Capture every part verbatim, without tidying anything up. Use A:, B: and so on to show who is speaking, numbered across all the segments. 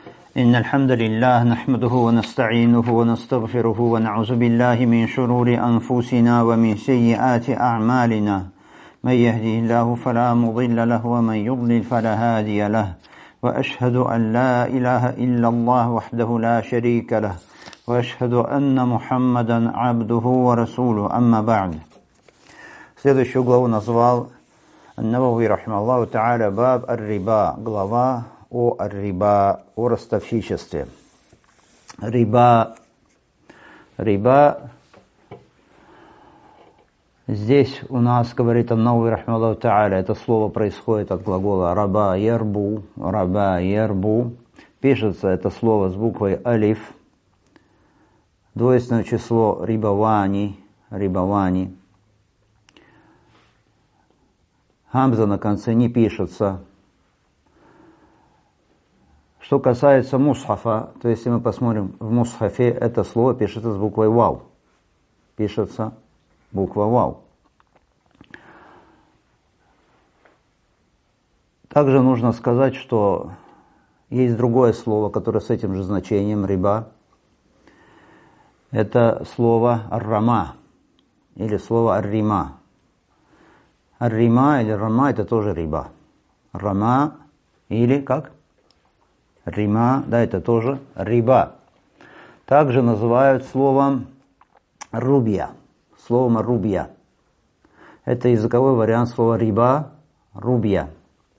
A: إن الحمد لله نحمده ونستعينه ونستغفره ونعوذ بالله من شرور أنفسنا ومن سيئات أعمالنا من يهده الله فلا مضل له ومن يضلل فلا هادي له وأشهد أن لا إله إلا الله وحده لا شريك له وأشهد أن محمدا عبده ورسوله أما بعد. Следующую главу назвал Ан-Навави рахимахуллаху та'аля баб ар-риба, глава о ар-риба, о ростовщичестве. Риба, риба, здесь у нас, говорит Ан-Навави рахимахуллаху та'аля, это слово происходит от глагола раба ярбу, раба ярбу. Пишется это слово с буквой алиф, двойственное число рибавани, рибавани. Хамза на конце не пишется. Что касается мусхафа, то если мы посмотрим в мусхафе, это слово пишется с буквой вау. Пишется буква вау. Также нужно сказать, что есть другое слово, которое с этим же значением, риба. Это слово ар-рама или слово ар-рима. Ар-рима или рама это тоже риба. Рама или как? Рима, да, это тоже риба. Также называют словом рубья. Словом рубья. Это языковой вариант слова риба, рубья.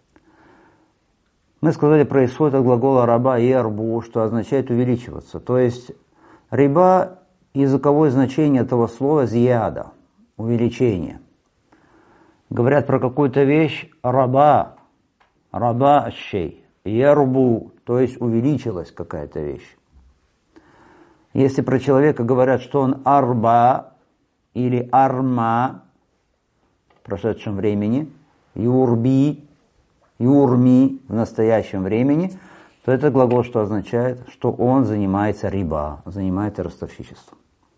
A: Мы сказали, происходит от глагола раба ярбу, что означает увеличиваться. То есть риба, языковое значение этого слова зияда, увеличение. Говорят про какую-то вещь раба, раба ащей, ярбу, то есть увеличилась какая-то вещь. Если про человека говорят, что он арба или арма в прошедшем времени, юрби, юрми в настоящем времени, то это глагол, что означает, что он занимается риба, занимается ростовщичеством.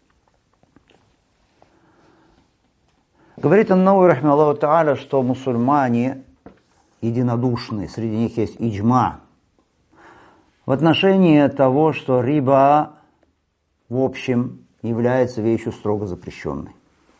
A: Говорит Ан-Навави рахимахуллаху та'аля, что мусульмане единодушны, среди них есть иджма в отношении того, что риба в общем является вещью строго запрещенной.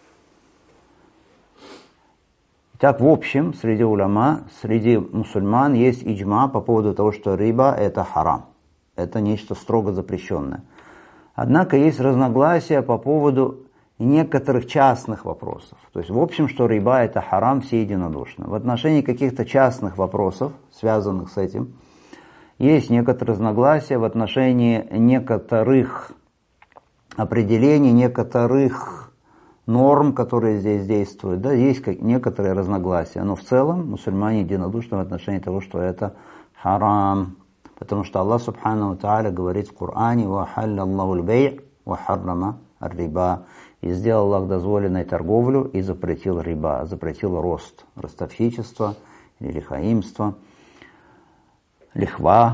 A: Так, в общем, среди уляма, среди мусульман есть иджма по поводу того, что риба это харам, это нечто строго запрещенное. Однако есть разногласия по поводу некоторых частных вопросов. То есть, в общем, что риба это харам, все единодушны. В отношении каких-то частных вопросов, связанных с этим, есть некоторые разногласия в отношении некоторых определений, некоторых норм, которые здесь действуют. Да, есть некоторые разногласия, но в целом мусульмане единодушны в отношении того, что это харам. Потому что Аллах субхану тааля говорит в Коране: «Ва халля Аллаху аль-бей' ва харрама ар-риба». И сделал Аллах дозволенной торговлю и запретил риба, запретил рост, ростовщичество или лихаимство, лихва.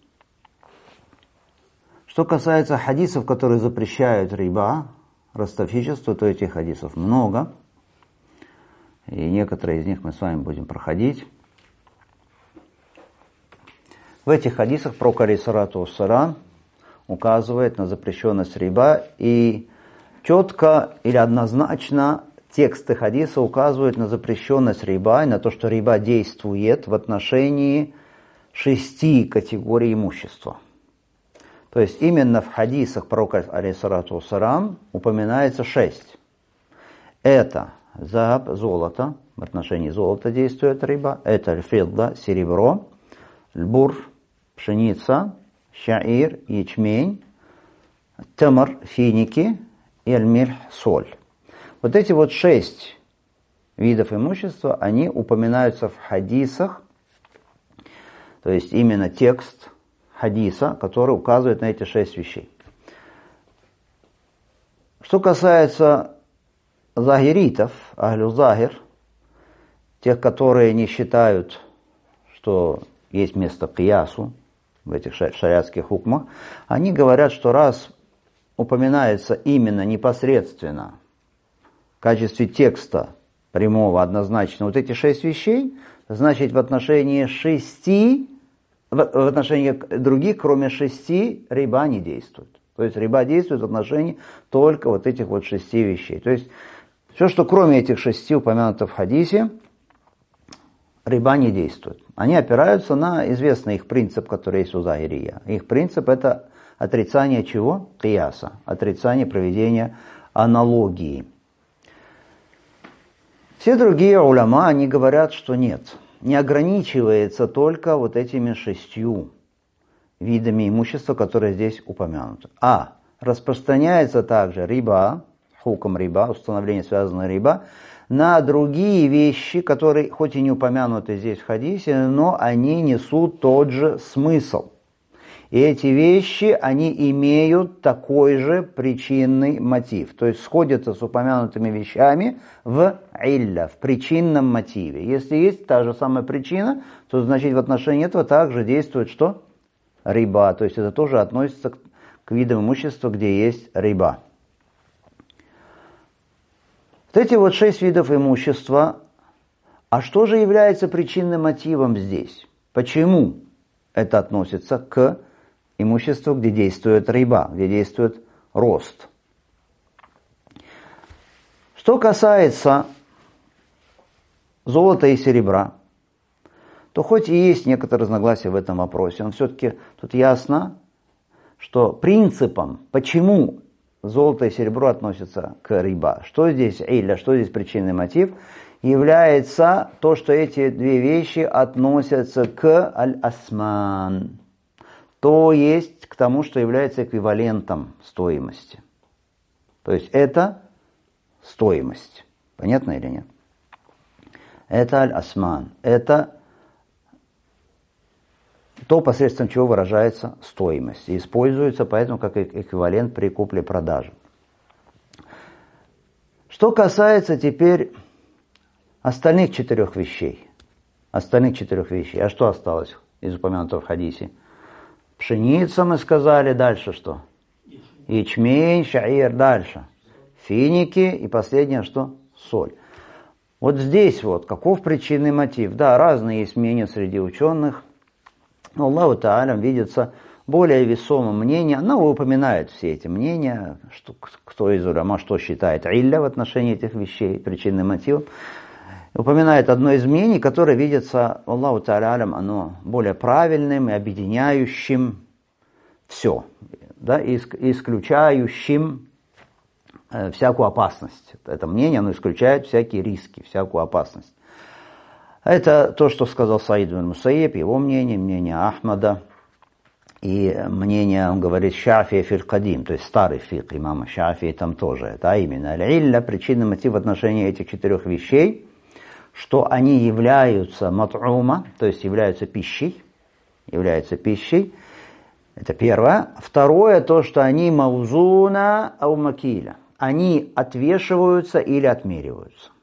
A: Что касается хадисов, которые запрещают риба, ростовщичество, то этих хадисов много. И некоторые из них мы с вами будем проходить. В этих хадисах пророк алейхиссалату вассалям указывает на запрещенность риба, и четко или однозначно тексты хадиса указывают на запрещенность риба и на то, что риба действует в отношении шести категорий имущества. То есть именно в хадисах пророка алейхиссалату вассалям упоминается шесть. Это захаб, золото, в отношении золота действует риба. Это аль-фидда, серебро, аль-бур, пшеница, шаир, ячмень, тамар, финики и аль-мильх, соль. Вот эти вот шесть видов имущества, они упоминаются в хадисах, то есть именно текст хадиса, который указывает на эти шесть вещей. Что касается захиритов, ахлю захир, тех, которые не считают, что есть место киясу в этих шариатских хукмах, они говорят, что раз упоминается именно непосредственно в качестве текста прямого, однозначно, вот эти шесть вещей, значит в отношении шести в, в отношении других, кроме шести, риба не действует. То есть риба действует в отношении только вот этих вот шести вещей. То есть все, что кроме этих шести упомянутых в хадисе, риба не действует. Они опираются на известный их принцип, который есть у Захирия. Их принцип — это отрицание чего? Кияса. Отрицание проведения аналогии. Все другие уляма, они говорят, что нет. Не ограничивается только вот этими шестью видами имущества, которые здесь упомянуты. А распространяется также риба, хукм риба, установление связанного риба, на другие вещи, которые хоть и не упомянуты здесь в хадисе, но они несут тот же смысл. И эти вещи, они имеют такой же причинный мотив. То есть сходятся с упомянутыми вещами в илля, в причинном мотиве. Если есть та же самая причина, то значит в отношении этого также действует что? Риба. То есть это тоже относится к, к видам имущества, где есть риба. Вот эти вот шесть видов имущества. А что же является причинным мотивом здесь? Почему это относится к имуществу, где действует риба, где действует рост? Что касается золота и серебра, то хоть и есть некоторые разногласия в этом вопросе, но все-таки тут ясно, что принципом, почему золото и серебро относятся к риба, что здесь илля, что здесь причинный мотив, является то, что эти две вещи относятся к аль-асман, то есть к тому, что является эквивалентом стоимости. То есть это стоимость. Понятно или нет? Это аль-асман. Это то, посредством чего выражается стоимость. И используется поэтому как эквивалент при купле-продаже. Что касается теперь остальных четырех вещей. Остальных четырех вещей. А что осталось из упомянутого в хадисе? Пшеница, мы сказали, дальше что? Ячмень, шаир, дальше. Финики и последнее что? Соль. Вот здесь вот, каков причинный мотив? Да, разные есть мнения среди ученых, но Аллаху Та'алям видится более весомым мнение. Оно упоминает все эти мнения, что, кто из уляма что считает илля в отношении этих вещей, причинным мотивом. Упоминает одно из мнений, которое видится Аллаху Та'алям, оно более правильным и объединяющим все, да, и исключающим э, всякую опасность. Это мнение, оно исключает всякие риски, всякую опасность. Это то, что сказал Саид ибн Мусайиб, его мнение, мнение Ахмада, и мнение, он говорит, Шафия фил кадим, то есть старый фикх имама Шафии там тоже. Это, а именно аль-илля, причинный мотив в отношении этих четырех вещей, что они являются мат'ума, то есть являются пищей, являются пищей. Это первое. Второе, то, что они маузуна ау макиля. Они отвешиваются или отмериваются.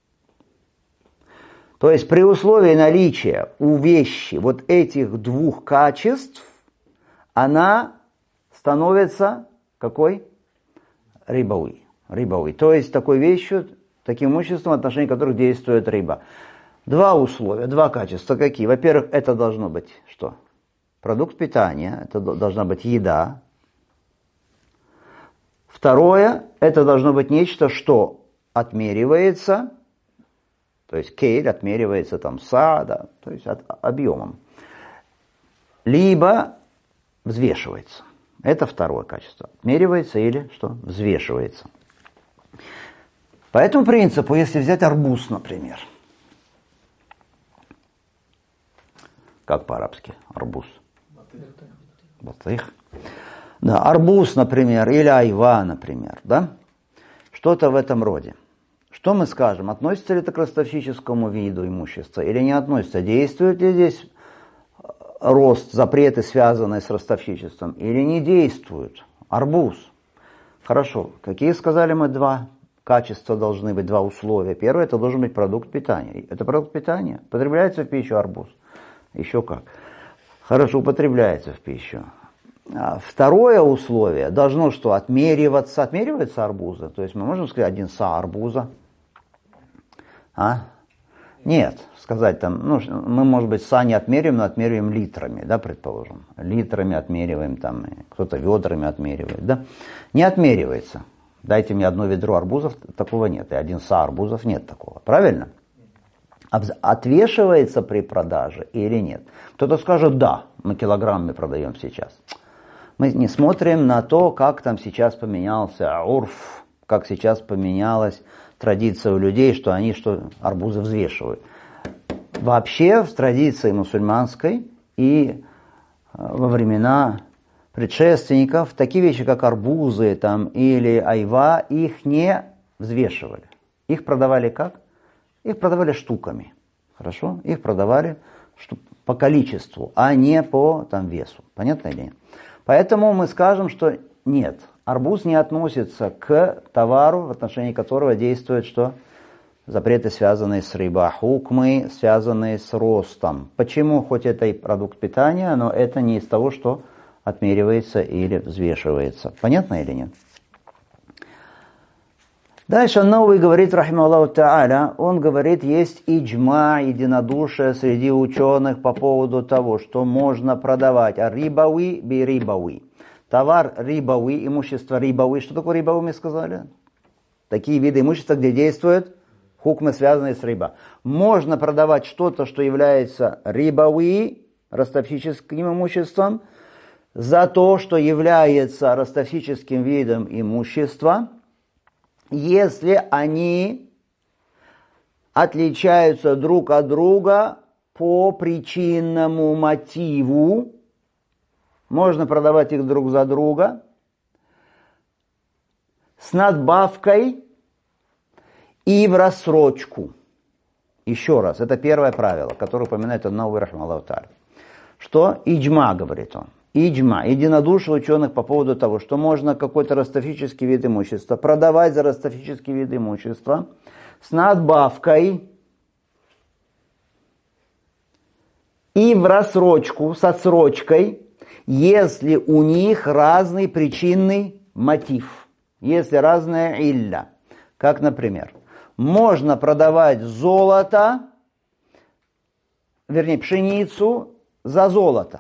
A: То есть при условии наличия у вещи вот этих двух качеств, она становится какой? Рибовой. Рибовой. То есть такой вещью, таким имуществом, в отношении которых действует риба. Два условия, два качества какие? Во-первых, это должно быть что? Продукт питания, это должна быть еда. Второе, это должно быть нечто, что отмеривается, то есть кейль отмеривается там сада, то есть от, объемом. Либо взвешивается. Это второе качество. Отмеривается или что? Взвешивается. По этому принципу, если взять арбуз, например. Как по-арабски? Арбуз. Батых. Да, арбуз, например, или айва, например, да? Что-то в этом роде. Что мы скажем? Относится ли это к ростовщическому виду имущества или не относится? Действует ли здесь рост, запреты, связанные с ростовщичеством, или не действуют? Арбуз. Хорошо. Какие, сказали мы, два качества должны быть, два условия? Первое, это должен быть продукт питания. Это продукт питания. Потребляется в пищу арбуз? Еще как. Хорошо, употребляется в пищу. А второе условие должно что? Отмериваться. Отмеривается арбуза. То есть мы можем сказать один са арбуза. А? Нет, сказать там, ну, мы, может быть, сани отмеряем, но отмеряем литрами, да, предположим. Литрами отмериваем, там, кто-то ведрами отмеривает, да. Не отмеривается. Дайте мне одно ведро арбузов, такого нет. И один са арбузов, нет такого. Правильно? Отвешивается при продаже или нет? Кто-то скажет, да, мы килограммами продаем сейчас. Мы не смотрим на то, как там сейчас поменялся урф, как сейчас поменялась традиция у людей, что они что арбузы взвешивают. Вообще в традиции мусульманской и во времена предшественников такие вещи, как арбузы там, или айва, их не взвешивали. Их продавали как? Их продавали штуками. Хорошо? Их продавали по количеству, а не по там, весу. Понятно или нет? Поэтому мы скажем, что нет, арбуз не относится к товару, в отношении которого действует что? Запреты, связанные с риба, хукмы, связанные с ростом. Почему? Хоть это и продукт питания, но это не из того, что отмеривается или взвешивается. Понятно или нет? Дальше Науи говорит, рахималлаху та'аля, он говорит, есть иджма, единодушие среди ученых по поводу того, что можно продавать рибауи би рибауи. Товар рибауи, имущество рибауи. Что такое рибауи, мы сказали? Такие виды имущества, где действуют хукмы, связанные с риба. Можно продавать что-то, что является рибауи, ростовщическим имуществом, за то, что является ростовщическим видом имущества, если они отличаются друг от друга по причинному мотиву, можно продавать их друг за друга с надбавкой и в рассрочку. Еще раз, это первое правило, которое упоминает Науи рахимахуллаху та'аля. Что? Иджма, говорит он. Иджма, единодушие ученых по поводу того, что можно какой-то ростовщический вид имущества продавать за ростовщический вид имущества с надбавкой и в рассрочку, с отсрочкой, если у них разный причинный мотив, если разная илля. Как, например, можно продавать золото, вернее, пшеницу за золото.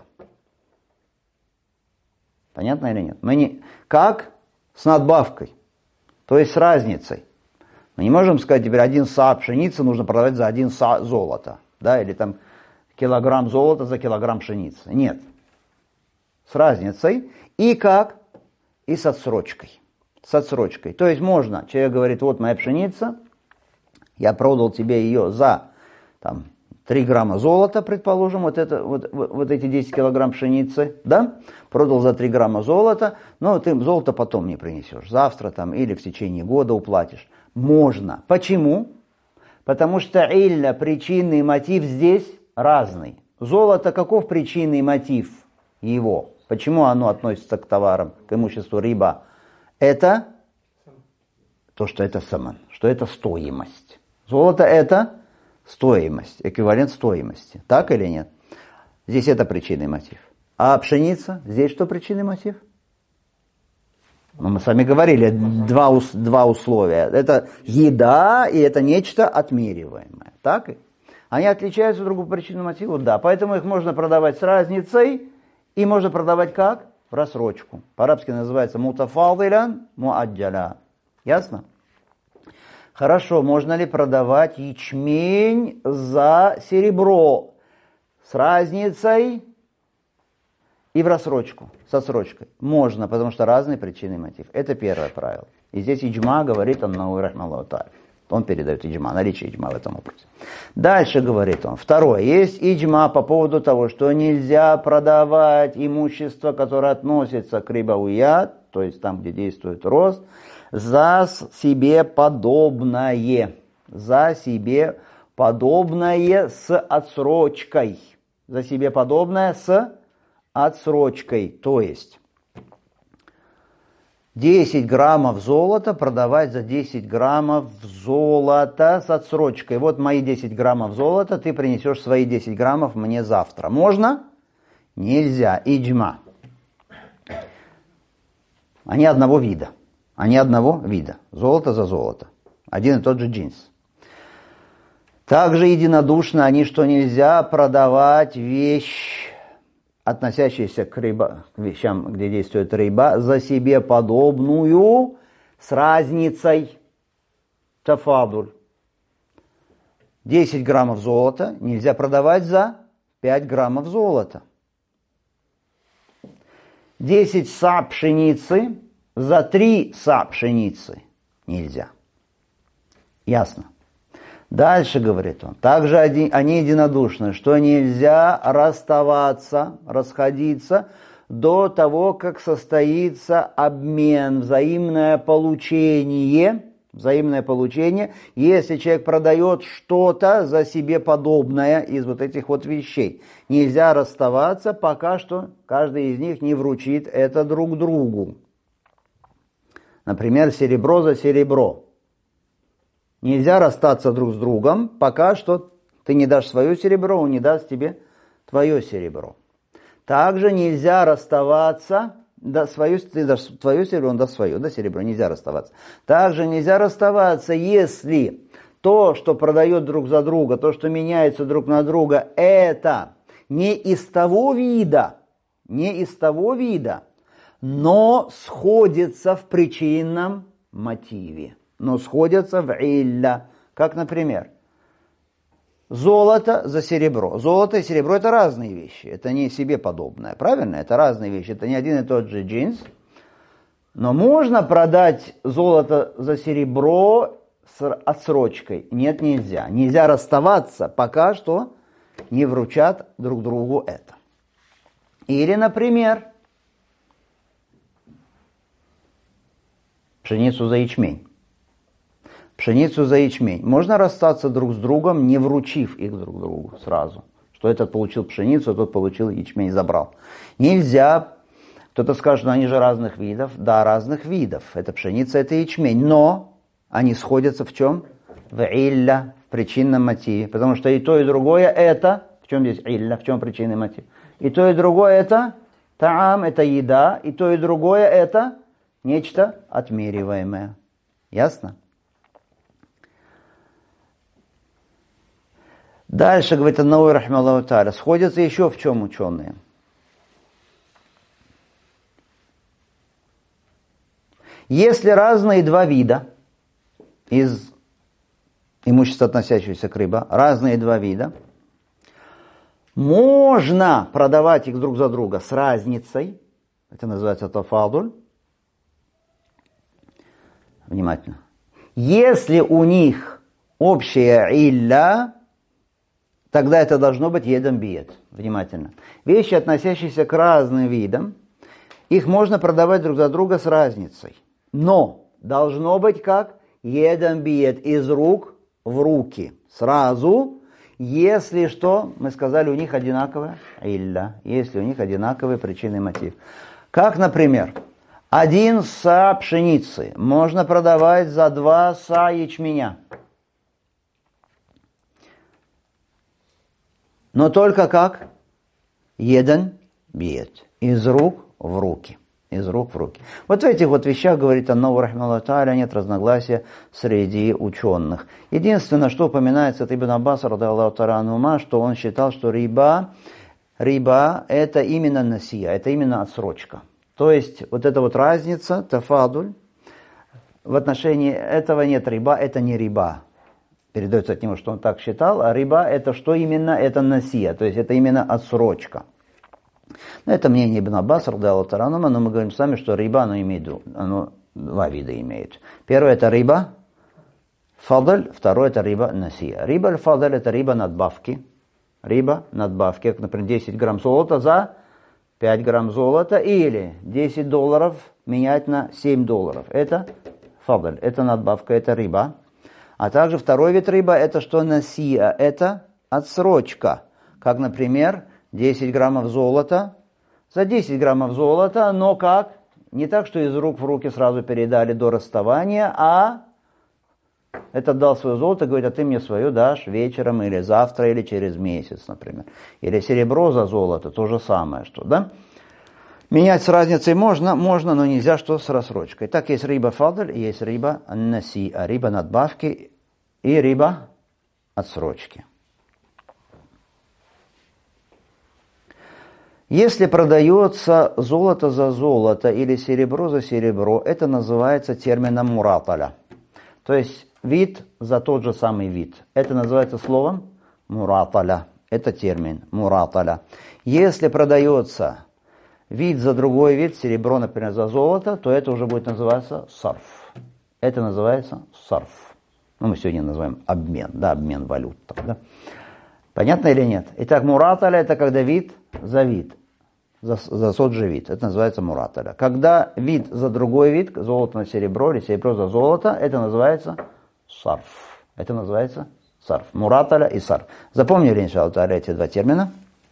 A: Понятно или нет? Мы не... Как? С надбавкой. То есть с разницей. Мы не можем сказать, теперь один са пшеницы нужно продавать за один са золота. Да? Или там килограмм золота за килограмм пшеницы. Нет. С разницей. И как? И с отсрочкой. С отсрочкой. То есть можно, человек говорит, вот моя пшеница, я продал тебе ее за там, три грамма золота, предположим, вот, это, вот, вот эти десять килограмм пшеницы, да, продал за три грамма золота, но ты золото потом не принесешь, завтра там или в течение года уплатишь. Можно. Почему? Потому что илля, причинный мотив здесь разный. Золото, каков причинный мотив его? Почему оно относится к товарам, к имуществу риба? Это то, что это саман, что это стоимость. Золото это стоимость, эквивалент стоимости. Так или нет? Здесь это причинный мотив. А пшеница, здесь что причинный мотив? Ну, мы с вами говорили, два, два условия. Это еда и это нечто отмериваемое. Так? Они отличаются друг по причинному мотиву? Да. Поэтому их можно продавать с разницей и можно продавать как? В рассрочку. По-арабски называется мутафадилян муаджаля. Ясно? Хорошо, можно ли продавать ячмень за серебро с разницей и в рассрочку, с отсрочкой? Можно, потому что разные причины и мотив. Это первое правило. И здесь иджма говорит он Науи рахимахуллаху та'аля. Он передает иджма, наличие иджма в этом вопросе. Дальше говорит он. Второе. Есть иджма по поводу того, что нельзя продавать имущество, которое относится к рибауят, то есть там, где действует рост, за себе подобное. За себе подобное с отсрочкой. За себе подобное с отсрочкой. То есть десять граммов золота продавать за десять граммов золота с отсрочкой. Вот мои десять граммов золота, ты принесешь свои десять граммов мне завтра. Можно? Нельзя. Иджма. Они одного вида. Они одного вида. Золото за золото. Один и тот же джинс. Также единодушно они, что нельзя продавать вещь, относящуюся к, риба, к вещам, где действует риба, за себе подобную с разницей. Тафадуль. десять граммов золота нельзя продавать за пять граммов золота. десять са пшеницы за три са пшеницы нельзя. Ясно. Дальше говорит он. Также они единодушны, что нельзя расставаться, расходиться до того, как состоится обмен, взаимное получение. Взаимное получение, если человек продает что-то за себе подобное из вот этих вот вещей. Нельзя расставаться, пока что каждый из них не вручит это друг другу. Например, серебро за серебро. Нельзя расстаться друг с другом, пока что ты не дашь свое серебро, он не даст тебе твое серебро. Также нельзя расставаться, да, свое, ты дашь твое серебро, он даст свое, да, серебро, нельзя расставаться. Также нельзя расставаться, если то, что продает друг за друга, то, что меняется друг на друга, это не из того вида, не из того вида, но сходится в причинном мотиве. Но сходятся в илля. Как, например, золото за серебро. Золото и серебро – это разные вещи. Это не себе подобное. Правильно? Это разные вещи. Это не один и тот же джинс. Но можно продать золото за серебро с отсрочкой? Нет, нельзя. Нельзя расставаться, пока что не вручат друг другу это. Или, например, пшеницу за ячмень. Пшеницу за ячмень. Можно расстаться друг с другом, не вручив их друг другу сразу. Что этот получил пшеницу, а тот получил ячмень, забрал. Нельзя. Кто-то скажет, ну они же разных видов. Да, разных видов. Это пшеница, это ячмень. Но они сходятся в чем? В илля, в причинном мотиве. Потому что и то, и другое это... В чем здесь илля, в чем причинный мотив? И то, и другое это таам, это еда. И то, и другое это нечто отмериваемое. Ясно? Дальше, говорит Ан-Навави рахимахуллаху тааля, сходятся еще в чем ученые. Если разные два вида из имущества, относящегося к рыбе, разные два вида, можно продавать их друг за друга с разницей, это называется тафадуль. Внимательно. Если у них общая илля, тогда это должно быть едам биет. Внимательно. Вещи, относящиеся к разным видам, их можно продавать друг за друга с разницей. Но должно быть как едам биет, из рук в руки. Сразу, если что, мы сказали, у них одинаковая илля, если у них одинаковый причинный мотив. Как, например, один са пшеницы можно продавать за два са ячменя. Но только как? Едан биет. Из рук в руки. Из рук в руки. Вот в этих вот вещах, говорит Ан-Навави рахимахуллаху тааля, нет разногласия среди ученых. Единственное, что упоминается от Ибн Аббаса, радиаллаху тааля анхума, что он считал, что риба, риба это именно насия, это именно отсрочка. То есть вот эта вот разница, тафадуль, в отношении этого нет риба, это не риба. Передается от него, что он так считал, а риба это что именно? Это насия, то есть это именно отсрочка. Но это мнение Ибн Аббаса, радиаллаху тааля анху, но мы говорим с вами, что риба, оно имеет, оно два вида имеет. Первое это риба фадль, второе это риба насия. Риба фадль это риба надбавки. Риба надбавки, как, например, десять грамм золота за пять грамм золота, или десять долларов менять на семь долларов. Это фадль, это надбавка, это риба. А также второй вид риба, это что насия, это отсрочка. Как, например, десять граммов золота за десять граммов золота, но как? Не так, что из рук в руки сразу передали до расставания, а этот дал свое золото, говорит, а ты мне свое дашь вечером или завтра, или через месяц, например. Или серебро за золото, то же самое, что, да? Менять с разницей можно, можно, но нельзя, что с рассрочкой. Так есть риба фадль, есть риба наси, а риба надбавки и риба отсрочки. Если продается золото за золото или серебро за серебро, это называется термином мураталя. То есть вид за тот же самый вид. Это называется словом мураталя. Это термин мураталя. Если продается вид за другой вид, серебро, например, за золото, то это уже будет называться сарф. Это называется сарф. Ну, мы сегодня называем обмен, да, обмен валют. Так, да? Понятно или нет? Итак, мураталя это когда вид за вид, за, за тот же вид. Это называется мураталя. Когда вид за другой вид, золото на серебро или серебро за золото, это называется сарф. Это называется сарф. Мураталя и сарф. Запомнили, иншаллах, эти два термина?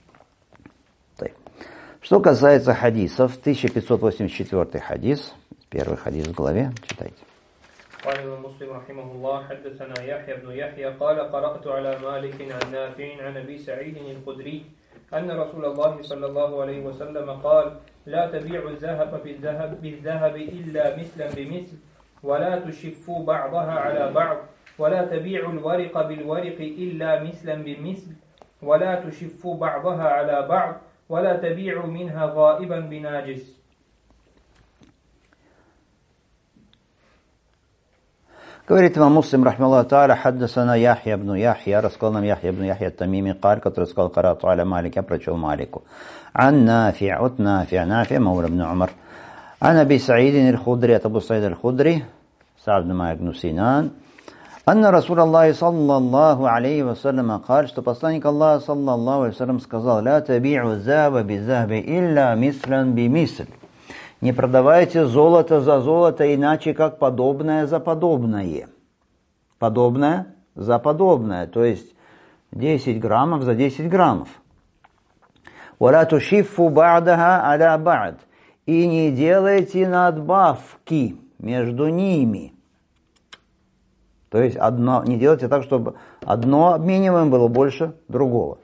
A: Что касается хадисов, тысяча пятьсот восемьдесят четвёртый хадис, первый хадис в главе, читайте.
B: قال مسلم رحمه الله حدثنا يحيى بن يحيى قال قرأت على مالك عن نافع عن أبي سعيد الخدري أن رسول الله صلى الله عليه وسلم قال لا تبيعوا الذهب بالذهب بالذهب إلا مثلا بمثل ولا تشفوا بعضها على بعض ولا تبيعوا الورق بالورق إلا مثلا بمثل ولا تشفوا بعضها على بعض ولا تبيعوا منها غائبا بناجس.
A: Говорит имам Муслим, рахмаллаху тааля, хаддасана Яхья ибн Яхья, рассказал нам Яхья ибн Яхья ат-Тамими, Каль, который сказал карату аля Малик, я прочел Малику. Ан Нафи, от Нафи, Нафи, маула ибн Умар. Ан Аби Саидин аль-Худри, от Абу Саид аль-Худри, Са'д ибн Ма'ик ибн Синан. Анна Расул Аллахи саллаллаху алейхи вассалям каль, что посланник Аллаха саллаллаху алейхи вассалям сказал: «Ля таби'у заба би-захби илля мислан би-мисль». Не продавайте золото за золото, иначе как подобное за подобное. Подобное за подобное, то есть десять граммов за десять граммов. «Валя тушиффу ба'даха аля ба'д». И не делайте надбавки между ними. То есть одно, не делайте так, чтобы одно обмениваем было больше другого.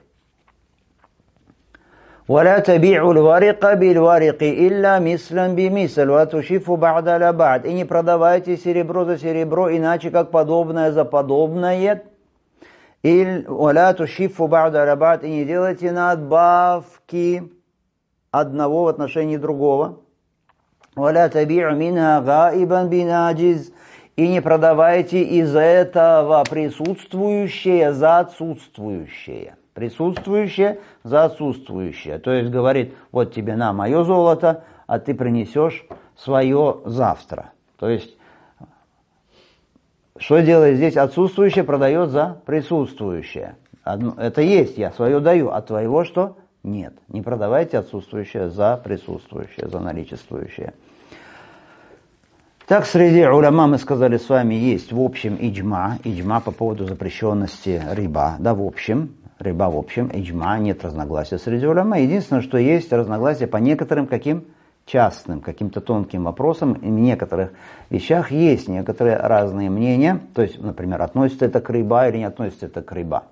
A: ولا تبيعوا الورق بالورق إلا مثلا بمثل وتشفوا بعض على بعض. И не продавайте серебро за серебро, иначе как подобное за подобное. ولا تشفوا بعض على بعض. И не делайте надбавки одного в отношении другого. ولا تبيعوا منها غائبا بناجز. И не продавайте из этого присутствующее за отсутствующее. Присутствующее за отсутствующее. То есть говорит, вот тебе на мое золото, а ты принесешь свое завтра. То есть, что делает здесь отсутствующее, продает за присутствующее. Одно, это есть, я свое даю, а твоего что? Нет. Не продавайте отсутствующее за присутствующее, за наличествующее. Так, среди уляма, мы сказали с вами, есть в общем иджма, иджма по поводу запрещенности риба, да, в общем, риба в общем, иджма, нет разногласия среди уляма. Единственное, что есть разногласия по некоторым каким частным, каким-то тонким вопросам, и в некоторых вещах есть некоторые разные мнения, то есть, например, относится это к риба или не относится это к риба.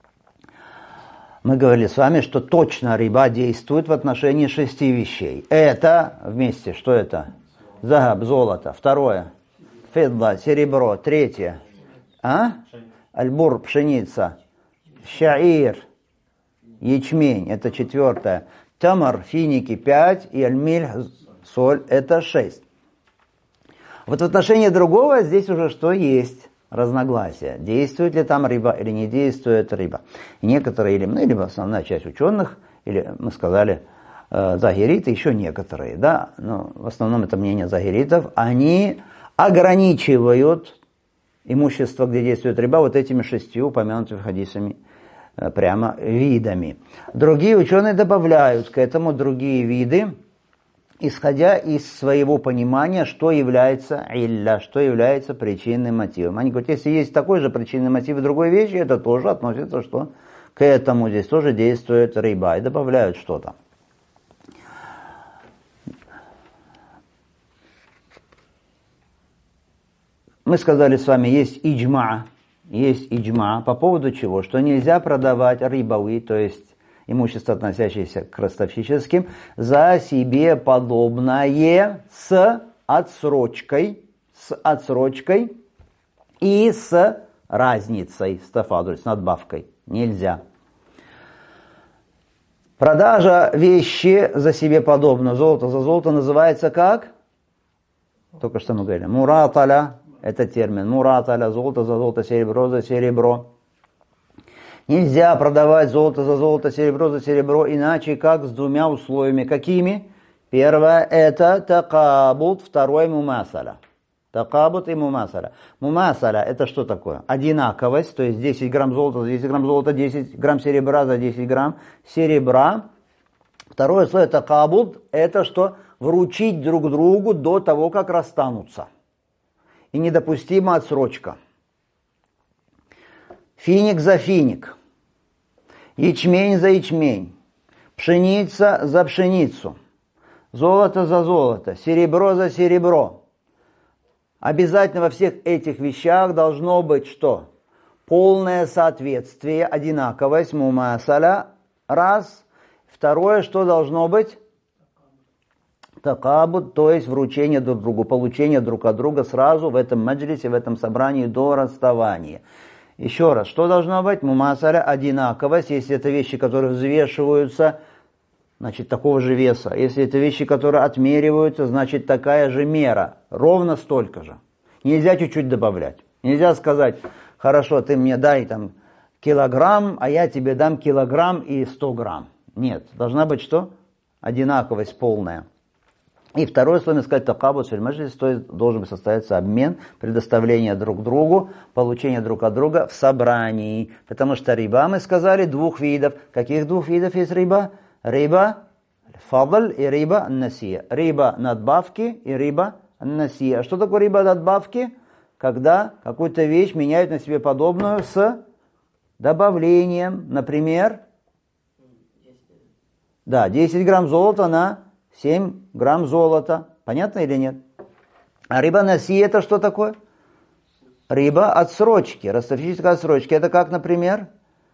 A: Мы говорили с вами, что точно риба действует в отношении шести вещей. Это вместе, что это? Захаб, золото. Второе. Фидда, серебро. Третье. А? Альбур, пшеница. Шаир, ячмень. Это четвертое. Тамар, финики. Пять. И альмиль, соль. Это шесть. Вот в отношении другого здесь уже что есть? Разногласия. Действует ли там риба или не действует риба. И некоторые, или, ну, или основная часть ученых, или мы сказали, захириты, еще некоторые, да, но в основном это мнение захиритов, они ограничивают имущество, где действует риба, вот этими шестью упомянутыми хадисами прямо видами. Другие ученые добавляют к этому другие виды, исходя из своего понимания, что является илля, что является причинным мотивом. Они говорят, если есть такой же причинный мотив в другой вещи, это тоже относится что к этому, здесь тоже действует риба, и добавляют что-то. Мы сказали с вами, есть иджма, есть иджма, по поводу чего? Что нельзя продавать рибави, то есть имущество, относящееся к ростовщическим, за себе подобное с отсрочкой, с отсрочкой и с разницей, с тафадуль, с надбавкой. Нельзя. Продажа вещи за себе подобно, золото за золото, называется как? Только что мы говорили. Мураталя, это термин. Мураталя, золото за золото, серебро за серебро. Нельзя продавать золото за золото, серебро за серебро, иначе как с двумя условиями. Какими? Первое это такабут, второе мумасаля. Такабут и мумасаля. Мумасаля это что такое? Одинаковость, то есть десять грамм золота за десять грамм золота, десять грамм серебра за десять грамм серебра. Второе слово такабут это что? Вручить друг другу до того, как расстанутся. И недопустима отсрочка. Финик за финик, ячмень за ячмень, пшеница за пшеницу, золото за золото, серебро за серебро. Обязательно во всех этих вещах должно быть что? Полное соответствие, одинаковость, мумасаля, раз. Второе, что должно быть? Такабут, то есть вручение друг другу, получение друг от друга сразу в этом маджлисе, в этом собрании до расставания. Еще раз, что должно быть? Мумасаля, одинаковость, если это вещи, которые взвешиваются, значит такого же веса. Если это вещи, которые отмериваются, значит такая же мера, ровно столько же. Нельзя чуть-чуть добавлять. Нельзя сказать, хорошо, ты мне дай там килограмм, а я тебе дам килограмм и сто грамм. Нет, должна быть что? Одинаковость полная. И второе слово сказать такабут филь маджлис, то есть должен состояться обмен, предоставление друг другу, получение друг от друга в собрании. Потому что риба, мы сказали, двух видов. Каких двух видов есть риба? Риба фадль и риба насия. Риба надбавки и риба насия. Что такое риба надбавки? Когда какую-то вещь меняют на себе подобную с добавлением. Например, да, десять грамм золота на семь грамм золота. Понятно или нет? А риба наси это что такое? Риба отсрочки, ростовщической отсрочки. Это как, например?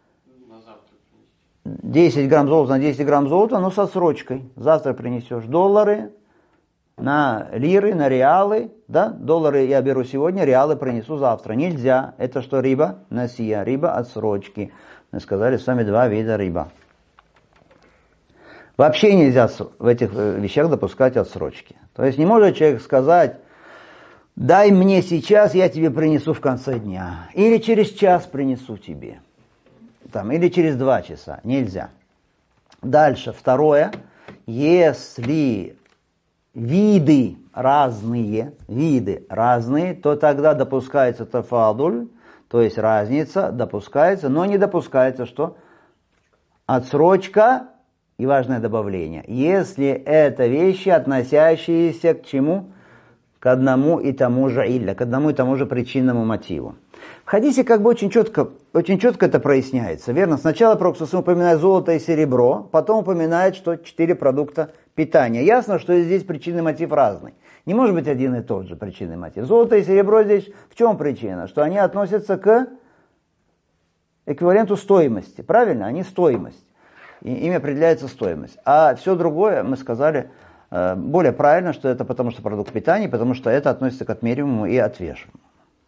A: десять грамм золота на десять грамм золота, но с отсрочкой. Завтра принесешь доллары на лиры, на реалы. Да? Доллары я беру сегодня, реалы принесу завтра. Нельзя. Это что риба насия, риба отсрочки. Мы сказали с вами два вида риба. Вообще нельзя в этих вещах допускать отсрочки. То есть не может человек сказать, дай мне сейчас, я тебе принесу в конце дня. Или через час принесу тебе. Там, или через два часа. Нельзя. Дальше, второе. Если виды разные, виды разные, то тогда допускается тафадуль, то есть разница, допускается, но не допускается что? Отсрочка. И важное добавление. Если это вещи, относящиеся к чему? К одному и тому же илля, к одному и тому же причинному мотиву. В хадисе как бы очень четко, очень четко это проясняется. Верно? Сначала Пророк упоминает золото и серебро, потом упоминает, что четыре продукта питания. Ясно, что здесь причинный мотив разный. Не может быть один и тот же причинный мотив. Золото и серебро здесь в чем причина? Что они относятся к эквиваленту стоимости. Правильно? Они стоимость. И ими определяется стоимость. А все другое, мы сказали, более правильно, что это потому что продукт питания, потому что это относится к отмериваемому и отвешиваемому.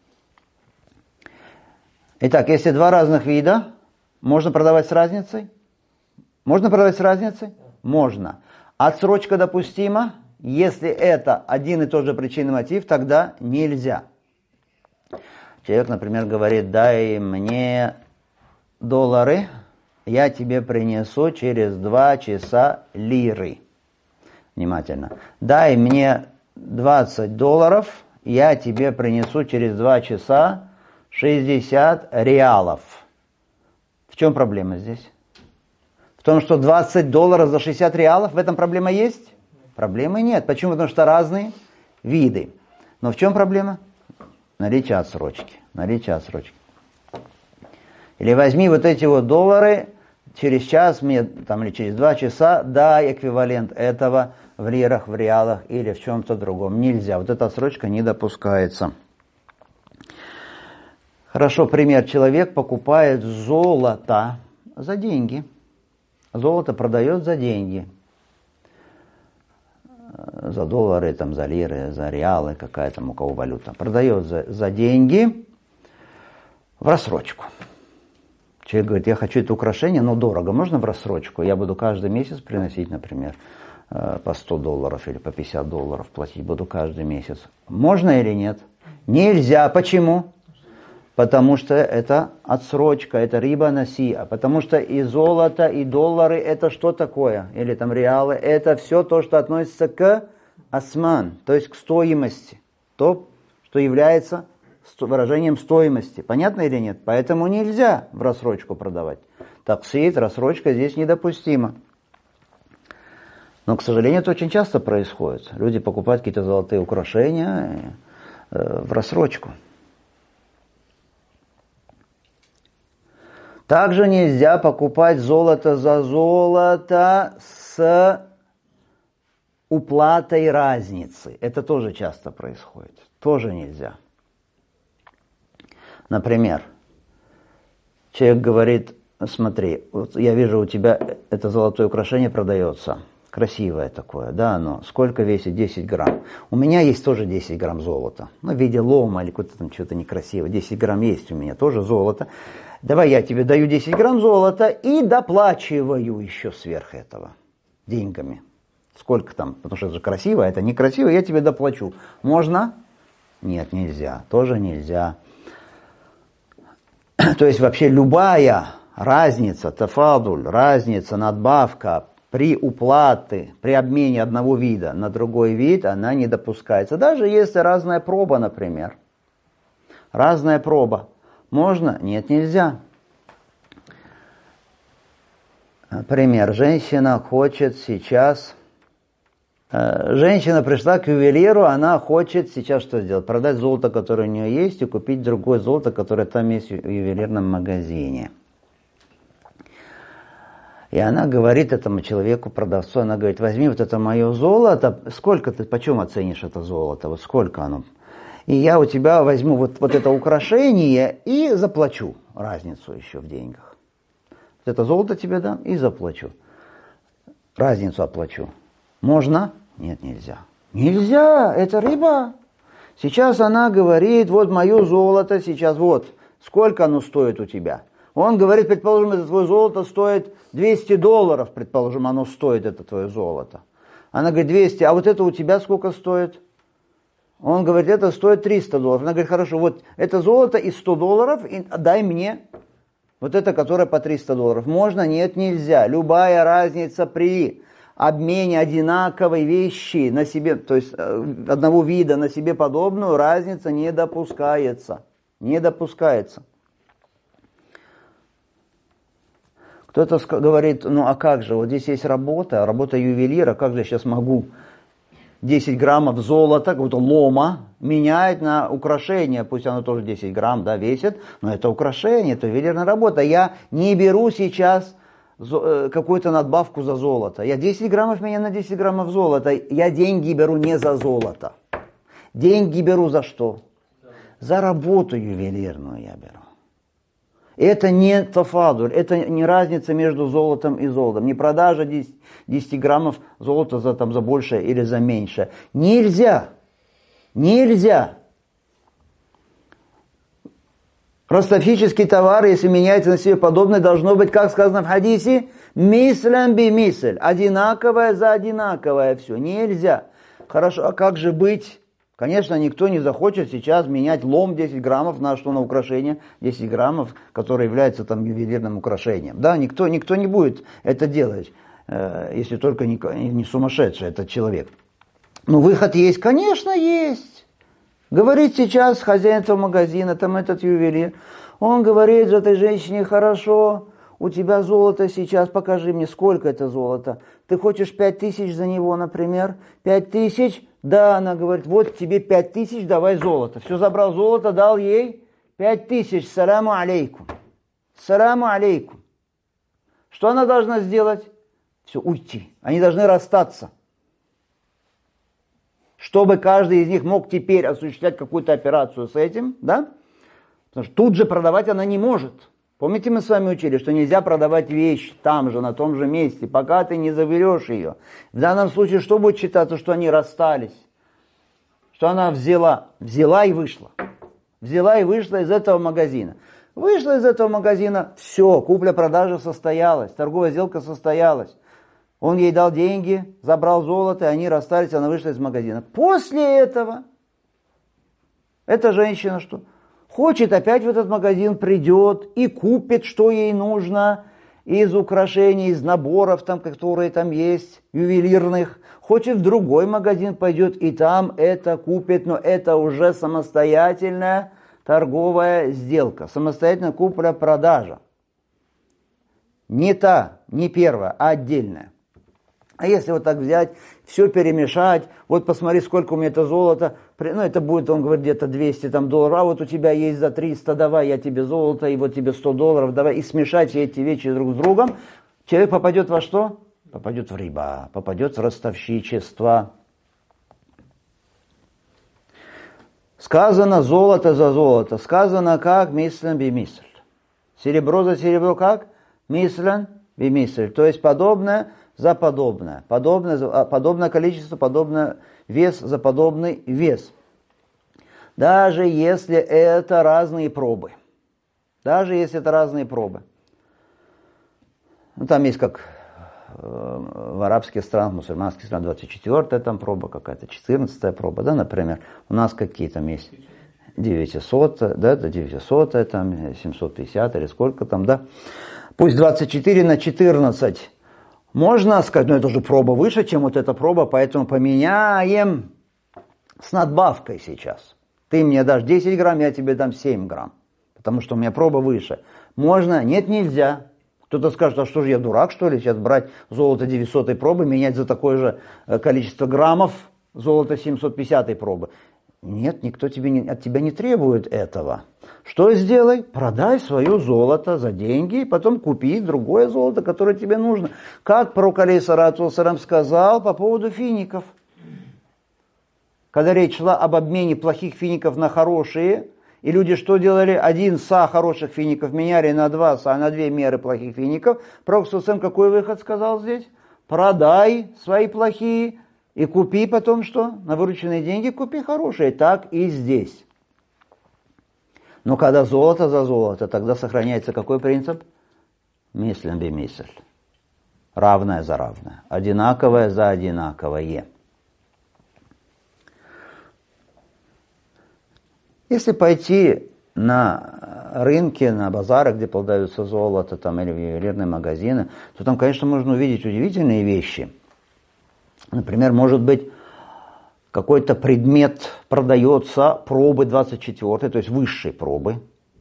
A: Итак, если два разных вида, можно продавать с разницей? Можно продавать с разницей? Можно. Отсрочка допустима? Если это один и тот же причинный мотив, тогда нельзя. Человек, например, говорит, дай мне доллары, я тебе принесу через два часа лиры. Внимательно. Дай мне двадцать долларов, я тебе принесу через два часа шестьдесят реалов. В чем проблема здесь? В том, что двадцать долларов за шестьдесят реалов, в этом проблема есть? Проблемы нет. Почему? Потому что разные виды. Но в чем проблема? Наличие отсрочки. Наличие отсрочки. Или возьми вот эти вот доллары, через час мне, там, или через два часа, дай эквивалент этого в лирах, в реалах или в чем-то другом. Нельзя. Вот эта отсрочка не допускается. Хорошо, пример. Человек покупает золото за деньги. Золото продает за деньги. За доллары, там, за лиры, за реалы, какая там у кого валюта. Продает за, за деньги. в рассрочку. Человек говорит, я хочу это украшение, но дорого, можно в рассрочку? Я буду каждый месяц приносить, например, по сто долларов или по пятьдесят долларов платить буду каждый месяц. Можно или нет? Нельзя. Почему? Потому что это отсрочка, это риба насия. Потому что и золото, и доллары это что такое? Или там реалы, это все то, что относится к асман, то есть к стоимости. То, что является выражением стоимости. Понятно или нет? Поэтому нельзя в рассрочку продавать. Таксид, рассрочка здесь недопустима. Но, к сожалению, это очень часто происходит. Люди покупают какие-то золотые украшения э, в рассрочку. Также нельзя покупать золото за золото с уплатой разницы. Это тоже часто происходит. Тоже нельзя. Например, человек говорит, смотри, вот я вижу, у тебя это золотое украшение продается. Красивое такое, да, оно. Сколько весит? десять грамм. У меня есть тоже десять грамм золота. Ну, в виде лома или какое-то там что-то некрасивое. десять грамм есть у меня, тоже золото. Давай я тебе даю десять грамм золота и доплачиваю еще сверх этого деньгами. Сколько там? Потому что это же красиво, это некрасиво, я тебе доплачу. Можно? Нет, нельзя. Тоже нельзя. То есть вообще любая разница, тафадуль, разница, надбавка при уплате, при обмене одного вида на другой вид, она не допускается. Даже если разная проба, например. Разная проба. Можно? Нет, нельзя. Например, женщина хочет сейчас... Женщина пришла к ювелиру, она хочет сейчас что сделать? Продать золото, которое у нее есть, и купить другое золото, которое там есть в ювелирном магазине. И она говорит этому человеку, продавцу, она говорит, возьми вот это мое золото, сколько ты, почем оценишь это золото, вот сколько оно? И я у тебя возьму вот, вот это украшение и заплачу разницу еще в деньгах. Вот это золото тебе дам и заплачу. Разницу оплачу. Можно? Нет, нельзя. Нельзя, это риба. Сейчас она говорит, вот мое золото сейчас, вот, сколько оно стоит у тебя? Он говорит, предположим, это твое золото стоит двести долларов, предположим, оно стоит, это твое золото. Она говорит, двести, а вот это у тебя сколько стоит? Он говорит, это стоит триста долларов. Она говорит, хорошо, вот это золото и сто долларов, и дай мне вот это, которое по триста долларов. Можно? Нет, нельзя. Любая разница при обмене одинаковой вещи на себе, то есть одного вида на себе подобную, разница не допускается. Не допускается. Кто-то говорит, ну а как же, вот здесь есть работа, работа ювелира, как же я сейчас могу десять граммов золота, какого-то лома, менять на украшение, пусть оно тоже десять грамм, да, весит, но это украшение, это ювелирная работа. Я не беру сейчас какую-то надбавку за золото. Я десять граммов меня на десять граммов золота. Я деньги беру не за золото. Деньги беру за что? За работу ювелирную я беру. Это не тафадуль, это не разница между золотом и золотом. Не продажа десять граммов золота за, там, за большее или за меньшее. Нельзя. Нельзя. Ростовщический товар, если меняется на себе подобное, должно быть, как сказано в хадисе, мислям би мисль. Одинаковое за одинаковое все. Нельзя. Хорошо, а как же быть? Конечно, никто не захочет сейчас менять лом десять граммов на что? На украшение десять граммов, которое является там ювелирным украшением. Да, никто, никто не будет это делать, э, если только не, не сумасшедший этот человек. Но выход есть? Конечно, есть. Говорит сейчас хозяин этого магазина, там этот ювелир, он говорит же этой женщине, хорошо, у тебя золото сейчас, покажи мне, сколько это золото. Ты хочешь пять тысяч за него, например? Пять тысяч? Да, она говорит, вот тебе пять тысяч, давай золото. Все, забрал золото, дал ей пять тысяч, саламу алейкум. Саламу алейкум. Что она должна сделать? Все, уйти. Они должны расстаться. Чтобы каждый из них мог теперь осуществлять какую-то операцию с этим, да? Потому что тут же продавать она не может. Помните, мы с вами учили, что нельзя продавать вещь там же, на том же месте, пока ты не заберешь ее. В данном случае что будет считаться, что они расстались? Что она взяла, взяла и вышла. Взяла и вышла из этого магазина. Вышла из этого магазина, все, купля-продажа состоялась, торговая сделка состоялась. Он ей дал деньги, забрал золото, и они расстались, она вышла из магазина. После этого эта женщина что? Хочет опять в этот магазин, придет и купит, что ей нужно, из украшений, из наборов, там, которые там есть, ювелирных. Хочет в другой магазин пойдет и там это купит, но это уже самостоятельная торговая сделка, самостоятельная купля-продажа. Не та, не первая, а отдельная. А если вот так взять, все перемешать, вот посмотри, сколько у меня это золото, ну это будет, он говорит, где-то двести там, долларов, а вот у тебя есть за триста, давай я тебе золото, и вот тебе сто долларов, давай, и смешать все эти вещи друг с другом, человек попадет во что? Попадет в риба, попадет в ростовщичество. Сказано золото за золото, сказано как мислен бимисль. Серебро за серебро как? Мислен бимисль, то есть подобное за подобное. Подобное, подобное количество, подобное вес за подобный вес. Даже если это разные пробы. Даже если это разные пробы. Ну, там есть как э, в арабских странах, мусульманских странах двадцать четвёртая там проба какая-то, четырнадцатая проба, да, например. У нас какие там есть? девятьсот, да, девятьсот, там семьсот пятьдесят или сколько там, да. Пусть двадцать четыре на четырнадцать. Можно сказать, но это же проба выше, чем вот эта проба, поэтому поменяем с надбавкой сейчас. Ты мне дашь десять грамм, я тебе дам семь грамм, потому что у меня проба выше. Можно? Нет, нельзя. Кто-то скажет, а что же я дурак, что ли, сейчас брать золото девятисотой пробы, менять за такое же количество граммов золото семьсот пятидесятой пробы. Нет, никто тебе не, от тебя не требует этого. Что сделай? Продай свое золото за деньги, и потом купи другое золото, которое тебе нужно. Как пророк алейхиссалату вассалям сказал по поводу фиников. Когда речь шла об обмене плохих фиников на хорошие, и люди что делали? Один са хороших фиников меняли на два са, на две меры плохих фиников. Пророк ﷺ какой выход сказал здесь? Продай свои плохие и купи потом что? На вырученные деньги купи хорошие. Так и здесь. Но когда золото за золото, тогда сохраняется какой принцип? Мислен би мисль. Равное за равное. Одинаковое за одинаковое. Если пойти на рынки, на базары, где продаются золото, там, или в ювелирные магазины, то там, конечно, можно увидеть удивительные вещи. Например, может быть, какой-то предмет продается пробы двадцать четвёртой, то есть высшей пробы.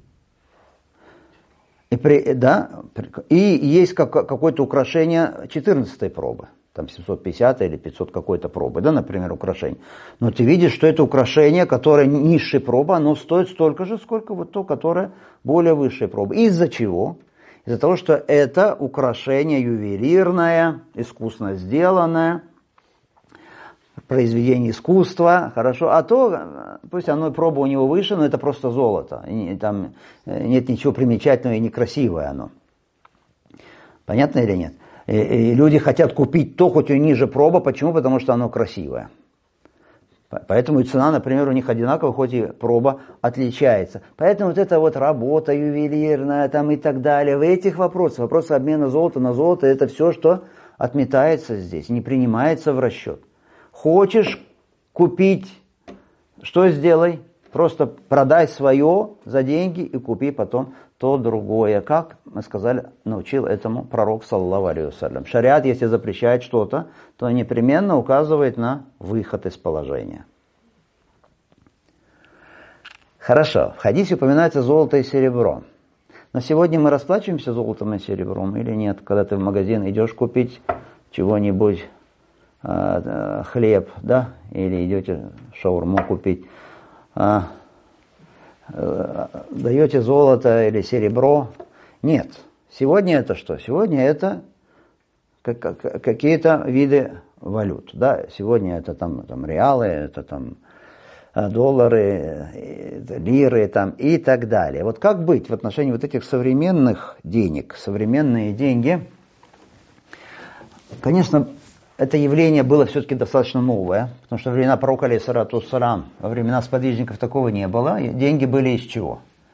A: И, при, да, и есть как, какое-то украшение четырнадцатой пробы. Там семьсот пятидесятой или пятьсот какой-то пробы, да, например, украшение. Но ты видишь, что это украшение, которое низшей пробы, оно стоит столько же, сколько вот то, которое более высшей пробы. Из-за чего? Из-за того, что это украшение ювелирное, искусно сделанное, произведение искусства, хорошо, а то, пусть оно проба у него выше, но это просто золото, и там нет ничего примечательного и некрасивое оно. Понятно или нет? И, и люди хотят купить то, хоть и ниже проба, почему? Потому что оно красивое. Поэтому и цена, например, у них одинаковая, хоть и проба отличается. Поэтому вот эта вот работа ювелирная там и так далее, в этих вопросах, вопросы обмена золота на золото, это все, что отметается здесь, не принимается в расчет. Хочешь купить, что сделай? Просто продай свое за деньги и купи потом то другое. Как мы сказали, научил этому пророк, саллаллаху алейхи вассалям. Шариат, если запрещает что-то, то непременно указывает на выход из положения. Хорошо, в хадисе упоминается золото и серебро. Но сегодня мы расплачиваемся золотом и серебром или нет? Когда ты в магазин идешь купить чего-нибудь, хлеб, да, или идете шаурму купить, а, даете золото или серебро. Нет. Сегодня это что? Сегодня это какие-то виды валют. Да? Сегодня это там, там реалы, это там доллары, лиры там, и так далее. Вот как быть в отношении вот этих современных денег? Современные деньги, конечно, это явление было все-таки достаточно новое, потому что во времена пророка алейхиссалату вассалям, во времена сподвижников такого не было. Деньги были из чего?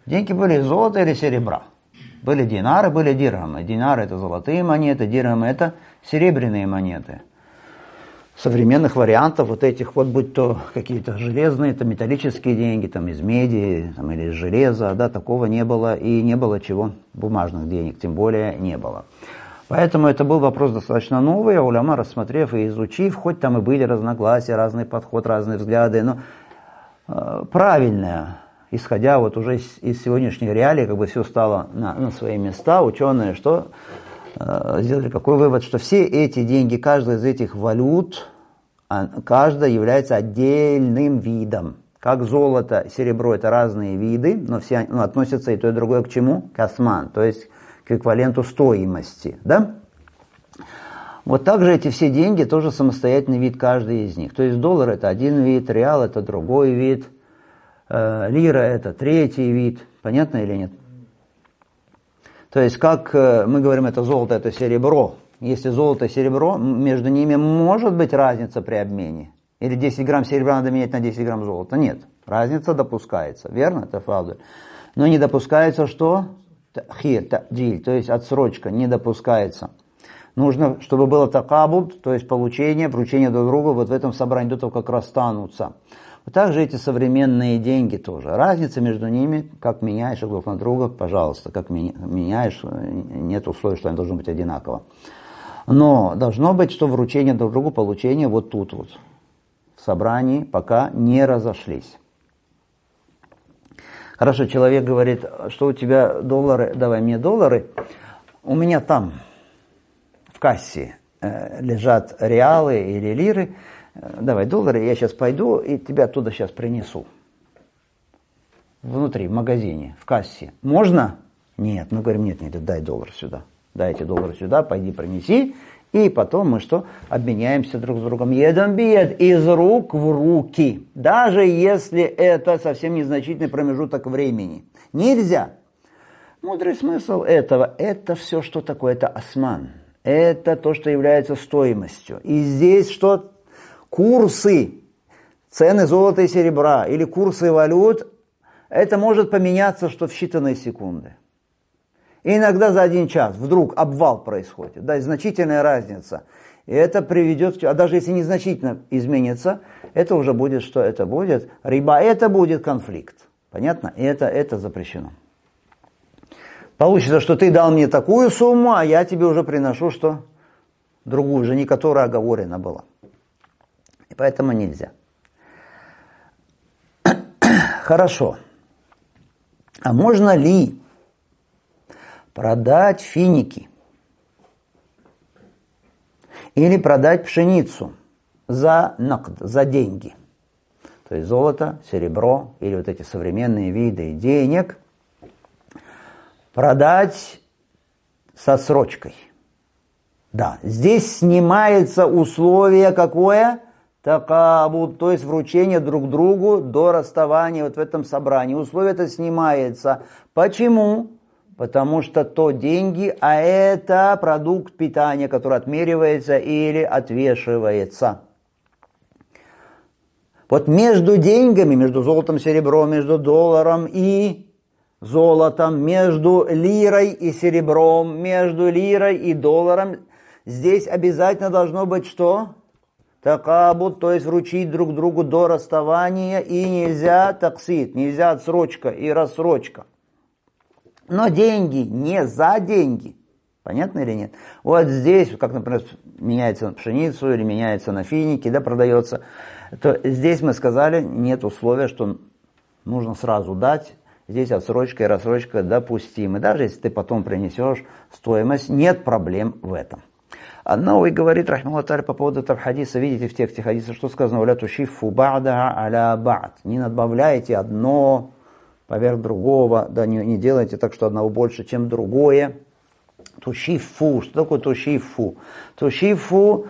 A: Деньги были из золота или серебра. Были динары, были дирхамы. Динары – это золотые монеты, дирхамы – это серебряные монеты. Современных вариантов вот этих, вот будь то какие-то железные, это металлические деньги, там из меди там, или из железа, да, такого не было. И не было чего, бумажных денег, тем более не было. Поэтому это был вопрос достаточно новый, а уляма, рассмотрев и изучив, хоть там и были разногласия, разный подход, разные взгляды, но э, правильное, исходя вот уже из, из сегодняшних реалий, как бы все стало на, на свои места, ученые что э, сделали какой вывод, что все эти деньги, каждая из этих валют, каждая является отдельным видом. Как золото, серебро – это разные виды, но все ну, относятся и то, и другое к чему? К осман, то есть к эквиваленту стоимости, да? Вот также эти все деньги тоже самостоятельный вид каждый из них. То есть доллар – это один вид, реал – это другой вид, э, лира – это третий вид. Понятно или нет? То есть, как э, мы говорим, это золото, это серебро. Если золото и серебро, между ними может быть разница при обмене. Или десять грамм серебра надо менять на десять грамм золота. Нет, разница допускается. Верно? Это фаудуль. Но не допускается что? Хир, та'диль, то есть отсрочка, не допускается. Нужно, чтобы было такабуд, то есть получение, вручение друг другу вот в этом собрании до того, как расстанутся. Вот также эти современные деньги тоже. Разница между ними, как меняешь друг на друга, пожалуйста, как меняешь, нет условий, что они должны быть одинаково. Но должно быть, что вручение друг другу, получение вот тут вот, в собрании, пока не разошлись. Хорошо, человек говорит, что у тебя доллары, давай мне доллары. У меня там в кассе э, лежат реалы или лиры. Давай доллары, я сейчас пойду и тебя оттуда сейчас принесу. Внутри, в магазине, в кассе. Можно? Нет. Мы говорим, нет, нет, дай доллар сюда. Дай эти доллары сюда, пойди принеси. И потом мы что? Обменяемся друг с другом. Едам биед, из рук в руки. Даже если это совсем незначительный промежуток времени. Нельзя. Мудрый смысл этого, это все, что такое, это осман. Это то, что является стоимостью. И здесь что? Курсы, цены золота и серебра или курсы валют, это может поменяться, что в считанные секунды. И иногда за один час вдруг обвал происходит, да, значительная разница. И это приведет, а даже если незначительно изменится, это уже будет, что это будет? Риба, это будет конфликт. Понятно? И это, это запрещено. Получится, что ты дал мне такую сумму, а я тебе уже приношу, что? Другую же, не которая оговорена была. И поэтому нельзя. Хорошо. А можно ли продать финики или продать пшеницу за накд, за деньги? То есть золото, серебро или вот эти современные виды денег продать со срочкой. Да, здесь снимается условие какое? Такабуд, то есть вручение друг другу до расставания вот в этом собрании. Условие это снимается. Почему? Потому что то деньги, а это продукт питания, который отмеривается или отвешивается. Вот между деньгами, между золотом, серебром, между долларом и золотом, между лирой и серебром, между лирой и долларом, здесь обязательно должно быть что? Такабуд, то есть вручить друг другу до расставания, и нельзя таксит, нельзя отсрочка и рассрочка. Но деньги не за деньги. Понятно или нет? Вот здесь, как, например, меняется на пшеницу или меняется на финики, да, продается, то здесь мы сказали, нет условия, что нужно сразу дать. Здесь отсрочка и рассрочка допустимы. Даже если ты потом принесешь стоимость, нет проблем в этом. Ан-Навави говорит, рахмаллаху та'аля, по поводу этого хадиса, видите в тексте хадиса, что сказано, «Ля тушиффу ба'даха аля ба'д». Не надбавляйте одно поверх другого, да, не, не делайте так, что одного больше, чем другое. Тушиффу. Что такое тушиффу? Тушиффу,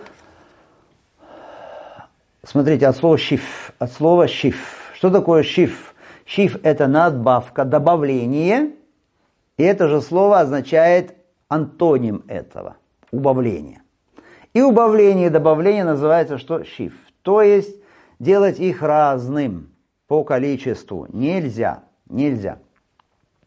A: смотрите, от слова шиф, от слова шиф. Что такое шиф? Шиф – это надбавка, добавление, и это же слово означает антоним этого, убавление. И убавление и добавление называется что? Шиф. То есть делать их разным по количеству нельзя. Нельзя.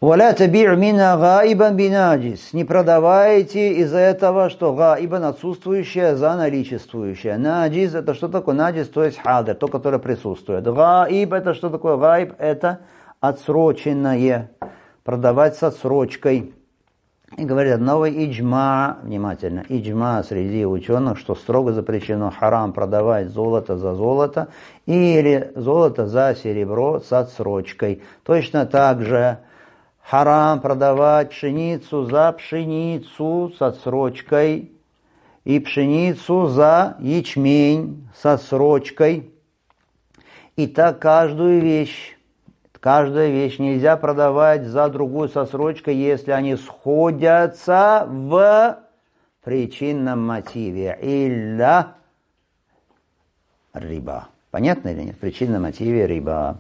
A: «Валя таби'у мина гаибан бинаджис». Не продавайте из-за этого, что гаибан отсутствующее за наличествующее. Наджис это что такое? Наджис, то есть хадр, то, которое присутствует. Гаиб это что такое? Гаиб это отсроченное. Продавать с отсрочкой. И говорят, новый иджма, внимательно, иджма среди ученых, что строго запрещено харам продавать золото за золото или золото за серебро с отсрочкой. Точно так же харам продавать пшеницу за пшеницу с отсрочкой и пшеницу за ячмень с отсрочкой. И так каждую вещь. Каждую вещь нельзя продавать за другую с отсрочкой, если они сходятся в причинном мотиве. Илля риба. Понятно или нет? В причинном мотиве риба.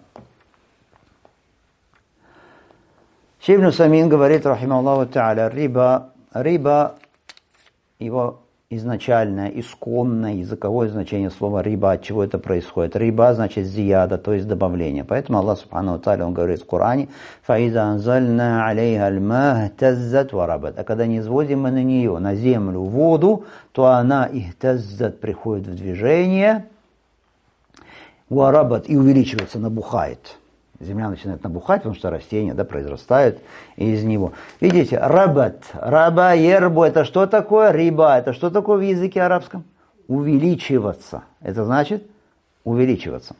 A: Шейх Ибн Усаймин говорит, рахимахуллаху та'аля, риба, риба, его изначальное, исконное языковое значение слова риба, от чего это происходит. Риба значит зияда, то есть добавление. Поэтому Аллах Субхану Тааля, он говорит в Коране, «Фаиза анзальна алейха аль-ма ихтаззат варабат». А когда не изводим мы на нее, на землю, воду, то она ихтаззат, приходит в движение, варабат, и увеличивается, набухает. Земля начинает набухать, потому что растения, да, произрастают из него. Видите, рабат, раба, ербу, это что такое? Риба, это что такое в языке арабском? Увеличиваться. Это значит увеличиваться.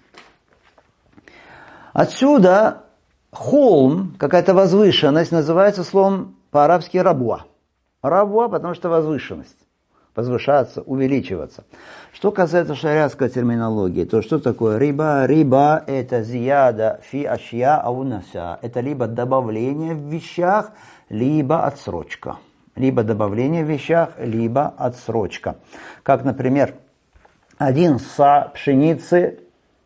A: Отсюда холм, какая-то возвышенность, называется словом по-арабски рабуа. Рабуа, потому что возвышенность. Возвышаться, увеличиваться. Что касается шариатской терминологии, то что такое риба? Риба – это зияда фи ашья аунаса. Это либо добавление в вещах, либо отсрочка. Либо добавление в вещах, либо отсрочка. Как, например, один са пшеницы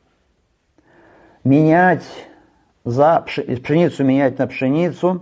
A: менять за пшеницу менять на пшеницу.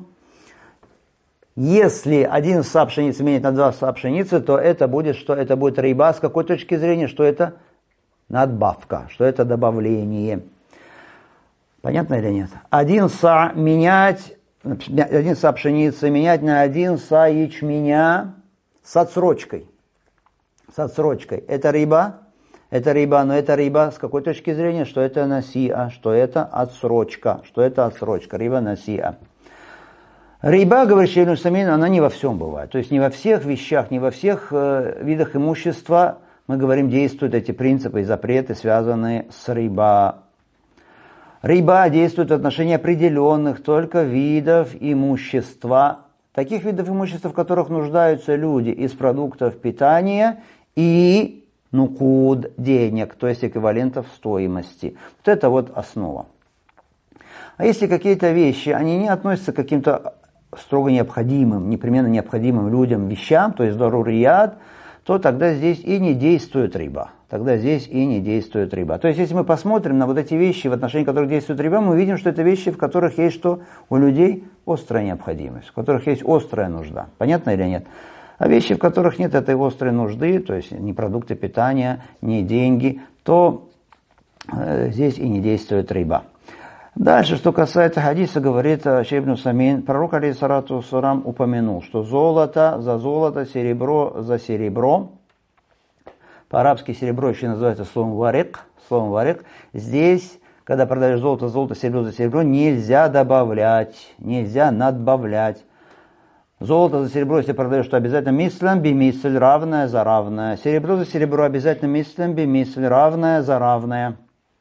A: Если один са пшеницы менять на два са пшеницы, то это будет, что это будет риба. С какой точки зрения, что это надбавка, что это добавление. Понятно или нет? Один са менять, один са пшеницы менять на один са ячменя с отсрочкой. С отсрочкой. Это риба, это риба, но это риба с какой точки зрения, что это насиа, что это отсрочка, что это отсрочка, риба насиа. Риба, говорит Шейх Ибн Усаймин, она не во всем бывает. То есть не во всех вещах, не во всех э, видах имущества, мы говорим, действуют эти принципы и запреты, связанные с риба. Риба действует в отношении определенных только видов имущества. Таких видов имущества, в которых нуждаются люди из продуктов питания и нукуд, денег, то есть эквивалентов стоимости. Вот это вот основа. А если какие-то вещи, они не относятся к каким-то строго необходимым, непременно необходимым людям вещам, то есть дарурият, то тогда здесь и не действует риба. Тогда здесь и не действует риба. То есть, если мы посмотрим на вот эти вещи, в отношении которых действует риба, мы увидим, что это вещи, в которых есть что? У людей острая необходимость, в которых есть острая нужда. Понятно или нет? А вещи, в которых нет этой острой нужды, то есть ни продукты питания, ни деньги, то э, здесь и не действует риба. Дальше, что касается хадиса, говорит Шейх Ибн Усаймин, пророк алейхиссалату вассалам упомянул, что золото за золото, серебро за серебро, по-арабски серебро еще называется словом варик, словом варик, здесь, когда продаешь золото, золото, серебро за серебро, нельзя добавлять, нельзя надбавлять. Золото за серебро, если продаешь, то обязательно мислям бимисль, равное за равное. Серебро за серебро обязательно мислям бимисль, равное за равное.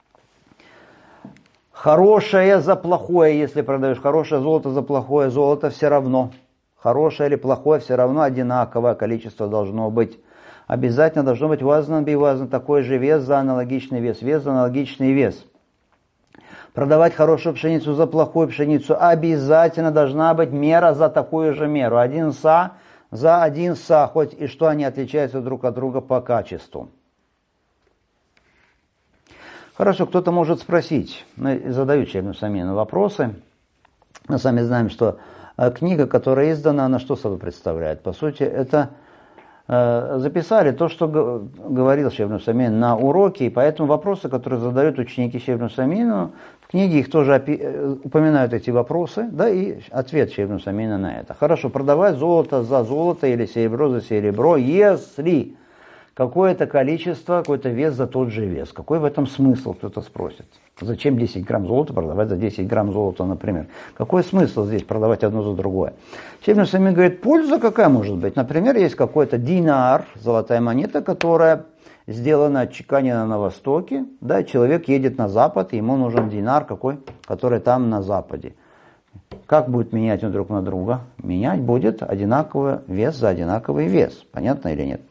A: Хорошее за плохое, если продаешь хорошее золото за плохое золото, все равно. Хорошее или плохое, все равно одинаковое количество должно быть. Обязательно должно быть вазан бивазан, такой же вес за аналогичный вес, вес за аналогичный вес. Продавать хорошую пшеницу за плохую пшеницу обязательно должна быть мера за такую же меру. Один са за один са, хоть и что они отличаются друг от друга по качеству. Хорошо, кто-то может спросить, задают Шейх Ибн Усаймин вопросы. Мы сами знаем, что книга, которая издана, она что собой представляет? По сути, это записали то, что говорил Шейх ибн Усаймин на уроке, и поэтому вопросы, которые задают ученики Шейха ибн Усаймина, в книге их тоже упоминают эти вопросы, да, и ответ Шейха ибн Усаймина на это. Хорошо, продавать золото за золото или серебро за серебро, если какое-то количество, какой-то вес за тот же вес. Какой в этом смысл, кто-то спросит. Зачем десять грамм золота продавать за десять грамм золота, например? Какой смысл здесь продавать одно за другое? Шейх ибн Усаймин говорит, польза какая может быть? Например, есть какой-то динар, золотая монета, которая сделана, отчеканена на востоке. Да, человек едет на запад, и ему нужен динар какой, который там на западе. Как будет менять он друг на друга? Менять будет одинаковый вес за одинаковый вес. Понятно или нет?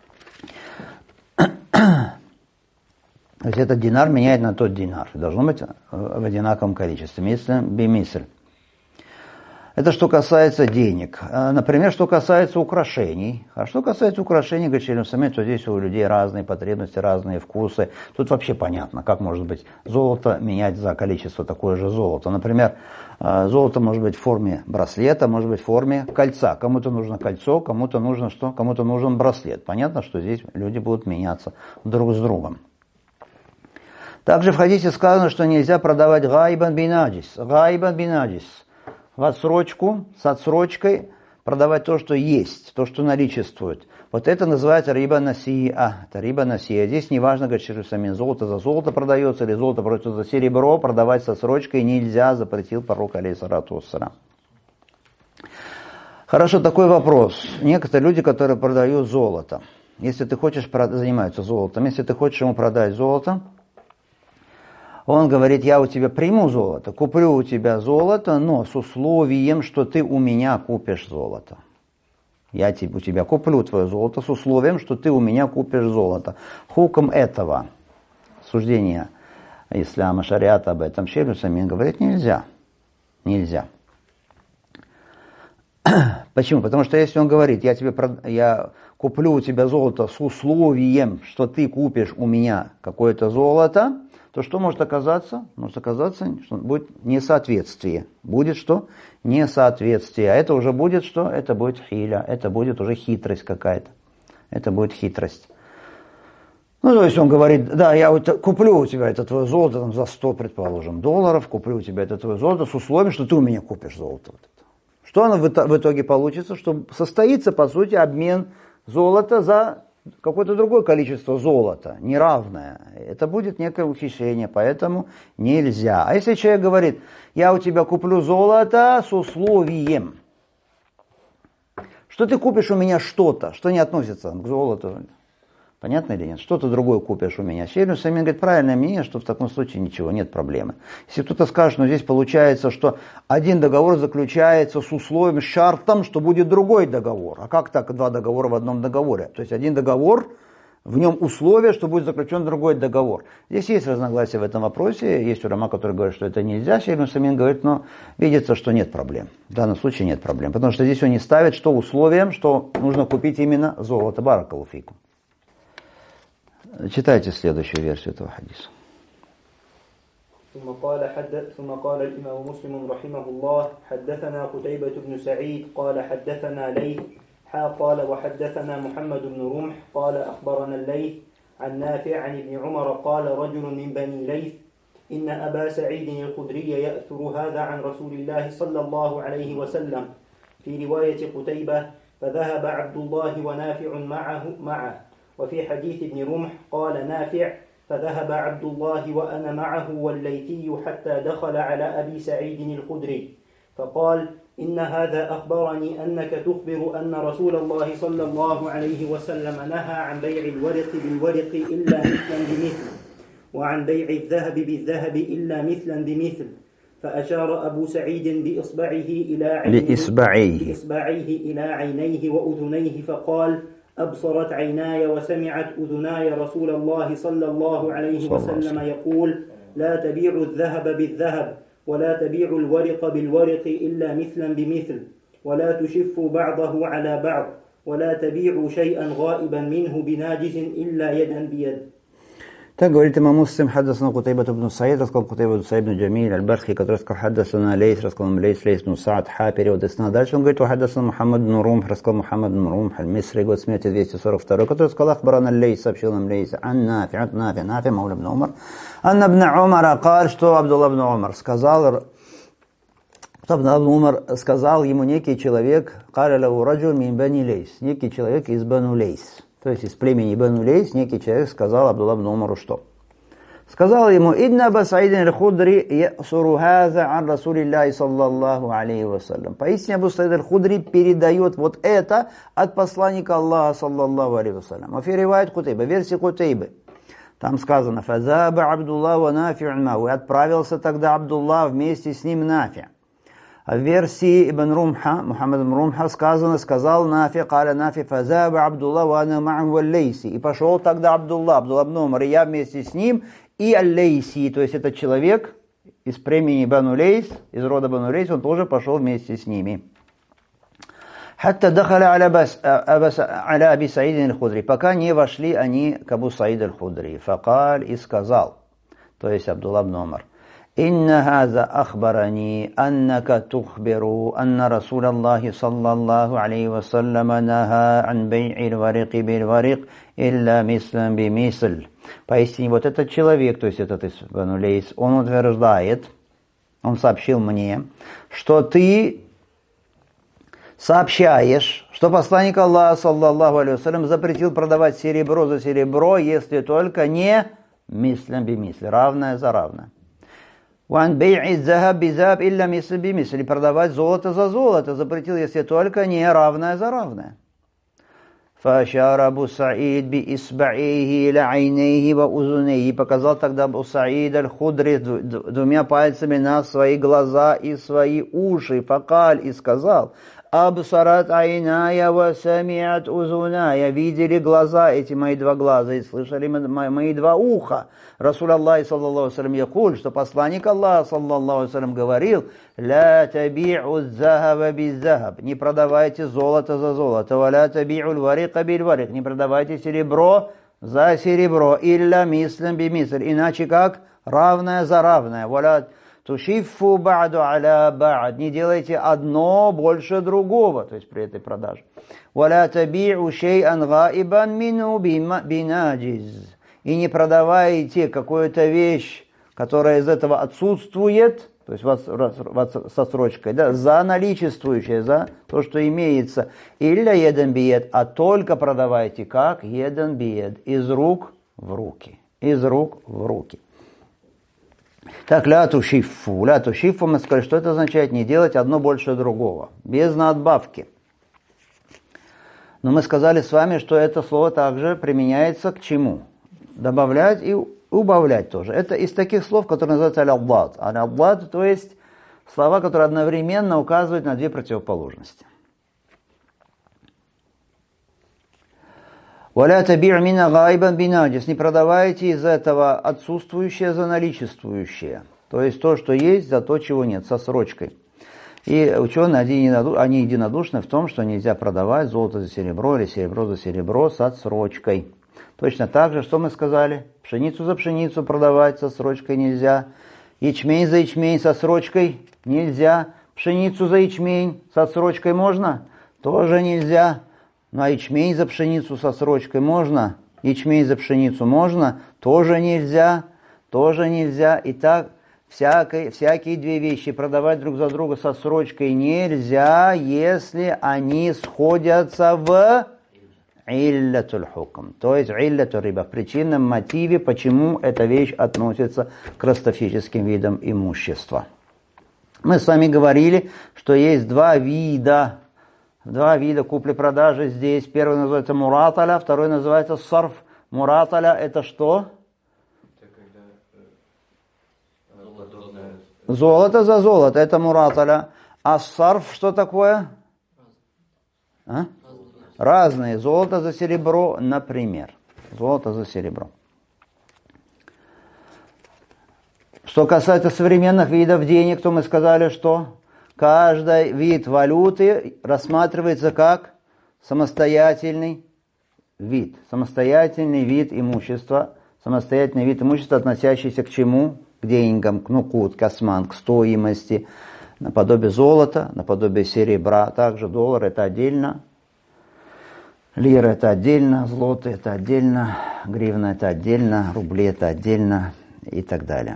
A: То есть этот динар меняет на тот динар. Должно быть в одинаковом количестве. Мисль бимисль. Это что касается денег. Например, что касается украшений. А что касается украшений, говорит Шейх ибн Усаймин, то здесь у людей разные потребности, разные вкусы. Тут вообще понятно, как может быть золото менять за количество такое же золота. Например, золото может быть в форме браслета, может быть в форме кольца. Кому-то нужно кольцо, кому-то нужно что? Кому-то нужен браслет. Понятно, что здесь люди будут меняться друг с другом. Также в хадисе сказано, что нельзя продавать гайбан бинаджис. Гайбан бинаджис. В отсрочку, с отсрочкой продавать то, что есть, то, что наличествует. Вот это называется риба насия. Это риба насия. Здесь неважно, говорит Шейх ибн Усаймин, золото за золото продается или золото продается за серебро, продавать с отсрочкой нельзя, запретил пророк алейхиссалату вассалям. Хорошо, такой вопрос. Некоторые люди, которые продают золото. Если ты хочешь, занимаются золотом, если ты хочешь ему продать золото, он говорит, я у тебя приму золото, куплю у тебя золото, но с условием, что ты у меня купишь золото. Я у тебя куплю твое золото с условием, что ты у меня купишь золото. Хуком этого суждения ислама, шариата об этом Шейх ибн Усаймин говорит, нельзя. Нельзя. Почему? Потому что если он говорит, я, тебе, я куплю у тебя золото с условием, что ты купишь у меня какое-то золото, то что может оказаться? Может оказаться, что будет несоответствие. Будет что? Несоответствие. А это уже будет что? Это будет хиля. Это будет уже хитрость какая-то. Это будет хитрость. Ну, то есть он говорит, да, я вот куплю у тебя это твое золото там, за сто, предположим, долларов, куплю у тебя это твое золото с условием, что ты у меня купишь золото. Вот это. Что оно в итоге получится? Что состоится, по сути, обмен золота за какое-то другое количество золота, неравное. Это будет некое ухищрение, поэтому нельзя. А если человек говорит, я у тебя куплю золото с условием, что ты купишь у меня что-то, что не относится к золоту, понятно или нет? Что-то другое купишь у меня. Шейх ибн Усаймин говорит, правильное мнение, что в таком случае ничего, нет проблемы. Если кто-то скажет, но здесь получается, что один договор заключается с условием, с шартом, что будет другой договор. А как так два договора в одном договоре? То есть один договор, в нем условие, что будет заключен другой договор. Здесь есть разногласия в этом вопросе. Есть улама, которые говорят, что это нельзя. Шейх ибн Усаймин говорит, но видится, что нет проблем. В данном случае нет проблем. Потому что здесь он не ставит, что условием, что нужно купить именно золото. Баракаллаху фикум. Читайте следующую версию этого хадиса.
B: ثم قال حدث ثم قال الإمام مسلم رحمه الله حدثنا قتيبة بن سعيد قال حدثنا ليث حا قال وحدثنا محمد بن رمح قال أخبرنا الليث عن نافع عن ابن عمر قال رجل من بني ليث إن أبا سعيد الخدري يأثر هذا عن رسول الله صلى الله عليه وسلم في رواية قتيبة فذهب عبد الله ونافع معه معه وفي حديث ابن رمح قال نافع فذهب عبد الله وأنا معه والليثي حتى دخل على أبي سعيد الخدري فقال إن هذا أخبرني أنك تخبر أن رسول الله صلى الله عليه وسلم نهى عن بيع الورق بالورق إلا مثلا بمثل وعن بيع الذهب بالذهب إلا مثلا بمثل فأشار أبو سعيد بإصبعه إلى عينيه,
A: بإصبعيه.
B: بإصبعيه إلى عينيه وأذنيه فقال أبصرت عيناي وسمعت أذناي رسول الله صلى الله عليه وسلم يقول لا تبيعوا الذهب بالذهب ولا تبيعوا الورق بالورق إلا مثلا بمثل ولا تشفوا بعضه على بعض ولا تبيعوا شيئا غائبا منه بناجز إلا يدا بيد.
A: Так говорит имам Муслим, хаддасана Кутайба ибн Саид, рассказал Кутайба ибн Саид ибн Джамиль, аль-Бархи, который сказал хаддасана Лейс, рассказал Лейс, Лейс ибн Саад, ха, перевод Исна. Дальше он говорит, хаддасана Мухаммад ибн Румх, рассказал Мухаммад ибн Румх, аль-Мисри, год смерти двести сорок второй, который сказал ахбарана Лейс, сообщил нам Лейс, ан Нафи, от Нафи, Нафи, мауля ибн Умар, анна ибн Умара, каль, что Абдулла ибн Умар сказал, что Абдулла ибн Умар сказал ему некий человек, каля лаву раджуль мин бани Лейс, некий человек из Бану Лейс, то есть из племени Бану Лейс, некий человек сказал Абдулла ибн Умару что? Сказал ему, «Идна Аба Саид аль-Худри ясуру хаза ан Расулиллахи саллаллаху алейхи вассалям». Поистине Абу Саид аль-Худри передает вот это от посланника Аллаха саллаллаху алейхи вассалям. Афи ривайт Кутайба, версия Кутайбы. Там сказано, «Фазаба Абдулла ва Нафи мау». И отправился тогда Абдулла вместе с ним Нафи. А в версии Ибн Румха, Мухаммад ибн Румха сказано, сказал Нафи, каля Нафи, «Фазаба Абдулла ва ана ма'аху аль-Лейси». И пошел тогда Абдулла, Абдулла ибн Умар, и я вместе с ним, и аль-Лейси, то есть этот человек из племени Бану Лейс, из рода Бану Лейс, он тоже пошел вместе с ними. Хатта дахаля аля Аби Саид аль-Худри, пока не вошли они к Абу Саид аль-Худри. Факаль и сказал, то есть Абдулла ибн Умар, «Инна хаза ахбарани, аннака тухбиру, анна Расул Аллахи саллаллаху алейхи вассалям наха ан бей'ил варики бил варик, илля мислам би мисль». Поистине, вот этот человек, то есть этот из Бану Лейс, он утверждает, он сообщил мне, что ты сообщаешь, что посланник Аллаха, саллаллаху алейхи вассалям, запретил продавать серебро за серебро, если только не мислям би мисль, равное за равное. «Ван бей'и захаб би захаб илля мисль би мисль». И продавать золото за золото запретил, если только не равное за равное. فأشار أبو سعيد بإصبعيه إلى عينيه وأذنيه. Показал тогда Абу Саид аль-Худри двумя пальцами на свои глаза и свои уши. Факаль и сказал, «Абсарат айная ва самиат узуная». Видели глаза эти мои два глаза и слышали мои два уха. Расул Аллах саллаллаху алейхи ва саллям якуль, что посланник Аллаха саллаллаху алейхи ва саллям говорил, «Ла таби'у захаба би-захаб». Не продавайте золото за золото. «Ва ла таби'у варика биль-варик». Не продавайте серебро за серебро. «Илля мислям би-мисль». Иначе как? Равное за равное. «Ва ла тушиффу ба'ду аля ба'д». Не делайте одно больше другого, то есть при этой продаже. «Ва ла таби'у шей'ан гаибан мину бинаджиз». И не продавайте какую-то вещь, которая из этого отсутствует, то есть со срочкой, да, за наличествующее, за то, что имеется, илля едан биед, а только продавайте как едан биед, из рук в руки, из рук в руки. Так, ля тушифу, ля тушифу, мы сказали, что это означает не делать одно больше другого, без надбавки. Но мы сказали с вами, что это слово также применяется к чему? Добавлять и убавлять тоже. Это из таких слов, которые называются аль-аддад. Аль-аддад, то есть слова, которые одновременно указывают на две противоположности. «Валя таби'у мина гайбан бинаджис». Не продавайте из этого отсутствующее за наличествующее. То есть то, что есть, за то, чего нет, со срочкой. И ученые, они единодушны в том, что нельзя продавать золото за серебро или серебро за серебро с отсрочкой. Точно так же, что мы сказали, пшеницу за пшеницу продавать со срочкой нельзя, ячмень за ячмень со срочкой нельзя, пшеницу за ячмень со срочкой можно? Тоже нельзя. Ну а ячмень за пшеницу со срочкой можно? Ячмень за пшеницу можно? Тоже нельзя. Тоже нельзя. И так всякие, всякие две вещи продавать друг за друга со срочкой нельзя, если они сходятся в иллятуль хукм, то есть иллятуль риба, в причинном мотиве, почему эта вещь относится к ростовщическим видам имущества. Мы с вами говорили, что есть два вида, два вида купли-продажи здесь. Первый называется мураталя, второй называется сарф. Мураталя это что? Золото за золото, это мураталя. А сарф что такое? А? Разные. Золото за серебро, например. Золото за серебро. Что касается современных видов денег, то мы сказали, что каждый вид валюты рассматривается как самостоятельный вид. Самостоятельный вид имущества, самостоятельный вид имущества, относящийся к чему? К деньгам, к нукут, к осман, к стоимости, наподобие золота, наподобие серебра. Также доллар это отдельно, лира это отдельно, злоты это отдельно, гривна это отдельно, рубли это отдельно и так далее.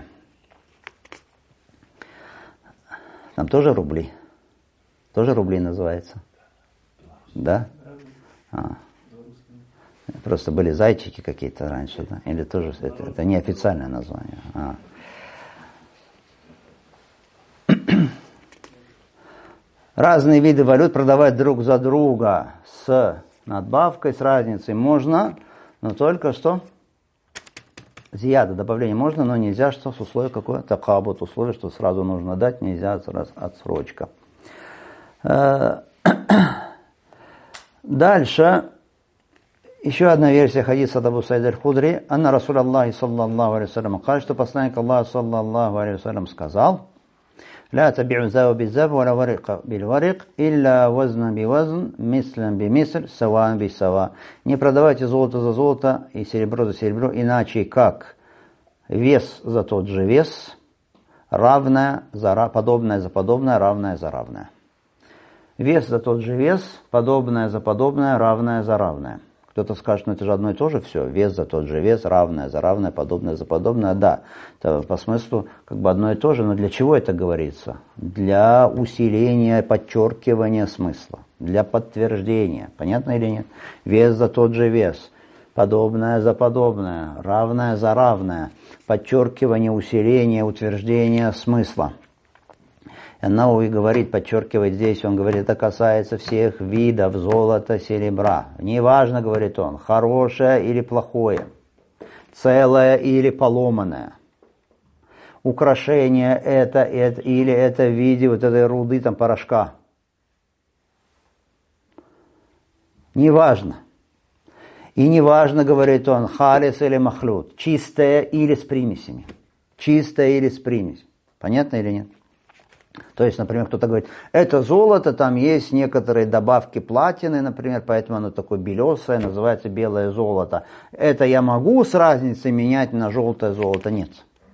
A: Там тоже рубли? Тоже рубли называется? Да? А. Просто были зайчики какие-то раньше, да? Или тоже это, это неофициальное название? А. Разные виды валют продавать друг за друга с надбавкой, с разницей можно, но только что зияда, добавление можно, но нельзя, что с условием какое? Такабут, условие, что сразу нужно дать, нельзя сразу отсрочка. Дальше еще одна версия хадиса от Абу Саида аль-Худри. Анна Расул Аллахи саллаллаху алейхи вассалям сказал, что посланник Аллаха саллаллаху алейхи вассалям сказал: لا تبيع الذهب بالذهب ولا ورق بالورق إلا وزنا بوزن مثلا بمثل سواء بسواء. Не продавайте золото за золото и серебро за серебро, иначе как вес за тот же вес, равное за подобное за подобное, равное за равное. Вес за тот же вес, подобное за подобное, равное за равное. Кто-то скажет, ну это же одно и то же все, вес за тот же вес, равное за равное, подобное за подобное. Да, это по смыслу как бы одно и то же, но для чего это говорится? Для усиления, подчеркивания смысла, для подтверждения. Понятно или нет? Вес за тот же вес, подобное за подобное, равное за равное, подчеркивание, усиление, утверждение смысла. Науи говорит, подчеркивает здесь, он говорит, это касается всех видов золота, серебра. Неважно, говорит он, хорошее или плохое, целое или поломанное. Украшение это, это или это в виде вот этой руды, там, порошка. Неважно. И неважно, говорит он, халис или махлют, чистое или с примесями. Чистое или с примесями. Понятно или нет? То есть, например, кто-то говорит, это золото, там есть некоторые добавки платины, например, поэтому оно такое белесое, называется белое золото. Это я могу с разницей менять на желтое золото? Нет.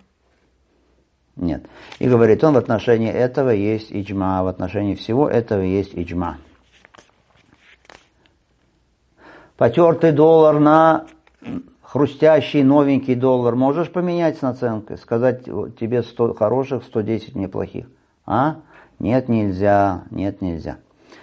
A: Нет. И говорит он, в отношении этого есть иджма, в отношении всего этого есть иджма. Потертый доллар на хрустящий новенький доллар можешь поменять с наценкой? Сказать тебе сто хороших, сто десять неплохих? А? Нет, нельзя, нет, нельзя.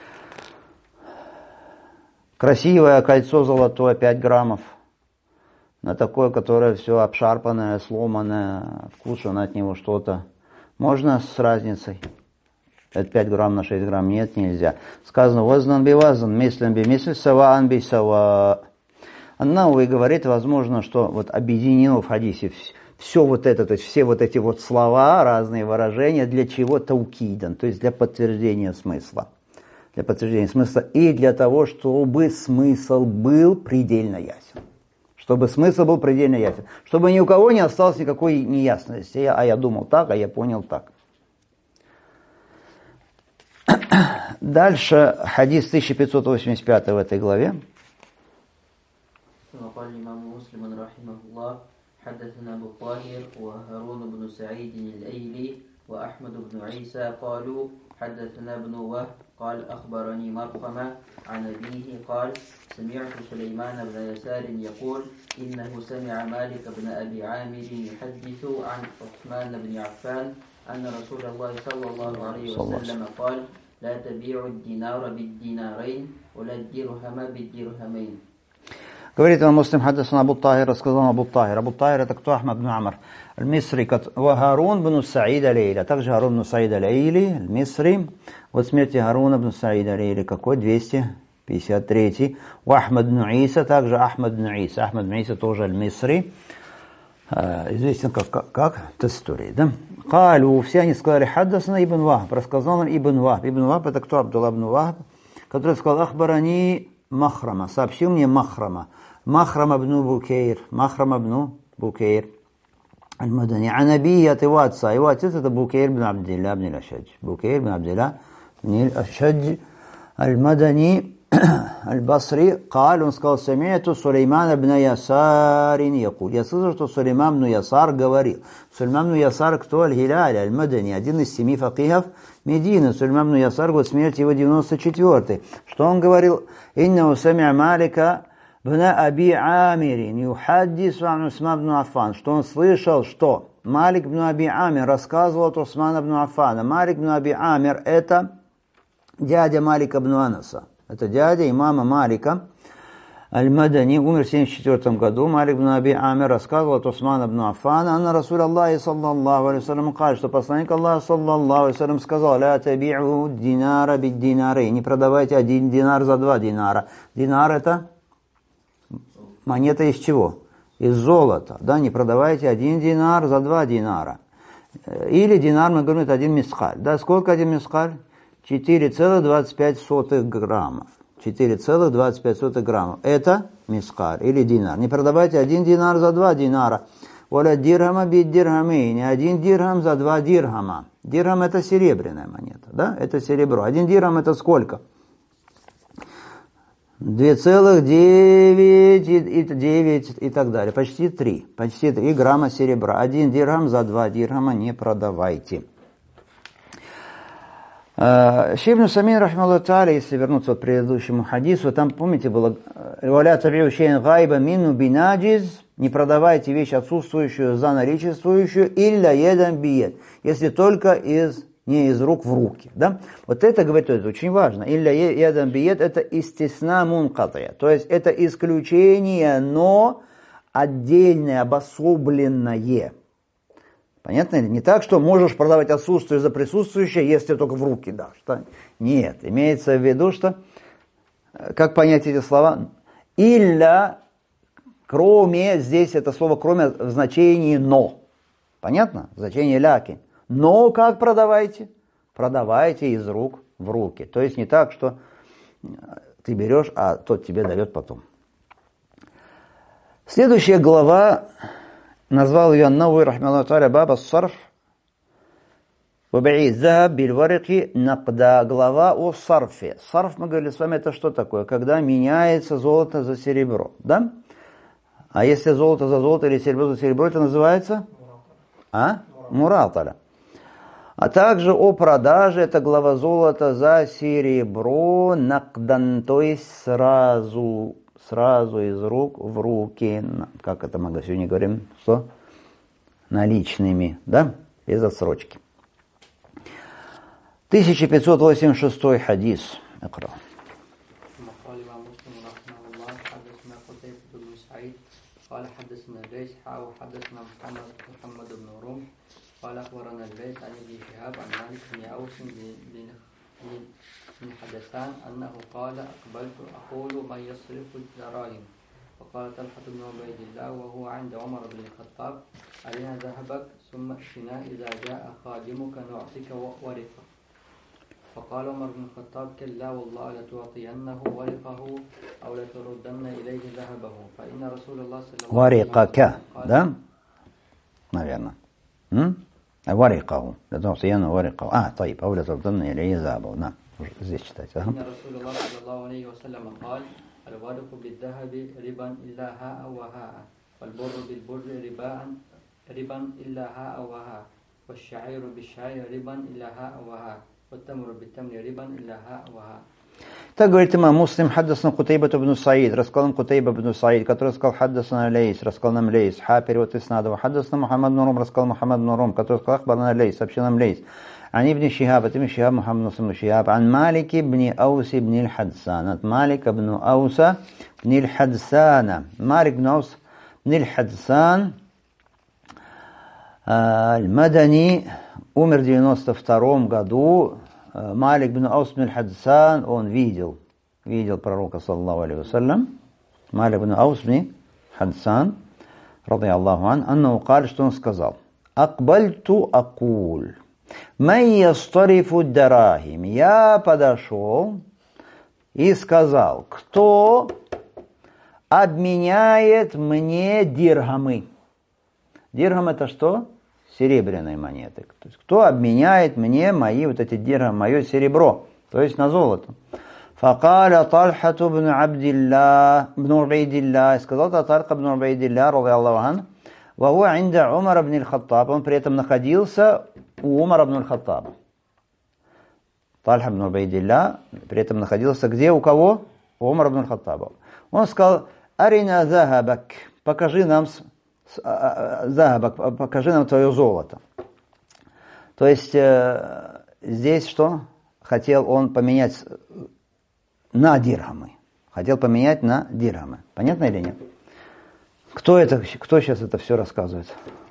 A: Красивое кольцо золотое, пять граммов. На такое, которое все обшарпанное, сломанное, откушено от него что-то. Можно с разницей? Это пять грамм на шесть грамм. Нет, нельзя. Сказано, вазнан би вазн, мислен би мисль, саваан би сава. Науи говорит, возможно, что вот объединено в хадисе все вот это, то есть все вот эти вот слова, разные выражения, для чего таукидан, то есть для подтверждения смысла. Для подтверждения смысла и для того, чтобы смысл был предельно ясен. Чтобы смысл был предельно ясен. Чтобы ни у кого не осталось никакой неясности. А я думал так, а я понял так. Дальше хадис тысяча пятьсот восемьдесят пять в этой главе.
C: حدثنا أبو طاهر وهارون بن سعيد الأيلي وأحمد بن عيسى قالوا حدثنا ابن وهب قال أخبرني مرقمة عن أبيه قال سمعت سليمان بن يسار يقول إنه سمع مالك بن أبي عامر يحدث عن عثمان بن عفان أن رسول الله صلى الله عليه وسلم قال لا تبيع الدينار بالدينارين ولا الدرهم بالدرهمين.
A: Говорит имам Муслим, хаддасана Абу Тахир, рассказал Абу Тахир. Абу Тахир это кто? Ахмад бн Амр аль-Мисри, Харун бн Саид аль-Эйли, а также Харун бн Саид аль-Эйли, аль-Мисри. Вот смерти Харуна бн Саид аль-Эйли какой? двести пятьдесят третий. У Ахмад бн Иса, также Ахмад бн Иса. Ахмад бн Иса тоже аль-Мисри. Известен как, как, как Тастури, да? Калю, все они сказали, хаддасана Ибн Вахб, рассказал нам Ибн Вахб. Ибн Вахб это кто? Абдулла ибн Вахб, который сказал, ахбарани Махрама, сообщил мне Махрама. Махрам ибн Букейр, Махрам ибн Букейр аль-Мадани. А наби от его отца. Его отец это Букейр ибн Абдилля ибн аль-Ашадж. Букейр ибн Абдилля ибн аль-Ашадж аль-Мадани аль-Басри, قال, он сказал, сами'ту Сулейман ибн Ясарин якуль. Я слышал, что Сулейман ибн Ясар говорил. Сулейман ибн Ясар кто? Аль-Хиляли, Аль-Мадани, один из семи факихов Медины. Сулейман ибн Ясар, год смерти его девяносто четвёртый. Что он говорил? Иннаху сами'а Малика ибн Аби Амирин юхаддису ан Усман ибн Аффан. Что он слышал, что Малик ибн Аби Амир рассказывал от Усмана ибн Аффана. Малик ибн Аби Амир это дядя Малика ибн Анаса. Это дядя имама Малика Аль-Мадани, умер в семьдесят четвёртом году. Малик ибн Аби Амир рассказывал от Усмана ибн Аффана, анна Расуль Аллахи саллаллаху алейхи вассалям сказал, что посланник Аллаха саллаллаху алейхи вассалям сказал, ля таби'у динара бид динары, не продавайте один динар за два динара. Динар это монета из чего? Из золота. Да, не продавайте один динар за два динара. Или динар, мы говорим, это один мискаль. Да, сколько один мискаль? четыре целых двадцать пять сотых граммов. четыре целых двадцать пять сотых граммов. Это мискаль или динар. Не продавайте один динар за два динара. Воля дирхама бит дирхами. Не один дирхам за два дирхама. Дирхам это серебряная монета. Да? Это серебро. Один дирхам это сколько? два целых девять девять и так далее. Почти три. Почти три грамма серебра. Один дирхам за два дирхама не продавайте. Шейх ибн Усаймин, рахимахуллаху тааля, если вернуться к предыдущему хадису, там, помните, было «Валя таби'у шей'ан гайба мину бинаджиз», не продавайте вещь отсутствующую за наличествующую, «илля едан биед», если только из, не из рук в руки. Да? Вот это, говорит, это очень важно. «Илля едан биед» это истисна мункатия, то есть это исключение, но отдельное, обособленное. Понятно? Не так, что можешь продавать отсутствие за присутствующее, если только в руки дашь. Да? Нет, имеется в виду, что, как понять эти слова? Илля, кроме, здесь это слово кроме в значении но. Понятно? Значение ляки. Но как продавайте? Продавайте из рук в руки. То есть не так, что ты берешь, а тот тебе дает потом. Следующая глава, назвал ее Ан-Навави рахимахуллаху тааля баб ас-сарф ва бей'и захаб биль-варики нақда, глава о сарфе. Сарф, мы говорили с вами, это что такое? Когда меняется золото за серебро, да? А если золото за золото или серебро за серебро, это называется? А? Мураталя. А также о продаже, это глава золота за серебро нақдан, то есть сразу. Сразу из рук в руки, как это мы сегодня говорим, что? Наличными, да? Без отсрочки. тысяча пятьсот восемьдесят шестой хадис. اقرأ.
C: قال حدثنا الليث حاء وحدثنا محمد محمد بن روم قال أخبرنا الليث عن ابن شهاب عن مالك بن أوس بن حدثان أنه قال أقبلت أقول من يصرف الدراهم فقال طلحة بن عبيد الله وهو عند عمر بن الخطاب أرنا ذهبك ثم ائتنا إذا جاء خادمك نعطيك ورقة فقال عمر بن الخطاب كلا والله لتعطينه ورقه أو لتردن إليه ذهبه فإن رسول الله صلى الله عليه وسلم
A: ورقك да? Наверное. ورقه لتعطينه ورقه آه طيب أو لتردن إليه ذهبه نعم здесь читать.
C: إن رسول الله صلى الله عليه وسلم قال الورق بالذهب ربا إلا هاء وهاء والبر بالبر ربا ربا إلا هاء وهاء والشعير بالشعير ربا إلا هاء وهاء والتمر بالتمر ربا إلا هاء وهاء.
A: Так говорит имам Муслим, хаддасна Кутайба ибн Саид, рассказал нам Кутайба ибн Саид, который сказал хаддасна Лейс, рассказал нам Лейс, ха, перевод Иснадова, хаддасна Мухаммад ибн Рум, рассказал Мухаммад ибн Рум, который сказал ахбарна Лейс, сообщил нам Лейс. عن ابن شهاب ابن شهاب محمد بن شهاب عن مالك بن أوس بن الحدثان مالك بن أوس بن الحدثان مالك بن أوس بن الحدثان المدني умер в девяносто втором году. Малик бин Аус бин аль-Хадсан, он видел, видел пророка, саллаллаху алейхи вассалям. Малик бин Аус бин аль-Хадсан, ради Аллаху ан, аннаху каль, что он сказал: «Акбальту акуль, ман ястарифу дарахим». Я подошел и сказал: кто обменяет мне дирхамы? Дирхам это что? Серебряные монеты. То есть, кто обменяет мне мои вот эти дирхамы, мое серебро, то есть на золото. فقال طلحة بن عبد الله بن عبيد الله, сказал Тальха бн Убайдилля, رضي الله عنه, وهو عند عمر بن الخطاب, он при этом находился у Умара бн аль-Хаттаба. Тальха бн Убайдилля при этом находился где, у кого? У Умара бн аль-Хаттаба. Он сказал: «Арина захабак», покажи нам, захабак, покажи нам твое золото. То есть э, здесь что? Хотел он поменять на дирхамы. Хотел поменять на дирхамы. Понятно или нет? Кто это, кто сейчас это все рассказывает?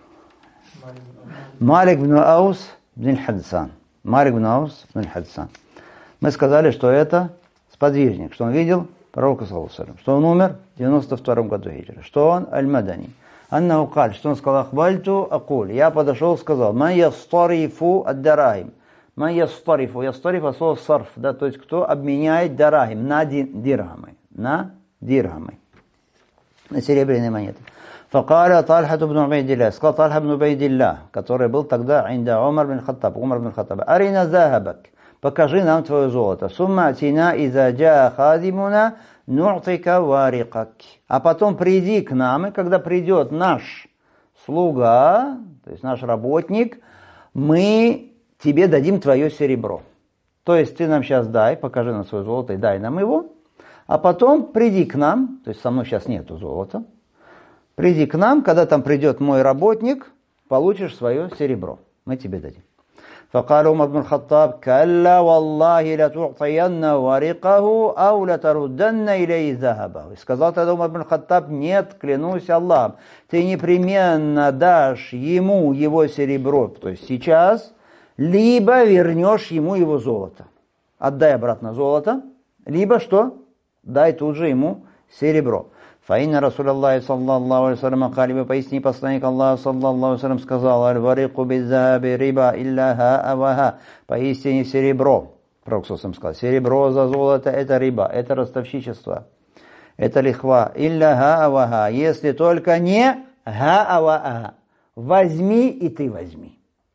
A: Малик бн Аус бн аль-Хадсан. Малик бн Аус бн аль-Хадсан. Мы сказали, что это сподвижник, что он видел пророка, саллаллаху алейхи ва саллям, что он умер в девяносто втором году хиджры, что он аль-Мадани. Анна укаль, что он сказал: ахбальту акуль. Я подошел и сказал: ма ястарифу ад-дарахим. Ма ястарифу. Ястариф от слова сарф, да, то есть кто обменяет дарахим на дирхамы. На дирхамы. На серебряные монеты. Факаля Тальха бн Убайдилля. Сказал Тальха бн Убайдилля, который был тогда инда Умар бн Хаттаб. Умар бн Хаттаб. Арина захабак. Покажи нам твое золото. Сумма атина иза джаа хадимуна ну'тика варикак. А потом приди к нам, и когда придет наш слуга, то есть наш работник, мы тебе дадим твое серебро. То есть ты нам сейчас дай, покажи нам свое золото и дай нам его, а потом приди к нам, то есть со мной сейчас нету золота, приди к нам, когда там придет мой работник, получишь свое серебро, мы тебе дадим. فقال عمر بن الخطاب: كلا والله لتعطين ورقه أو لتردن إليه ذهبه. И сказал тогда Умар бн Хаттаб: нет, клянусь Аллахом, ты непременно дашь ему его серебро, то есть сейчас, либо вернешь ему его золото. Отдай обратно золото, либо что? Дай тут же ему серебро. Фаинна Расулаллахи саллаллаху алейхи ва саллям калибы, поясни посланник Аллаха саллаллаху алейхи ва саллям сказал: аль-варику bizzahabi риба илля ха ва ха. Поистине серебро, Пророк саллаллаху сказал, серебро за золото это риба, это ростовщичество, это лихва. Илля ха ва ха, если только не ха ва ха. Возьми и ты возьми.